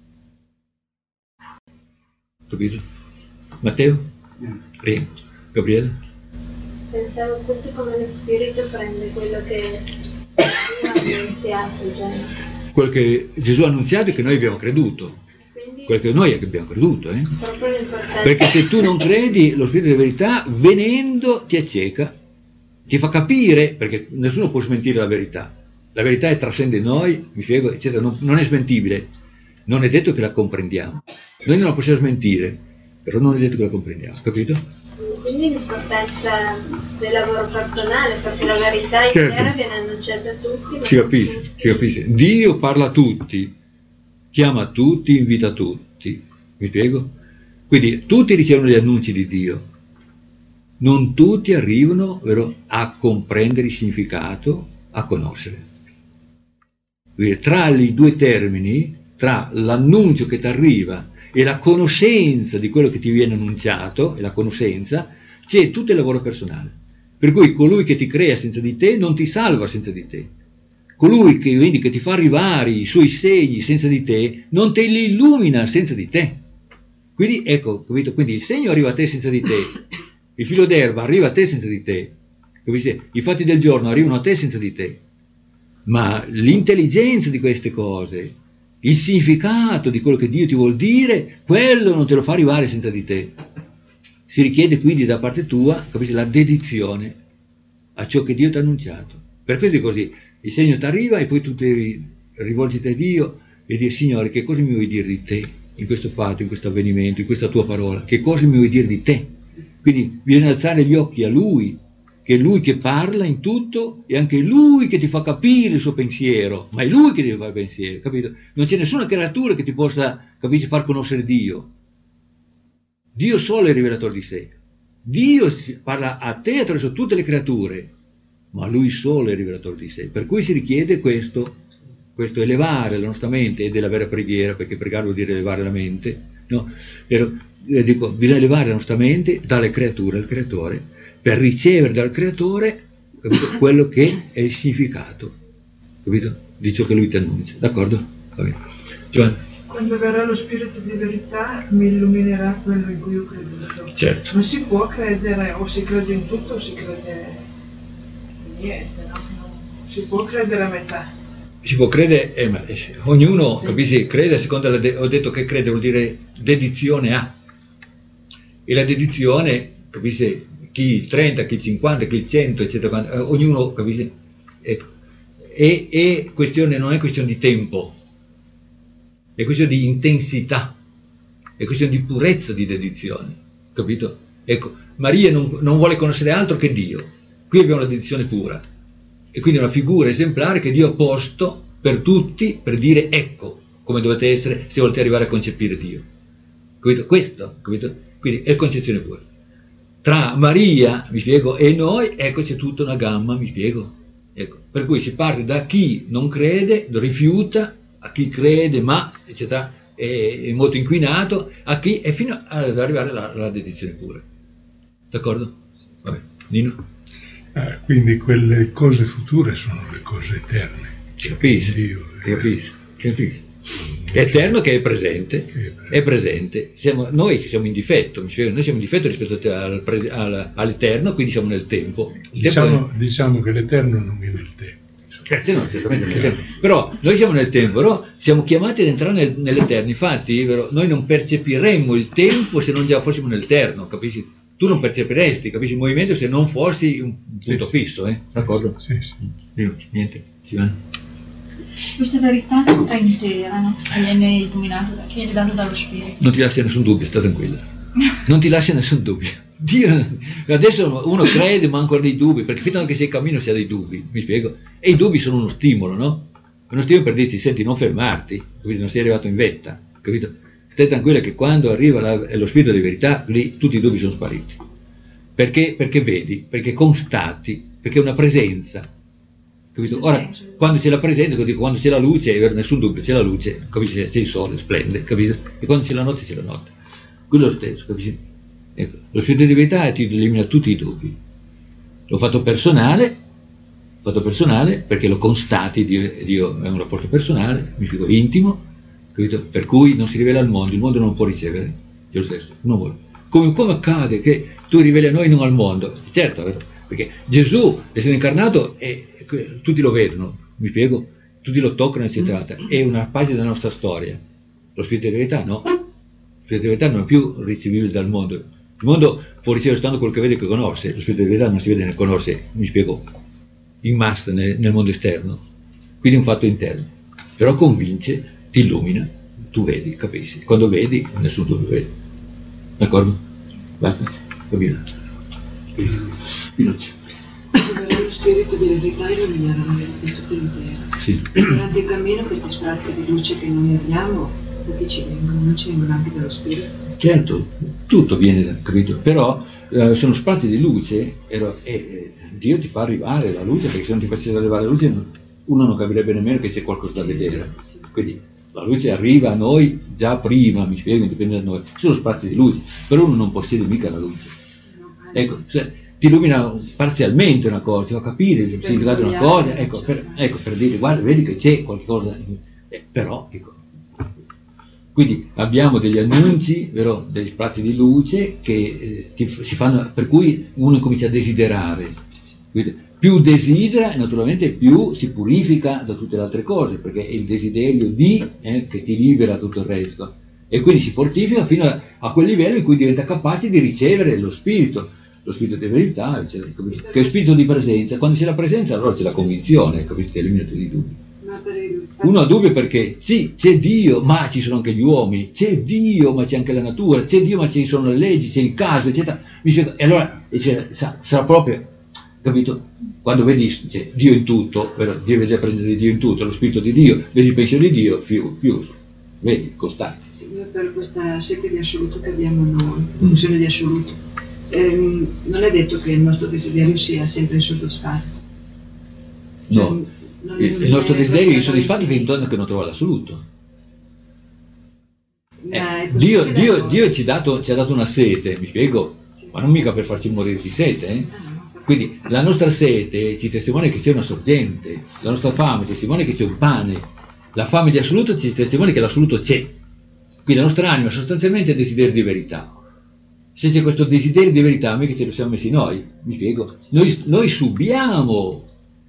Capito? Matteo? Sì. Gabriele? Pensavo appunto come lo spirito prende quello che Dio ha annunziato già. Quello che Gesù ha annunziato e che noi abbiamo creduto. Quello che noi abbiamo creduto, eh? Perché se tu non credi, lo Spirito di verità venendo ti acceca, ti fa capire, perché nessuno può smentire la verità, la verità è trascende noi, mi spiego, eccetera, non, non è smentibile, non è detto che la comprendiamo, noi non la possiamo smentire, però non è detto che la comprendiamo, capito? Quindi l'importanza del lavoro personale, perché la verità intera certo. Viene annunciata a tutti. Si capisce, tutti. si capisce, Dio parla a tutti, chiama tutti, invita tutti, mi spiego? Quindi tutti ricevono gli annunci di Dio, non tutti arrivano, vero, a comprendere il significato, a conoscere. Quindi, tra i due termini, tra l'annuncio che ti arriva e la conoscenza di quello che ti viene annunciato, e la conoscenza, c'è tutto il lavoro personale. Per cui colui che ti crea senza di te non ti salva senza di te. Colui che, quindi, che ti fa arrivare i suoi segni senza di te non te li illumina senza di te. Quindi ecco, capito? Quindi il segno arriva a te senza di te, il filo d'erba arriva a te senza di te, capite? I fatti del giorno arrivano a te senza di te, ma l'intelligenza di queste cose, il significato di quello che Dio ti vuol dire, quello non te lo fa arrivare senza di te. Si richiede quindi da parte tua, capite, la dedizione a ciò che Dio ti ha annunciato. Per questo è così, il segno ti arriva e poi tu ti rivolgi a Dio e dici: Signore, che cosa mi vuoi dire di te in questo fatto, in questo avvenimento, in questa tua parola? Che cosa mi vuoi dire di te? Quindi bisogna alzare gli occhi a Lui, che è Lui che parla in tutto e anche Lui che ti fa capire il suo pensiero, ma è Lui che ti fa il pensiero, capito? Non c'è nessuna creatura che ti possa, capisci, far conoscere Dio. Dio solo è il rivelatore di sé. Dio parla a te attraverso tutte le creature, ma Lui solo è il rivelatore di sé. Per cui si richiede questo, questo elevare la nostra mente, ed è la vera preghiera, perché pregare vuol dire elevare la mente, no? Però, eh, dico, bisogna elevare la nostra mente dalle creature al creatore, per ricevere dal creatore, capito, quello che è il significato, capito, di ciò che Lui ti annuncia. D'accordo? Va bene. Giovanni. Quando verrà lo Spirito di verità mi illuminerà quello in cui ho creduto. Certo. Non si può credere, o si crede in tutto o si crede in niente, no? Non si può credere a metà. Si può credere, eh, ma, eh, ognuno, sì, capisci, crede a seconda della de- ho detto che crede vuol dire dedizione a. E la dedizione, capisci, chi il trenta, chi il cinquanta, chi il cento, eccetera, eh, ognuno, capisci, ecco. E, e questione, non è questione di tempo, è questione di intensità, è questione di purezza di dedizione, capito? Ecco, Maria non, non vuole conoscere altro che Dio. Qui abbiamo la dedizione pura, e quindi una figura esemplare che Dio ha posto per tutti, per dire ecco come dovete essere se volete arrivare a concepire Dio, capito? Questo, capito? Quindi è concezione pura. Tra Maria, mi spiego, e noi, ecco, c'è tutta una gamma, mi spiego. Ecco, per cui si parte da chi non crede, rifiuta, a chi crede ma, eccetera, è, è molto inquinato, a chi, e fino ad arrivare alla, alla dedizione pura. D'accordo? Vabbè, Nino? Ah, quindi quelle cose future sono le cose eterne. Ci capisci? Dio, ci capisci? Ci capisci? È eterno che è presente, è presente. Siamo, noi che siamo in difetto, mi spiego, noi siamo in difetto rispetto al prese, al, all'eterno, quindi siamo nel tempo. Il diciamo, tempo è... diciamo che l'eterno non è nel tempo. Certo, no, certamente nel tempo. Però noi siamo nel tempo, però siamo chiamati ad entrare nel, nell'eterno. Infatti, vero, noi non percepiremmo il tempo se non già fossimo nell'eterno, capisci? Tu non percepiresti, capisci, il movimento se non fossi un punto sì, fisso, eh? D'accordo? Sì, sì. Niente, si va. Questa verità è tutta intera, no? Che viene illuminata, che viene data dallo Spirito. Non ti lascia nessun dubbio, sta tranquilla. Non ti lascia nessun dubbio. Dio, adesso uno crede ma ha ancora dei dubbi, perché fino a che sei in cammino si ha dei dubbi, mi spiego? E i dubbi sono uno stimolo, no? Uno stimolo per dirti, senti, non fermarti, capito? Non sei arrivato in vetta, capito? Stai tranquilla che quando arriva la, lo Spirito di verità, lì tutti i dubbi sono spariti. Perché? Perché vedi, perché constati, perché è una presenza. Capito? Ora, quando c'è la presenza, dico, quando c'è la luce, nessun dubbio, c'è la luce, capisci? C'è il sole, splende, capito? E quando c'è la notte, c'è la notte. Quello è lo stesso, capisci? Ecco, lo Spirito di verità ti elimina tutti i dubbi. L'ho fatto personale, l'ho fatto personale perché lo constati, Dio, Dio è un rapporto personale, mi spiego, intimo, capito? Per cui non si rivela al mondo, il mondo non può ricevere, è lo stesso, non vuole. Come, come accade che tu riveli a noi e non al mondo? Certo, vero? Perché Gesù, essendo incarnato, è, tutti lo vedono, mi spiego, tutti lo toccano, eccetera, è una pagina della nostra storia. Lo Spirito di verità no, lo Spirito di verità non è più ricevibile dal mondo. Il mondo può ricevere soltanto quello che vede e che conosce, lo Spirito di verità non si vede né conosce, mi spiego, in massa nel, nel mondo esterno, quindi è un fatto interno, però convince, ti illumina, tu vedi, capisci, quando vedi nessuno lo vede, d'accordo? Basta? Va bene. Pinocchio. Lo Spirito di verità illuminerà la mente tutta intera. Sì. Durante il cammino questi sprazzi di luce che noi abbiamo, perché ci vengono, non ci vengono anche dallo Spirito? Certo, tutto viene, capito? Però eh, sono spazi di luce e eh, Dio ti fa arrivare la luce, perché se non ti facesse arrivare la luce uno non capirebbe nemmeno che c'è qualcosa da vedere. Quindi la luce arriva a noi già prima, mi spiego, dipende da noi. Sono spazi di luce, però uno non possiede mica la luce. Ecco, cioè, ti illumina parzialmente una cosa, ti fa capire il significato di una cosa, ecco per, ecco, per dire, guarda, vedi che c'è qualcosa, eh, però, ecco. Quindi abbiamo degli annunci, vero, degli sprazzi di luce che eh, ti, si fanno, per cui uno comincia a desiderare. Quindi, più desidera, naturalmente più si purifica da tutte le altre cose, perché è il desiderio di eh, che ti libera tutto il resto. E quindi si fortifica fino a, a quel livello in cui diventa capace di ricevere lo spirito, lo spirito di verità, eccetera, che è spirito di presenza. Quando c'è la presenza allora c'è la convinzione, capito, che elimina tutti i dubbi. Uno ha dubbio perché sì, c'è Dio, ma ci sono anche gli uomini, c'è Dio, ma c'è anche la natura, c'è Dio, ma ci sono le leggi, c'è il caso, eccetera. E allora e sarà proprio, capito? Quando vedi c'è Dio in tutto, vero? Dio vede la presenza di Dio in tutto, lo spirito di Dio, vedi il pensiero di Dio, più, più vedi, costante. Sì, noi per questa sete di assoluto che abbiamo noi, funzione di assoluto, ehm, non è detto che il nostro desiderio sia sempre insoddisfatto. No. Cioè, Il, il nostro desiderio è insoddisfatto fin tanto che non trova l'assoluto. Eh, Dio, Dio, Dio ci, dato, ci ha dato una sete, mi spiego, sì. Ma non mica per farci morire di sete. Eh? Quindi la nostra sete ci testimonia che c'è una sorgente, la nostra fame testimonia che c'è un pane, la fame di assoluto ci testimonia che l'assoluto c'è. Quindi la nostra anima sostanzialmente è desiderio di verità. Se c'è questo desiderio di verità, noi che ce lo siamo messi noi, mi spiego, noi, noi subiamo.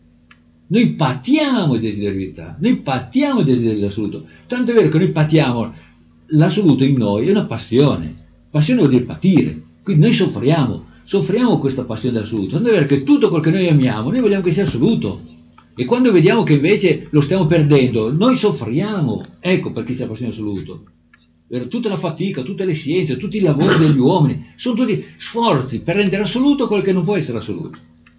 Noi patiamo il desiderio di verità, noi patiamo il desiderio dell'assoluto. Tanto è vero che noi patiamo l'assoluto in noi, è una passione. Passione vuol dire patire. Quindi noi soffriamo, soffriamo questa passione dell'assoluto. Tanto è vero che tutto quel che noi amiamo, noi vogliamo che sia assoluto. E quando vediamo che invece lo stiamo perdendo, noi soffriamo. Ecco perché c'è la passione dell'assoluto. Tutta la fatica, tutte le scienze, tutti i lavori degli uomini, sono tutti sforzi per rendere assoluto quel che non può essere assoluto.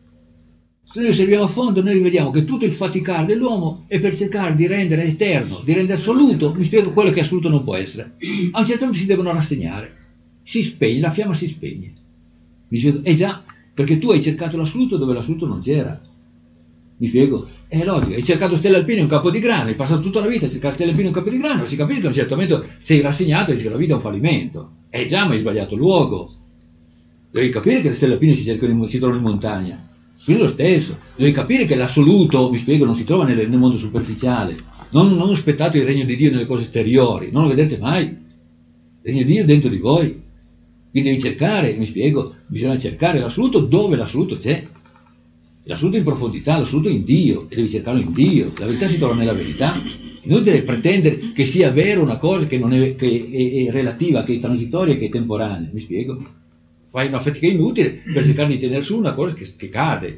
Se noi osserviamo a fondo, noi vediamo che tutto il faticare dell'uomo è per cercare di rendere eterno, di rendere assoluto, mi spiego, quello che assoluto non può essere. A un certo punto si devono rassegnare, si spegne, la fiamma si spegne. Mi spiego, eh già, perché tu hai cercato l'assoluto dove l'assoluto non c'era. Mi spiego? È logico, hai cercato stelle alpine in un campo di grano, hai passato tutta la vita a cercare stelle alpine in un campo di grano, si capisce che a un certo momento sei rassegnato e dici che la vita è un fallimento. Eh già, ma hai sbagliato il luogo. Devi capire che le stelle alpine si, cercano, si trovano in montagna. Quindi lo stesso, devi capire che l'assoluto, mi spiego, non si trova nel, nel mondo superficiale, non, non aspettate il regno di Dio nelle cose esteriori, non lo vedete mai, il regno di Dio è dentro di voi, quindi devi cercare, mi spiego, bisogna cercare l'assoluto dove l'assoluto c'è, l'assoluto in profondità, l'assoluto in Dio, e devi cercarlo in Dio, la verità si trova nella verità, inutile pretendere che sia vero una cosa che, non è, che è, è relativa, che è transitoria, che è temporanea, mi spiego? Fai una fatica inutile per cercare di tenere su una cosa che, che cade.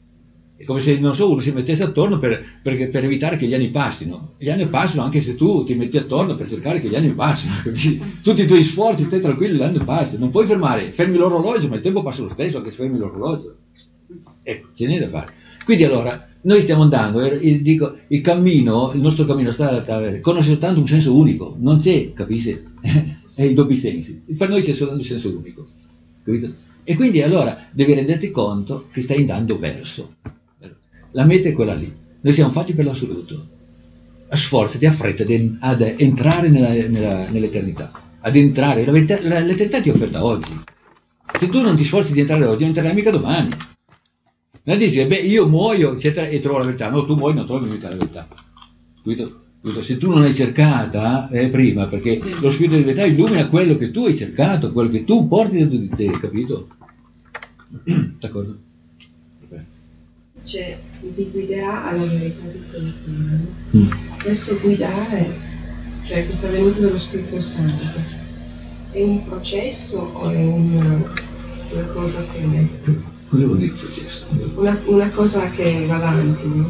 È come se, non so, uno si mettesse attorno per, per, per evitare che gli anni passino. Gli anni passano anche se tu ti metti attorno per cercare che gli anni passino. Capisci? Tutti i tuoi sforzi, stai tranquillo, gli anni passano. Non puoi fermare, fermi l'orologio, ma il tempo passa lo stesso anche se fermi l'orologio. Ecco, ce n'è da fare. Quindi allora, noi stiamo andando, eh, dico, il cammino, il nostro cammino sta a conosce soltanto un senso unico. Non c'è, capisci? È i doppi sensi. Per noi c'è soltanto un senso unico. E quindi allora devi renderti conto che stai andando verso. La meta è quella lì. Noi siamo fatti per l'assoluto. Sforzati, affrettati ad entrare nella, nella, nell'eternità. Ad entrare. L'eternità ti è offerta oggi. Se tu non ti sforzi di entrare oggi, non entrerai mica domani. Non dici, beh, io muoio, eccetera, e trovo la verità. No, tu muoio, non trovi mica la verità. Se tu non l'hai cercata eh, prima, perché sì. Lo spirito di verità illumina quello che tu hai cercato, quello che tu porti dentro di te, capito? D'accordo? Cioè, vi guiderà alla verità di qualcuno. Mm. Questo guidare, cioè questa venuta dello Spirito Santo, è un processo o è un, una cosa che... Cosa vuol dire processo? Una, una cosa che va avanti, no?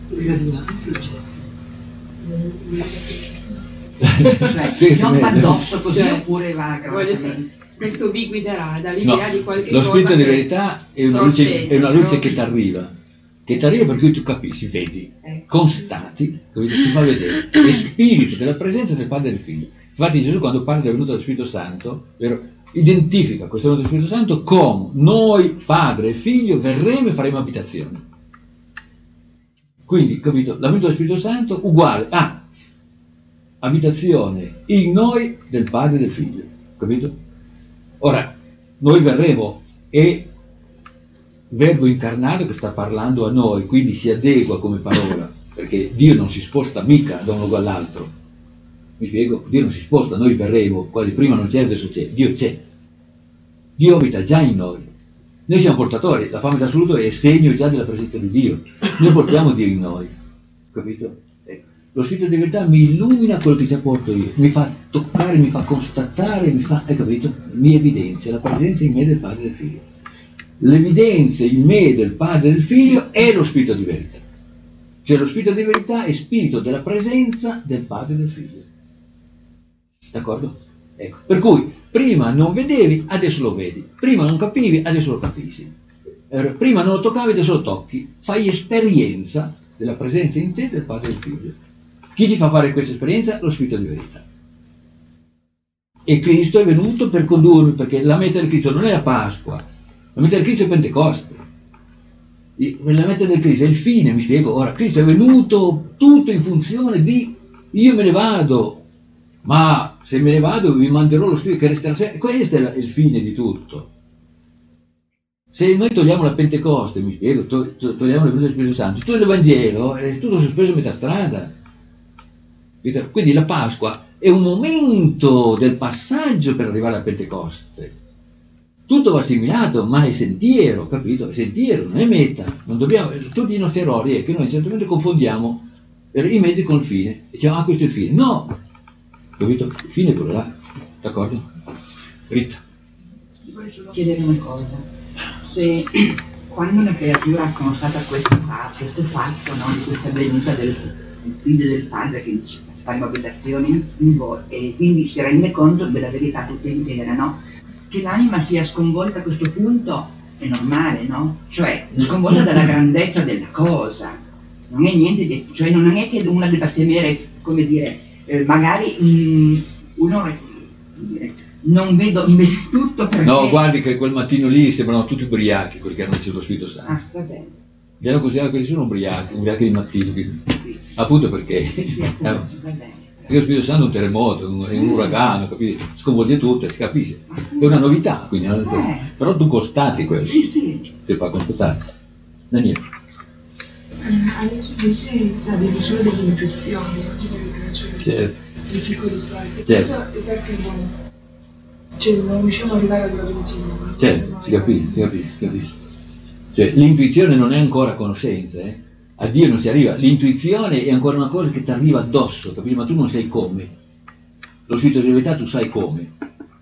Cioè, non va addosso così, cioè, oppure va gradualmente. Questo vi guiderà dall'idea no, di qualche lo cosa. Lo spirito di verità è una luce, procede, è una luce no? che ti arriva, che ti arriva per cui tu capisci, vedi, ecco. Constati, ti fa vedere, è spirito della presenza del Padre e del Figlio. Infatti Gesù quando parla della venuta dello Spirito Santo, vero, identifica questa venuta dello Spirito Santo con noi, Padre e Figlio, verremo e faremo abitazione. Quindi, capito, la venuta dello Spirito Santo uguale a abitazione in noi del Padre e del Figlio, capito? Ora, noi verremo e verbo incarnato che sta parlando a noi, quindi si adegua come parola, perché Dio non si sposta mica da un luogo all'altro. Mi spiego? Dio non si sposta, noi verremo, quasi prima non c'era, adesso c'è, Dio c'è. Dio abita già in noi. Noi siamo portatori, la fame d'assoluto è segno già della presenza di Dio. Noi portiamo Dio in noi, capito? Ecco. Lo Spirito di verità mi illumina quello che già porto io, mi fa toccare, mi fa constatare, mi fa, hai capito? Mi evidenzia la presenza in me del Padre e del Figlio. L'evidenza in me del Padre e del Figlio è lo Spirito di verità. Cioè lo Spirito di verità è spirito della presenza del Padre e del Figlio. D'accordo? Ecco. Per cui prima non vedevi, adesso lo vedi. Prima non capivi, adesso lo capisci. Prima non lo toccavi, adesso lo tocchi. Fai esperienza della presenza in te del Padre e del Figlio. Chi ti fa fare questa esperienza? Lo Spirito di verità. E Cristo è venuto per condurmi, perché la meta del Cristo non è la Pasqua, la meta del Cristo è Pentecoste. La meta del Cristo è il fine, mi spiego. Ora, Cristo è venuto tutto in funzione di io me ne vado, ma se me ne vado vi manderò lo Spirito che resterà sempre. Questo è il fine di tutto. Se noi togliamo la Pentecoste, mi spiego, to- to- togliamo la venuta dello Spirito Santo, tutto il Vangelo è tutto sospeso a metà strada. Quindi la Pasqua è un momento del passaggio per arrivare alla Pentecoste. Tutto va assimilato, ma è sentiero, capito? È sentiero, non è meta. Non dobbiamo, tutti i nostri errori è che noi certamente confondiamo i mezzi con il fine. E diciamo, ah, questo è il fine. No! Capito? Il fine è quello là. D'accordo? Rita. Ti vorrei solo chiedere una cosa. Se quando una creatura ha constata questo fatto, questo fatto, no, di questa venuta del figlio del padre che fa l'abitazione in voi e quindi si rende conto della verità tutta intera, no? Che l'anima sia sconvolta a questo punto è normale, no? Cioè, sconvolta dalla grandezza della cosa. Non è niente di, cioè non è che una debba temere, come dire, eh, magari mh, uno dire, non vedo, vedo tutto perché... No, guardi che quel mattino lì sembrano tutti ubriachi quelli che hanno ricevuto lo Spirito Santo. Ah, va bene. Gli hanno considerato che sono ubriachi, ubriachi di mattino. Sì. Appunto perché... Sì, sì, appunto, eh, va bene. Perché lo Spirito Santo è un terremoto, è un, è un uragano, capito? Sconvolge tutto e si capisce. È una novità, quindi. Eh. Però tu constati quello. Sì, sì. Ti fa constatare. Daniele. Eh, adesso invece avevo solo delle intuizioni, cioè certo. dei piccoli spazi. Certo. Questo è perché non, cioè, non riusciamo ad arrivare a dove diciamo. Certo, si capisce, si capisce, si capisce. Cioè, l'intuizione non è ancora conoscenza, eh? A Dio non si arriva, l'intuizione è ancora una cosa che ti arriva addosso, capisci? Ma tu non sai come. Lo Spirito di verità tu sai come.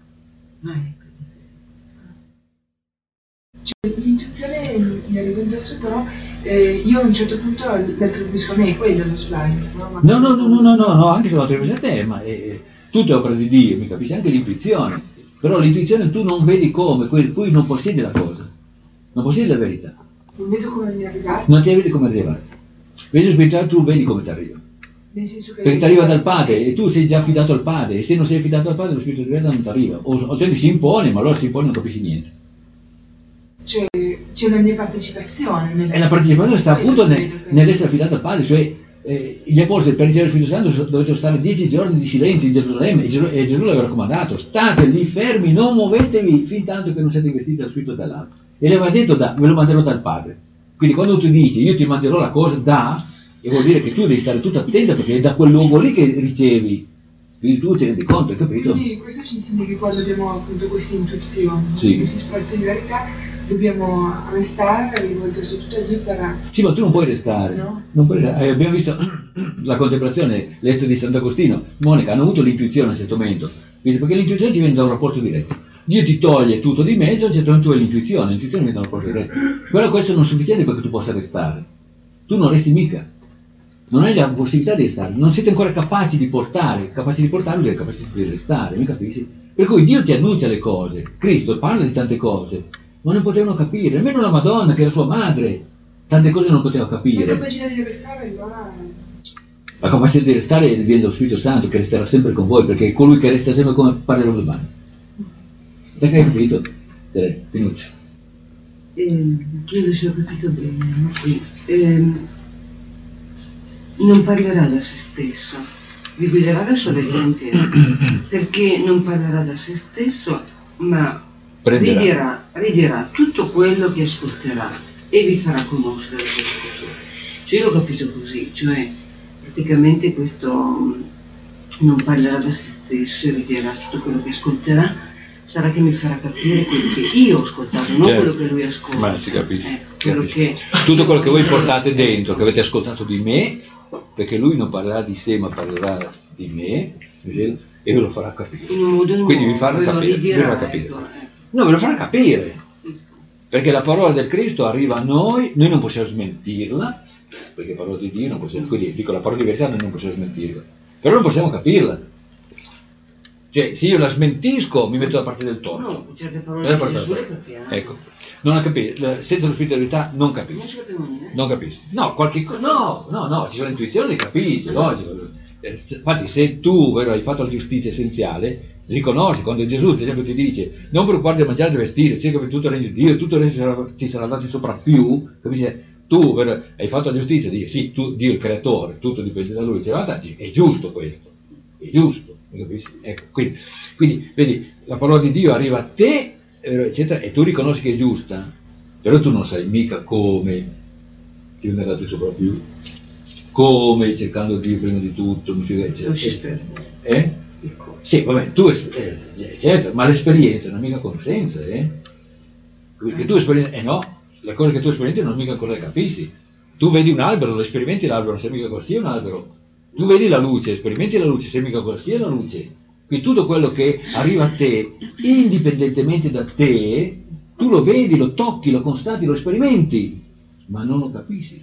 Cioè, l'intuizione mi arriva addosso, però eh, io a un certo punto l'attribuisco a me, quello lo slide. No, no, no, no, no, no, no, anche se lo attribuisci a te, ma è, tutto è opera di Dio, mi capisci? Anche l'intuizione. Però l'intuizione tu non vedi come, poi non possiedi la cosa, non possiedi la verità. Non vedo come mi è arrivato. Non ti vedi come arrivare. Invece spirituale tu vedi come ti arriva. Nel senso che perché ti arriva dal Padre e tu sei già affidato al Padre, e se non sei affidato al Padre lo Spirito di verità non ti arriva. O, o te si impone, ma allora si impone e non capisci niente. Cioè, c'è una mia partecipazione. Nel... E la partecipazione sta appunto nel, nell'essere affidato al Padre, cioè eh, gli apostoli per ricevere il Spirito Santo dovettero stare dieci giorni di silenzio in Gerusalemme e Gesù, e Gesù l'aveva raccomandato, state lì fermi, non muovetevi fin tanto che non siete investiti dallo Spirito dall'alto. E le aveva detto, da, ve lo manderò dal Padre. Quindi quando tu dici io ti manderò la cosa da, e vuol dire che tu devi stare tutto attento perché è da quel luogo lì che ricevi, quindi tu ti rendi conto, hai capito? Quindi questo ci insegna che quando abbiamo appunto queste intuizioni, sì. questi spazi di verità, dobbiamo restare rivolti su tutto lì per... Sì, ma tu non puoi restare, no? Non puoi restare. Eh, abbiamo visto la contemplazione, l'est di Sant'Agostino, Monica, hanno avuto l'intuizione a un certo momento, perché l'intuizione ti viene da un rapporto diretto. Dio ti toglie tutto di mezzo, a un certo momento tu hai l'intuizione, l'intuizione viene da un rapporto diretto. Però questo non è sufficiente perché tu possa restare. Tu non resti mica. Non hai la possibilità di restare, non siete ancora capaci di portare, capaci di portare vuol dire capaci di restare, mi capisci? Per cui Dio ti annuncia le cose, Cristo parla di tante cose, ma non potevano capire, nemmeno la Madonna che era sua madre, tante cose non poteva capire. La capacità di restare allora... La capacità di restare viene dallo Spirito Santo che resterà sempre con voi, perché è colui che resta sempre come parlerò domani. Perché hai capito? Te, Pinuccio. Eh, chiedo se ho capito bene, no? eh, non parlerà da se stesso, vi guiderà verso del intero, perché non parlerà da se stesso, ma Prenderà. vi dirà ridirà tutto quello che ascolterà e vi farà conoscere le cose future. Cioè io l'ho capito così, cioè praticamente questo non parlerà da se stesso e ridirà tutto quello che ascolterà, sarà che mi farà capire quello che io ho ascoltato, non certo. quello che lui ascolta. Ma si capisce. Ecco, quello che... Tutto quello che voi portate dentro, che avete ascoltato di me, perché lui non parlerà di sé ma parlerà di me, e ve lo farà capire. In un modo nuovo, Quindi vi farà capire, vi farà capire. Ecco, ecco. No, ve lo farà capire. Perché la parola del Cristo arriva a noi, noi non possiamo smentirla, perché parola di Dio non possiamo, quindi dico la parola di verità noi non possiamo smentirla, però non possiamo capirla. Cioè, se io la smentisco mi metto da parte del torto. No, certe parole di Gesù le capiamo. Ecco, non ha capito, senza lo spirito di verità non capisci. Non capisci. No, qualche cosa, no, no, no, ci sono intuizioni, le capisci, logico. Infatti se tu vero, hai fatto la giustizia essenziale, riconosci quando Gesù ad esempio ti dice non preoccuparti di mangiare e di vestire, cerca per tutto il regno di Dio, tutto il resto ti sarà dato in soprappiù, capisci? Tu vero, hai fatto la giustizia, dici sì, tu, Dio il creatore, tutto dipende da lui, è giusto questo, è giusto, capisci? Ecco, quindi, quindi vedi, la parola di Dio arriva a te, eccetera, e tu riconosci che è giusta, però tu non sai mica come ti viene dato in soprappiù, come cercando Dio prima di tutto, eccetera. Eh? Sì, vabbè, tu, eh, eccetera, ma l'esperienza non è mica conoscenza, eh? Perché tu esperienza, eh no, le cose che tu sperimenti non è mica cosa che capisci. Tu vedi un albero, lo sperimenti l'albero, non sai mica cosa sia un albero. Tu vedi la luce, sperimenti la luce, sai mica cosa sia la luce. Quindi tutto quello che arriva a te, indipendentemente da te, tu lo vedi, lo tocchi, lo constati, lo sperimenti, ma non lo capisci.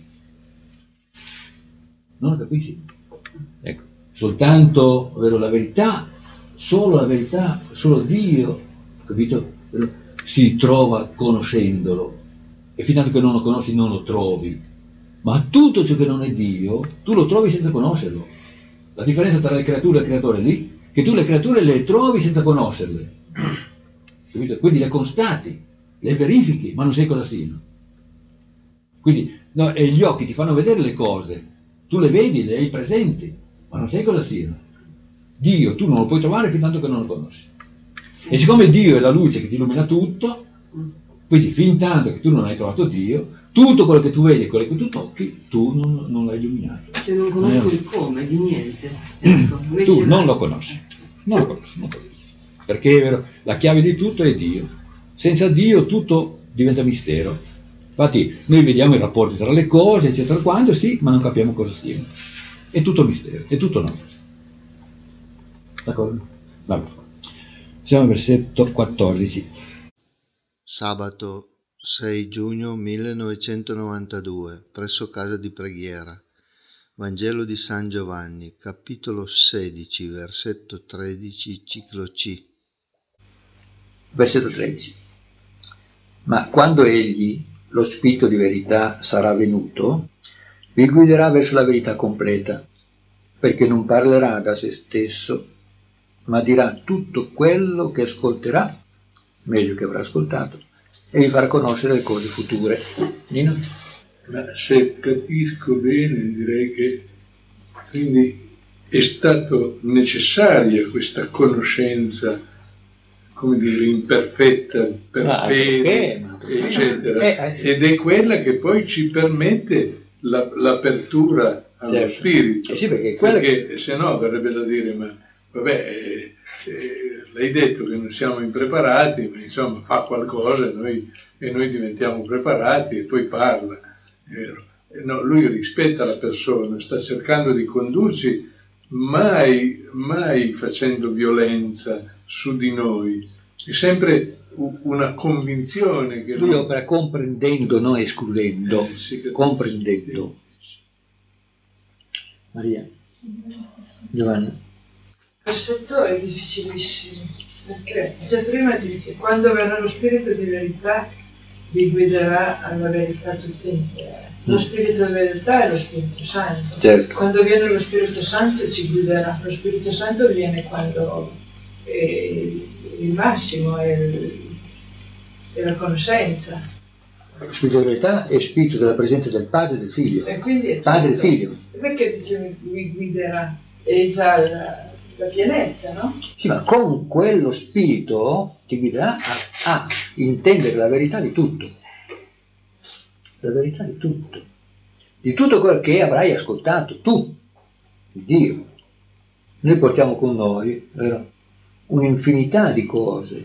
Non lo capisci. Ecco, soltanto ovvero la verità, solo la verità, solo Dio, capito? Si trova conoscendolo. E fino a che non lo conosci non lo trovi. Ma tutto ciò che non è Dio, tu lo trovi senza conoscerlo. La differenza tra le creature e il creatore è lì, che tu le creature le trovi senza conoscerle. Capito? Quindi le constati, le verifichi, ma non sai cosa siano. Quindi no, e gli occhi ti fanno vedere le cose, tu le vedi, le hai presenti, ma non sai cosa siano. Dio tu non lo puoi trovare fin tanto che non lo conosci. E siccome Dio è la luce che ti illumina tutto, quindi fin tanto che tu non hai trovato Dio, tutto quello che tu vedi e quello che tu tocchi, tu non, non l'hai illuminato. Se non conosco il come, di niente. Ecco, tu non lo conosci, non lo conosci, non lo conosci. Perché è vero, la chiave di tutto è Dio. Senza Dio tutto diventa mistero. Infatti noi vediamo i rapporti tra le cose, eccetera, quando sì, ma non capiamo cosa siano. È tutto mistero, è tutto nostro. D'accordo? Vabbè. Siamo al versetto quattordici. Sabato sei giugno millenovecentonovantadue, presso casa di preghiera. Vangelo di San Giovanni, capitolo sedici, versetto tredici, ciclo C. Versetto tredici. Ma quando egli, lo Spirito di verità, sarà venuto, vi guiderà verso la verità completa, perché non parlerà da se stesso, ma dirà tutto quello che ascolterà, meglio che avrà ascoltato, e vi farà conoscere le cose future. Nino? Ma se capisco bene, direi che quindi è stato necessaria questa conoscenza, come dire, imperfetta, per ah, fede, perché? eccetera, eh, eh, ed è quella che poi ci permette la, l'apertura allo certo. spirito, eh sì, perché, perché che... se no verrebbe da dire, ma vabbè, eh, eh, l'hai detto che non siamo impreparati, ma insomma fa qualcosa e noi, e noi diventiamo preparati e poi parla. Vero? No, lui rispetta la persona, sta cercando di condurci, mai, mai facendo violenza su di noi, è sempre una convinzione che lui opera comprendendo, non escludendo, eh, sì, comprendendo. Maria, Giovanna. Il versetto è difficilissimo, perché già prima dice: quando verrà lo Spirito di verità vi guiderà alla verità tutta intera. Lo Spirito di verità è lo Spirito Santo. Certo. Quando viene lo Spirito Santo ci guiderà. Lo Spirito Santo viene quando è il massimo, è, il, è la conoscenza. Lo Spirito di verità è spirito della presenza del Padre e del Figlio. E quindi è Padre e Figlio. Perché dice vi guiderà? È già la, la pienezza, no? Sì, ma con quello spirito ti guiderà a, a intendere la verità di tutto. La verità di tutto. Di tutto quello che avrai ascoltato, tu, Dio. Noi portiamo con noi, vero, un'infinità di cose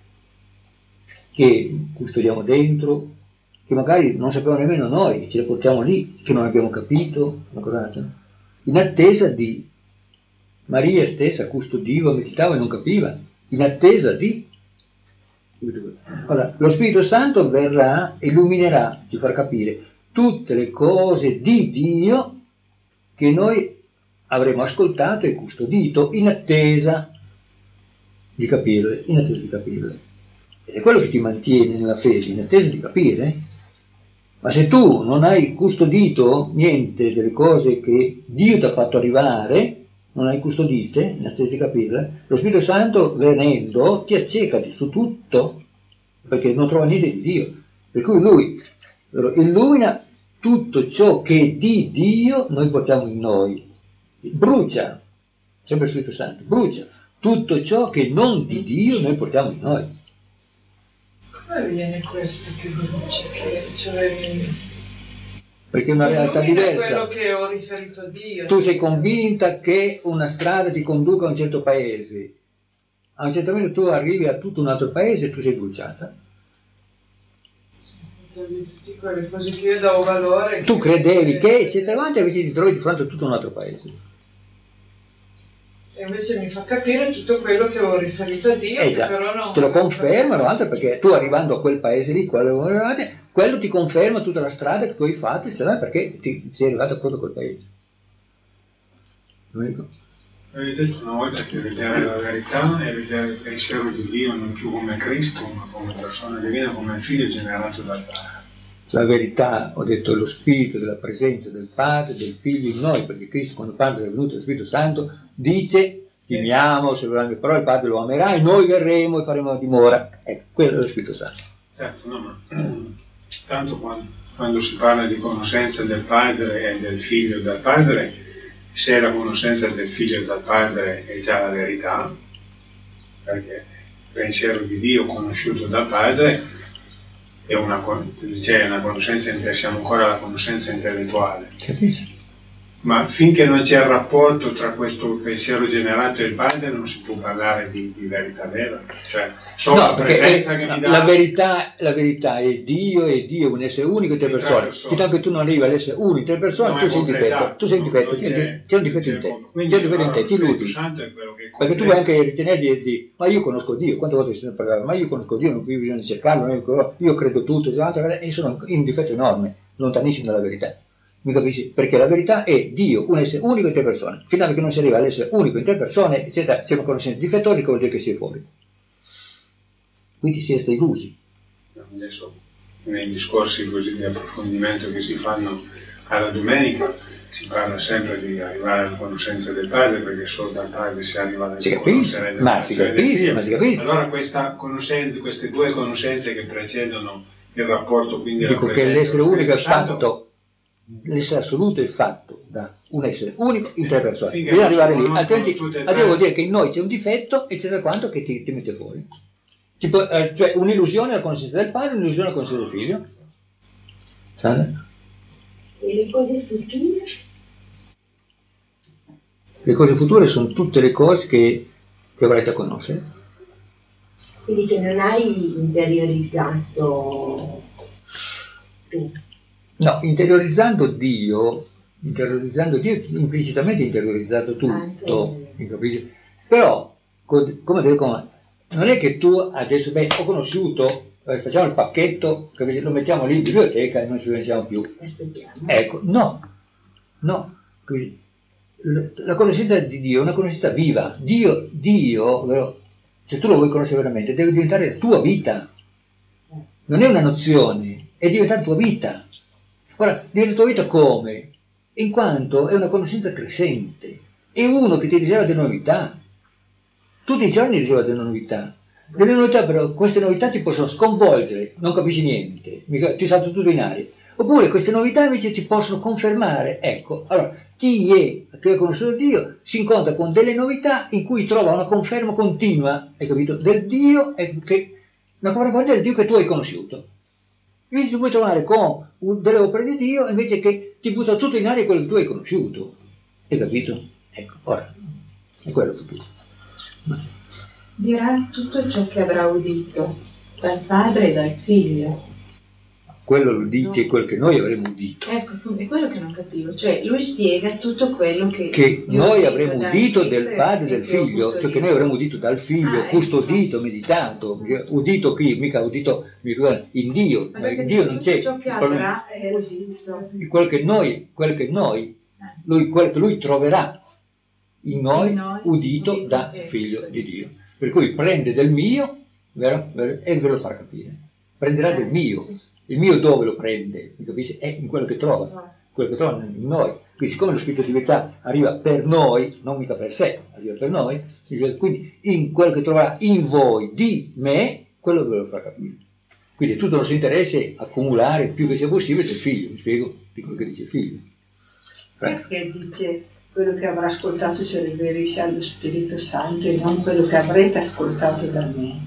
che custodiamo dentro, che magari non sappiamo nemmeno noi, ce le portiamo lì, che non abbiamo capito, in attesa di Maria stessa custodiva, meditava e non capiva, in attesa di... Allora, lo Spirito Santo verrà, illuminerà, ci farà capire tutte le cose di Dio che noi avremo ascoltato e custodito in attesa di capirle, in attesa di capirle. Ed è quello che ti mantiene nella fede, in attesa di capire. Ma se tu non hai custodito niente delle cose che Dio ti ha fatto arrivare, non hai custodite, in attesa di capirle, lo Spirito Santo venendo ti acceca su tutto, perché non trova niente di Dio. Per cui Lui illumina tutto ciò che di Dio noi portiamo in noi. Brucia, sempre il Spirito Santo, brucia tutto ciò che non di Dio noi portiamo in noi. Come viene questo che brucia? Che cioè... Perché è una realtà diversa. Quello che ho riferito a Dio. Tu sei convinta che una strada ti conduca a un certo paese. A un certo momento tu arrivi a tutto un altro paese e tu sei bruciata. Tutte quelle cose che io davo valore. Tu credevi che, eccetera, avanti, invece ti trovi di fronte a tutto un altro paese. E invece mi fa capire tutto quello che ho riferito a Dio. Eh già, però non te lo confermano, altro perché tu arrivando a quel paese lì, quello, quello ti conferma tutta la strada che tu hai fatto, eccetera, perché ti sei arrivato proprio a quel paese. Avete detto una volta che vedere la verità è vedere il pensiero di Dio non più come Cristo, ma come persona divina, come figlio generato dal Padre. La verità, ho detto, è lo spirito della presenza del Padre, del Figlio in noi, perché Cristo quando parla del venuto dello Spirito Santo dice: timiamo, se vorrà, però il Padre lo amerà e noi verremo e faremo dimora. Ecco, quello è lo Spirito Santo. Certo, no, ma tanto quando, quando si parla di conoscenza del Padre e del Figlio dal Padre, se la conoscenza del Figlio dal Padre è già la verità, perché il pensiero di Dio conosciuto dal Padre è una, cioè una conoscenza, siamo ancora alla conoscenza intellettuale. Capisci? Ma finché non c'è il rapporto tra questo pensiero generato e il Padre non si può parlare di, di verità vera. Cioè, solo no, la presenza è, che mi dà... La verità, la verità è Dio, è Dio, un essere unico in tre persone. Fino a che tu non arrivi all'essere unico in tre persone, non tu sei in difetto. Tu sei in difetto, c'è, c'è un difetto in te. C'è un difetto in te, ti illudi. Perché tu puoi anche ritenere di dire: ma io conosco Dio, quante volte si parlava, ma io conosco Dio, non ho più bisogno di cercarlo, io credo tutto, e sono in un difetto enorme, lontanissimo dalla verità. Mi capisci? Perché la verità è Dio, un essere unico in tre persone. Fino a che non si arriva all'essere unico in tre persone, eccetera, c'è una conoscenza difettosa che vuol dire che si è fuori. Quindi si è illusi. Adesso, nei discorsi così di approfondimento che si fanno alla domenica, si parla sempre di arrivare alla conoscenza del Padre, perché solo dal Padre si arriva alla conoscenza del ma si capisce, ma si capisce. Allora questa conoscenza, queste due conoscenze che precedono il rapporto, quindi dico che l'essere unico è fatto. L'essere assoluto è fatto da un essere unico in tre persone. Bisogna arrivare lì, altrimenti vuol dire che in noi c'è un difetto, eccetera, quanto che ti, ti mette fuori. Tipo, eh, cioè un'illusione alla conoscenza del Padre, un'illusione alla conoscenza del Figlio. Sale? E le cose future? Le cose future sono tutte le cose che, che avrete a conoscere. Quindi che non hai interiorizzato tu. No, interiorizzando Dio, interiorizzando Dio, implicitamente interiorizzato tutto, mi capisci? Però, come dico, non è che tu adesso, beh, ho conosciuto, eh, facciamo il pacchetto, capisci? Lo mettiamo lì in biblioteca e non ci pensiamo più. Aspettiamo. Ecco, no, no, la conoscenza di Dio è una conoscenza viva. Dio, Dio, vero? Se tu lo vuoi conoscere veramente, deve diventare la tua vita. Non è una nozione, è diventare la tua vita. Ora, diventa la tua vita come? In quanto è una conoscenza crescente, è uno che ti riserva delle novità. Tutti i giorni riserva delle novità. Delle novità, però, queste novità ti possono sconvolgere, non capisci niente, ti salta tutto in aria. Oppure queste novità invece ti possono confermare. Ecco, allora, chi è, chi ha conosciuto Dio, si incontra con delle novità in cui trova una conferma continua, hai capito, del Dio, che, una conferma del Dio che tu hai conosciuto. Invece tu puoi trovare con delle opere di Dio invece che ti butta tutto in aria quello che tu hai conosciuto. Hai capito? Ecco, ora, è quello il futuro. Dirà tutto ciò che avrà udito dal padre e dal figlio. Quello lo dice no. Quel che noi avremo udito. Ecco, è quello che non capivo. Cioè, lui spiega tutto quello che... Che noi avremo udito del padre e del figlio, cioè che noi avremo udito dal figlio, ah, custodito, ecco. Meditato, udito qui, mica udito in Dio, ma in Dio non c'è. Ciò che avrà è udito. Quello che noi, quello che noi, lui, quello che lui troverà in noi, in noi udito, udito da è. Figlio di Dio. Per cui prende del mio, vero? E ve lo farà capire. Prenderà eh, del mio. Sì. Il mio dove lo prende? Mi capisci? È in quello che trova, quello che trova in noi. Quindi siccome lo spirito di verità arriva per noi, non mica per sé, arriva per noi, quindi in quello che troverà in voi di me, quello ve lo farà capire. Quindi tutto il nostro interesse è accumulare più che sia possibile del figlio, mi spiego di quello che dice il figlio. Perché dice quello che avrà ascoltato si riferisce allo Spirito Santo e non quello che avrete ascoltato da me.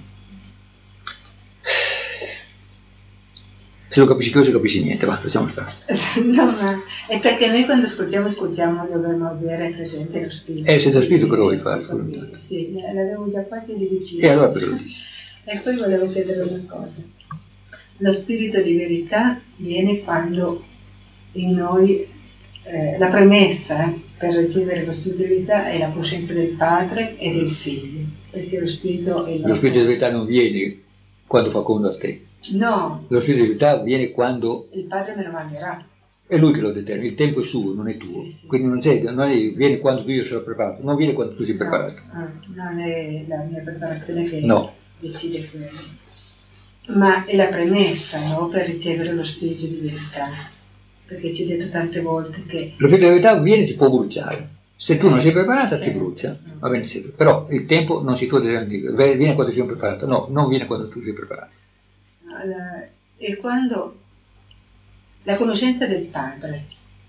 Se lo capisci più, se capisci niente, va, facciamo stare. No, ma è perché noi quando ascoltiamo, ascoltiamo, dobbiamo avere presente lo spirito. Eh, senza spirito però vuoi fare? Sì, l'avevo già quasi deciso. E allora però lo dici. E poi volevo chiedere una cosa. Lo spirito di verità viene quando in noi, eh, la premessa eh, per ricevere lo spirito di verità è la coscienza del padre e del figlio, perché lo spirito è... Lo spirito di verità non viene quando fa comodo a te. No. Lo spirito di verità viene quando il padre me lo manderà. È lui che lo determina, il tempo è suo, non è tuo. Sì, sì. Quindi non, c'è, non è, viene quando io sarò preparato, non viene quando tu sei preparato. No, non è la mia preparazione che no. decide quello. Ma è la premessa, no, per ricevere lo spirito di verità. Perché si è detto tante volte che... Lo spirito di verità viene e ti può bruciare. Se tu non sei preparata, sì. Ti brucia. Va bene, sì. Però il tempo non si può dire, viene quando sei preparato. No, non viene quando tu sei preparato. E quando la conoscenza del padre,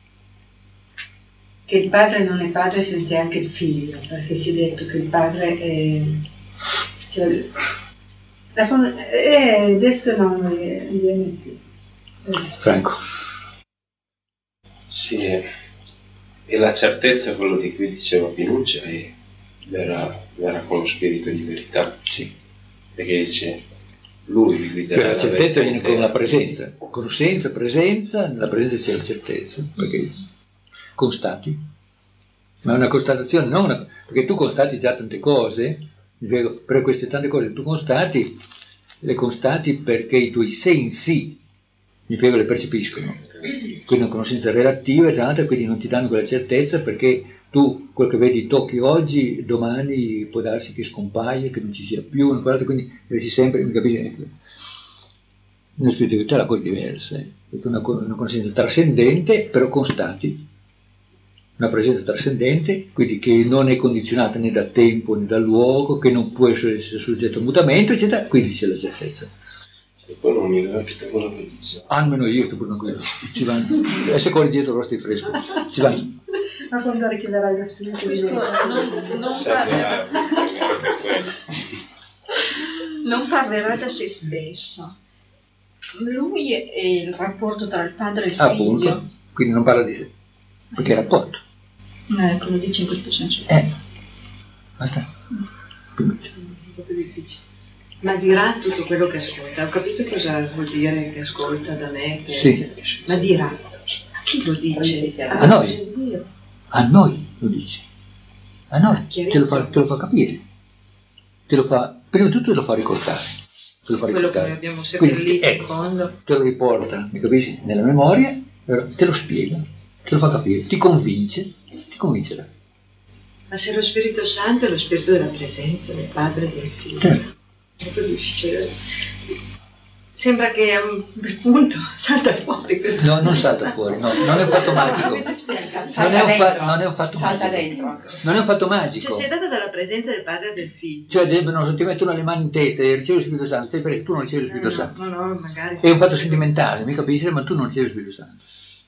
che il padre non è padre se non c'è anche il figlio, perché si è detto che il padre è, cioè, la, eh, adesso non mi viene più. Franco. Sì, e la certezza, quello di cui diceva Pinuccia, è verrà, verrà con lo spirito di verità. Sì. Perché dice lui vi guiderà. Cioè la certezza viene con la presenza, conoscenza, presenza, nella presenza c'è la certezza, perché constati, ma è una constatazione, non una, perché tu constati già tante cose, per queste tante cose tu constati, le constati perché i tuoi sensi, mi spiego, le percepiscono, quindi una conoscenza relativa, tanto, quindi non ti danno quella certezza perché tu quel che vedi tocchi oggi, domani può darsi che scompaia, che non ci sia più, una cosa, quindi resti sempre, mi capisci? Nella spiritualità è la cosa diversa, eh? Perché una, una conoscenza trascendente, però constati, una presenza trascendente, quindi che non è condizionata né da tempo né da luogo, che non può essere, essere soggetto a mutamento, eccetera, quindi c'è la certezza. E poi non mi capito quello che dice. Almeno io sto pure quello, ci vanno, e se corri dietro rosti fresco, ci vanno. Ma quando riceverai lo spirito di verità? Non, non, parlerà, non parlerà da se stesso. Lui è il rapporto tra il padre e il ah, figlio. Appunto. Quindi non parla di sé, perché è rapporto. Ecco, lo dice in questo senso. Eh, basta. È un po' più difficile. Ma dirà tutto quello che ascolta. Ho capito cosa vuol dire che ascolta da me. Che sì. Ma dirà. A chi lo dice? A noi. A noi lo dice. A noi. Te lo, fa, te lo fa capire. Te lo fa, prima di tutto te lo fa ricordare. Te lo fa quello ricordare. che abbiamo seppellito ecco, in fondo. Te lo riporta, mi capisci? Nella memoria, te lo spiega, te lo fa capire, ti convince, ti convincerà. Ma se lo Spirito Santo è lo Spirito della presenza del Padre e del Figlio. Certo. È proprio difficile. Sembra che a un bel punto salta fuori questo. No, non salta fuori, no, non è un fatto magico. Non è un, fa- non è un fatto salta magico. Dentro. Non è un fatto magico. Cioè sei dato dalla presenza del Padre e del Figlio. Cioè, ad esempio, non, se ti mettono le mani in testa e ricevi lo Spirito Santo, stai fermo, tu non ricevi lo Spirito no, Santo. No, no, magari. È un fatto sentimentale, mi capisci, ma tu non ricevi lo Spirito Santo.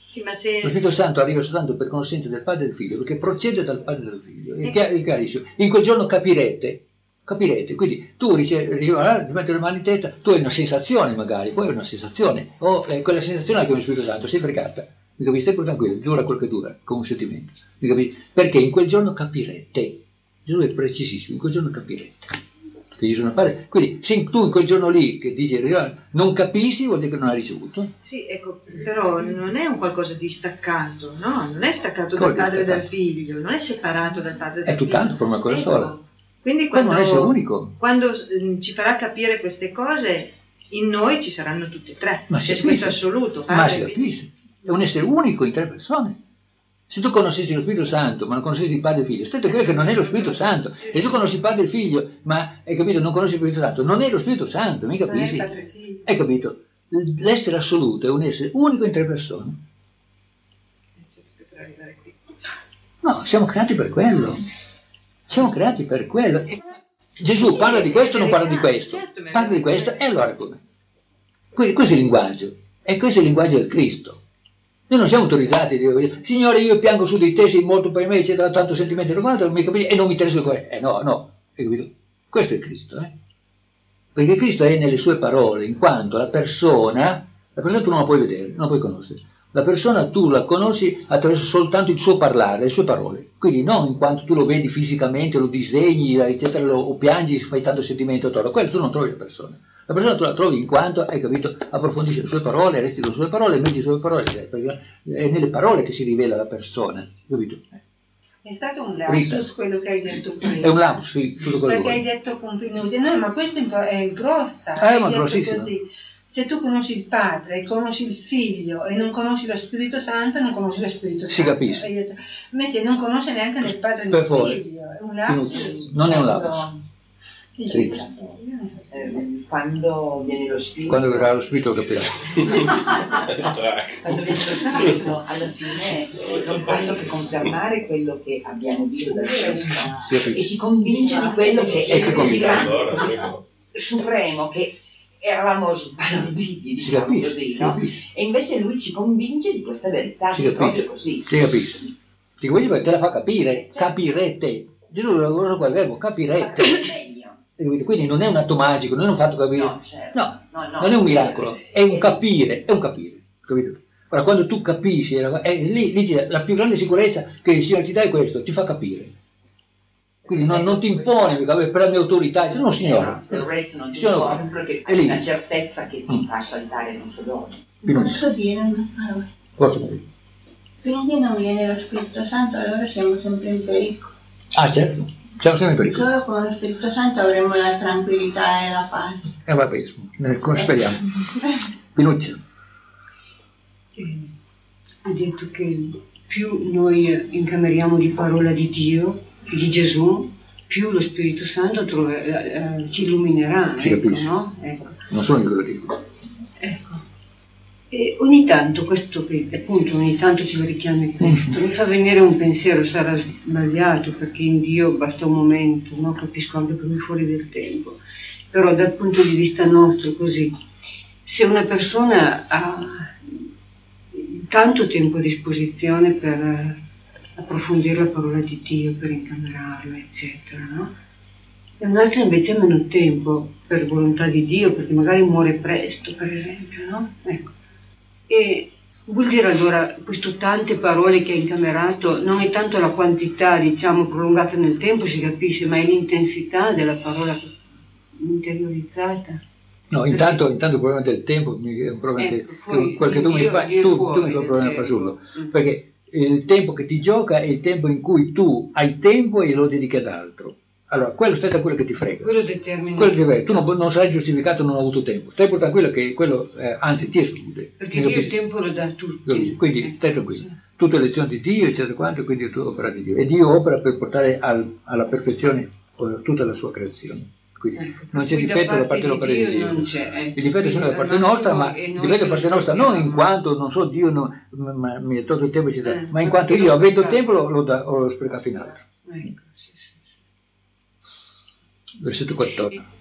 Sì, ma se... Lo Spirito Santo arriva soltanto per conoscenza del Padre e del Figlio, perché procede dal Padre e dal Figlio. È chiar- è chiarissimo. In quel giorno capirete, capirete. Quindi tu ricevi, ti metti le mani in testa, tu hai una sensazione magari, poi hai una sensazione, o eh, quella sensazione che è lo Spirito Santo, sei fregata. Mi capisci? Stai tranquillo, dura quel che dura, come un sentimento. Mi capisci? Perché in quel giorno capirete. Gesù è precisissimo, in quel giorno capirete. Che io sono padre. Quindi se tu in quel giorno lì che dici non capisci, vuol dire che non hai ricevuto. Sì, ecco, però non è un qualcosa di staccato, no? Non è staccato Come dal padre e staccato? dal figlio, non è separato dal padre e dal È figlio. tutt'altro, forma una cosa Ecco. sola. Quindi Ma quando, non essere unico. quando mm, ci farà capire queste cose, in noi ci saranno tutte e tre. Ma si C'è questo capisce. assoluto. Ma padre si e figlio. capisce. È un essere unico in tre persone. Se tu conoscessi lo Spirito Santo, ma non conoscessi il Padre e il Figlio, stai tranquillo che non è lo Spirito Santo. Se tu conosci il Padre e il Figlio, ma hai capito, non conosci il Spirito Santo, non è lo Spirito Santo, mi capisci? Non è padre e figlio. Hai capito? L'essere assoluto è un essere unico in tre persone. Per arrivare qui. No, siamo creati per quello. Siamo creati per quello. E Gesù parla di questo o non parla di questo? Parla di questo e allora come? Quindi questo è il linguaggio. E questo è il linguaggio del Cristo. Noi non siamo autorizzati a dire, Signore, io piango su di te, sei molto per me, eccetera, tanto sentimento, e non mi interessa il cuore. Eh no, no, hai capito? Questo è Cristo, eh? Perché Cristo è nelle sue parole, in quanto la persona, la persona tu non la puoi vedere, non la puoi conoscere. La persona tu la conosci attraverso soltanto il suo parlare, le sue parole. Quindi non in quanto tu lo vedi fisicamente, lo disegni, eccetera, lo, o piangi, fai tanto sentimento attorno. Quello tu non trovi la persona. La persona tu la trovi in quanto, hai capito, approfondisce le sue parole, resti con le sue parole, metti le sue parole, eccetera, perché è nelle parole che si rivela la persona, capito? È stato un Rita. lapsus quello che hai detto prima. È un lapsus, sì, tutto quello che Perché hai vuoi. detto con Pinuti, no, ma questo è grossa. Eh, hai ma detto grossissima. così. Se tu conosci il Padre, conosci il Figlio e non conosci lo Spirito Santo, non conosci lo Spirito Si Santo. capisce. Hai detto, ma se non conosce neanche né il Padre né Per il favore. Figlio, è un lapsus. Non è un lapsus. Sì. Eh, quando viene lo spirito, Quando verrà lo spirito lo capirà. quando viene lo spirito, alla fine non fanno che confermare quello che abbiamo visto dal prima Si capisce. e ci convince di quello che E è ci il convince. grande supremo, che eravamo sbalorditi, Si diciamo capisce, così, si no? capisce. E invece lui ci convince di questa verità, Si che è proprio capisce. così. Si capisce. Ti capisci perché te la fa capire, capirete. Gesù usa quel verbo, capirete. Hai capito? Quindi non è un atto magico, non è un fatto capire. No, certo. No, No, no, non è un miracolo, è un capire, è un capire. Capito? Ora, quando tu capisci, è lì, lì ti dà- la più grande sicurezza che il Signore ti dà è questo, ti fa capire. Quindi non, non ti impone, mica, "Vabbè, per la mia autorità, dice, no Signore. Per il resto non ti Signore, impone, perché è lì. hai una certezza che ti fa saltare non solo oggi. Posso dire una parola? Forse così. Quindi non viene lo Spirito Santo, allora siamo sempre in pericolo. Ah, certo, siamo sempre in pericolo. Solo con lo Spirito Santo avremo la tranquillità e la pace. E va benissimo, eh, come speriamo. Pinuccia. Ha detto che più noi incameriamo di parola di Dio, di Gesù, più lo Spirito Santo trova- eh, eh, ci illuminerà. Si ecco, capisce. no? Ecco. Non sono io che lo dico. E ogni tanto, questo che appunto ogni tanto ci richiami questo, mi fa venire un pensiero, sarà sbagliato perché in Dio basta un momento, no? Capisco anche per me fuori del tempo, però dal punto di vista nostro così, se una persona ha tanto tempo a disposizione per approfondire la parola di Dio, per incamerarla, eccetera, no? E un'altra invece ha meno tempo per volontà di Dio, perché magari muore presto, per esempio, no? Ecco. E vuol dire allora, questo tante parole che ha incamerato, non è tanto la quantità, diciamo, prolungata nel tempo, si capisce, ma è l'intensità della parola interiorizzata. No, intanto, intanto il problema del tempo mi- è un problema Ecco, che, fuori- che quel che tu mi Dio- fai, Dio tu, fuori tu mi fai un del problema tempo. fasullo, Mm. perché il tempo che ti gioca è il tempo in cui tu hai tempo e lo dedichi ad altro. Allora, quello stai tranquillo che ti frega. Quello determina. Quello che frega. Tu non, non sarai giustificato, non ho avuto tempo. Stai pur tranquillo che quello, eh, anzi, ti esclude. Perché Mi Dio il capisci? tempo lo dà a tutti. Capisci? Quindi stai tranquillo. Tutte le lezioni di Dio, eccetera quanto, quindi è tutto opera di Dio. E Dio opera per portare al- alla perfezione eh, tutta la sua creazione. Quindi non c'è Qui da difetto da parte parte di dell'opera di Dio Dio. non c'è, ecco. Il difetto è sempre da parte Quindi al nostra, ma massimo il è noi difetto è da che parte lo nostra non in scopriamo. quanto, non so, Dio non- m- m- mi ha tolto il tempo, eccetera, Eh, ma in quanto perché io l'ho avendo sprecato. tempo l'ho, l'ho da- l'ho sprecato in altro. Ecco, sì, sì. Versetto quattordici.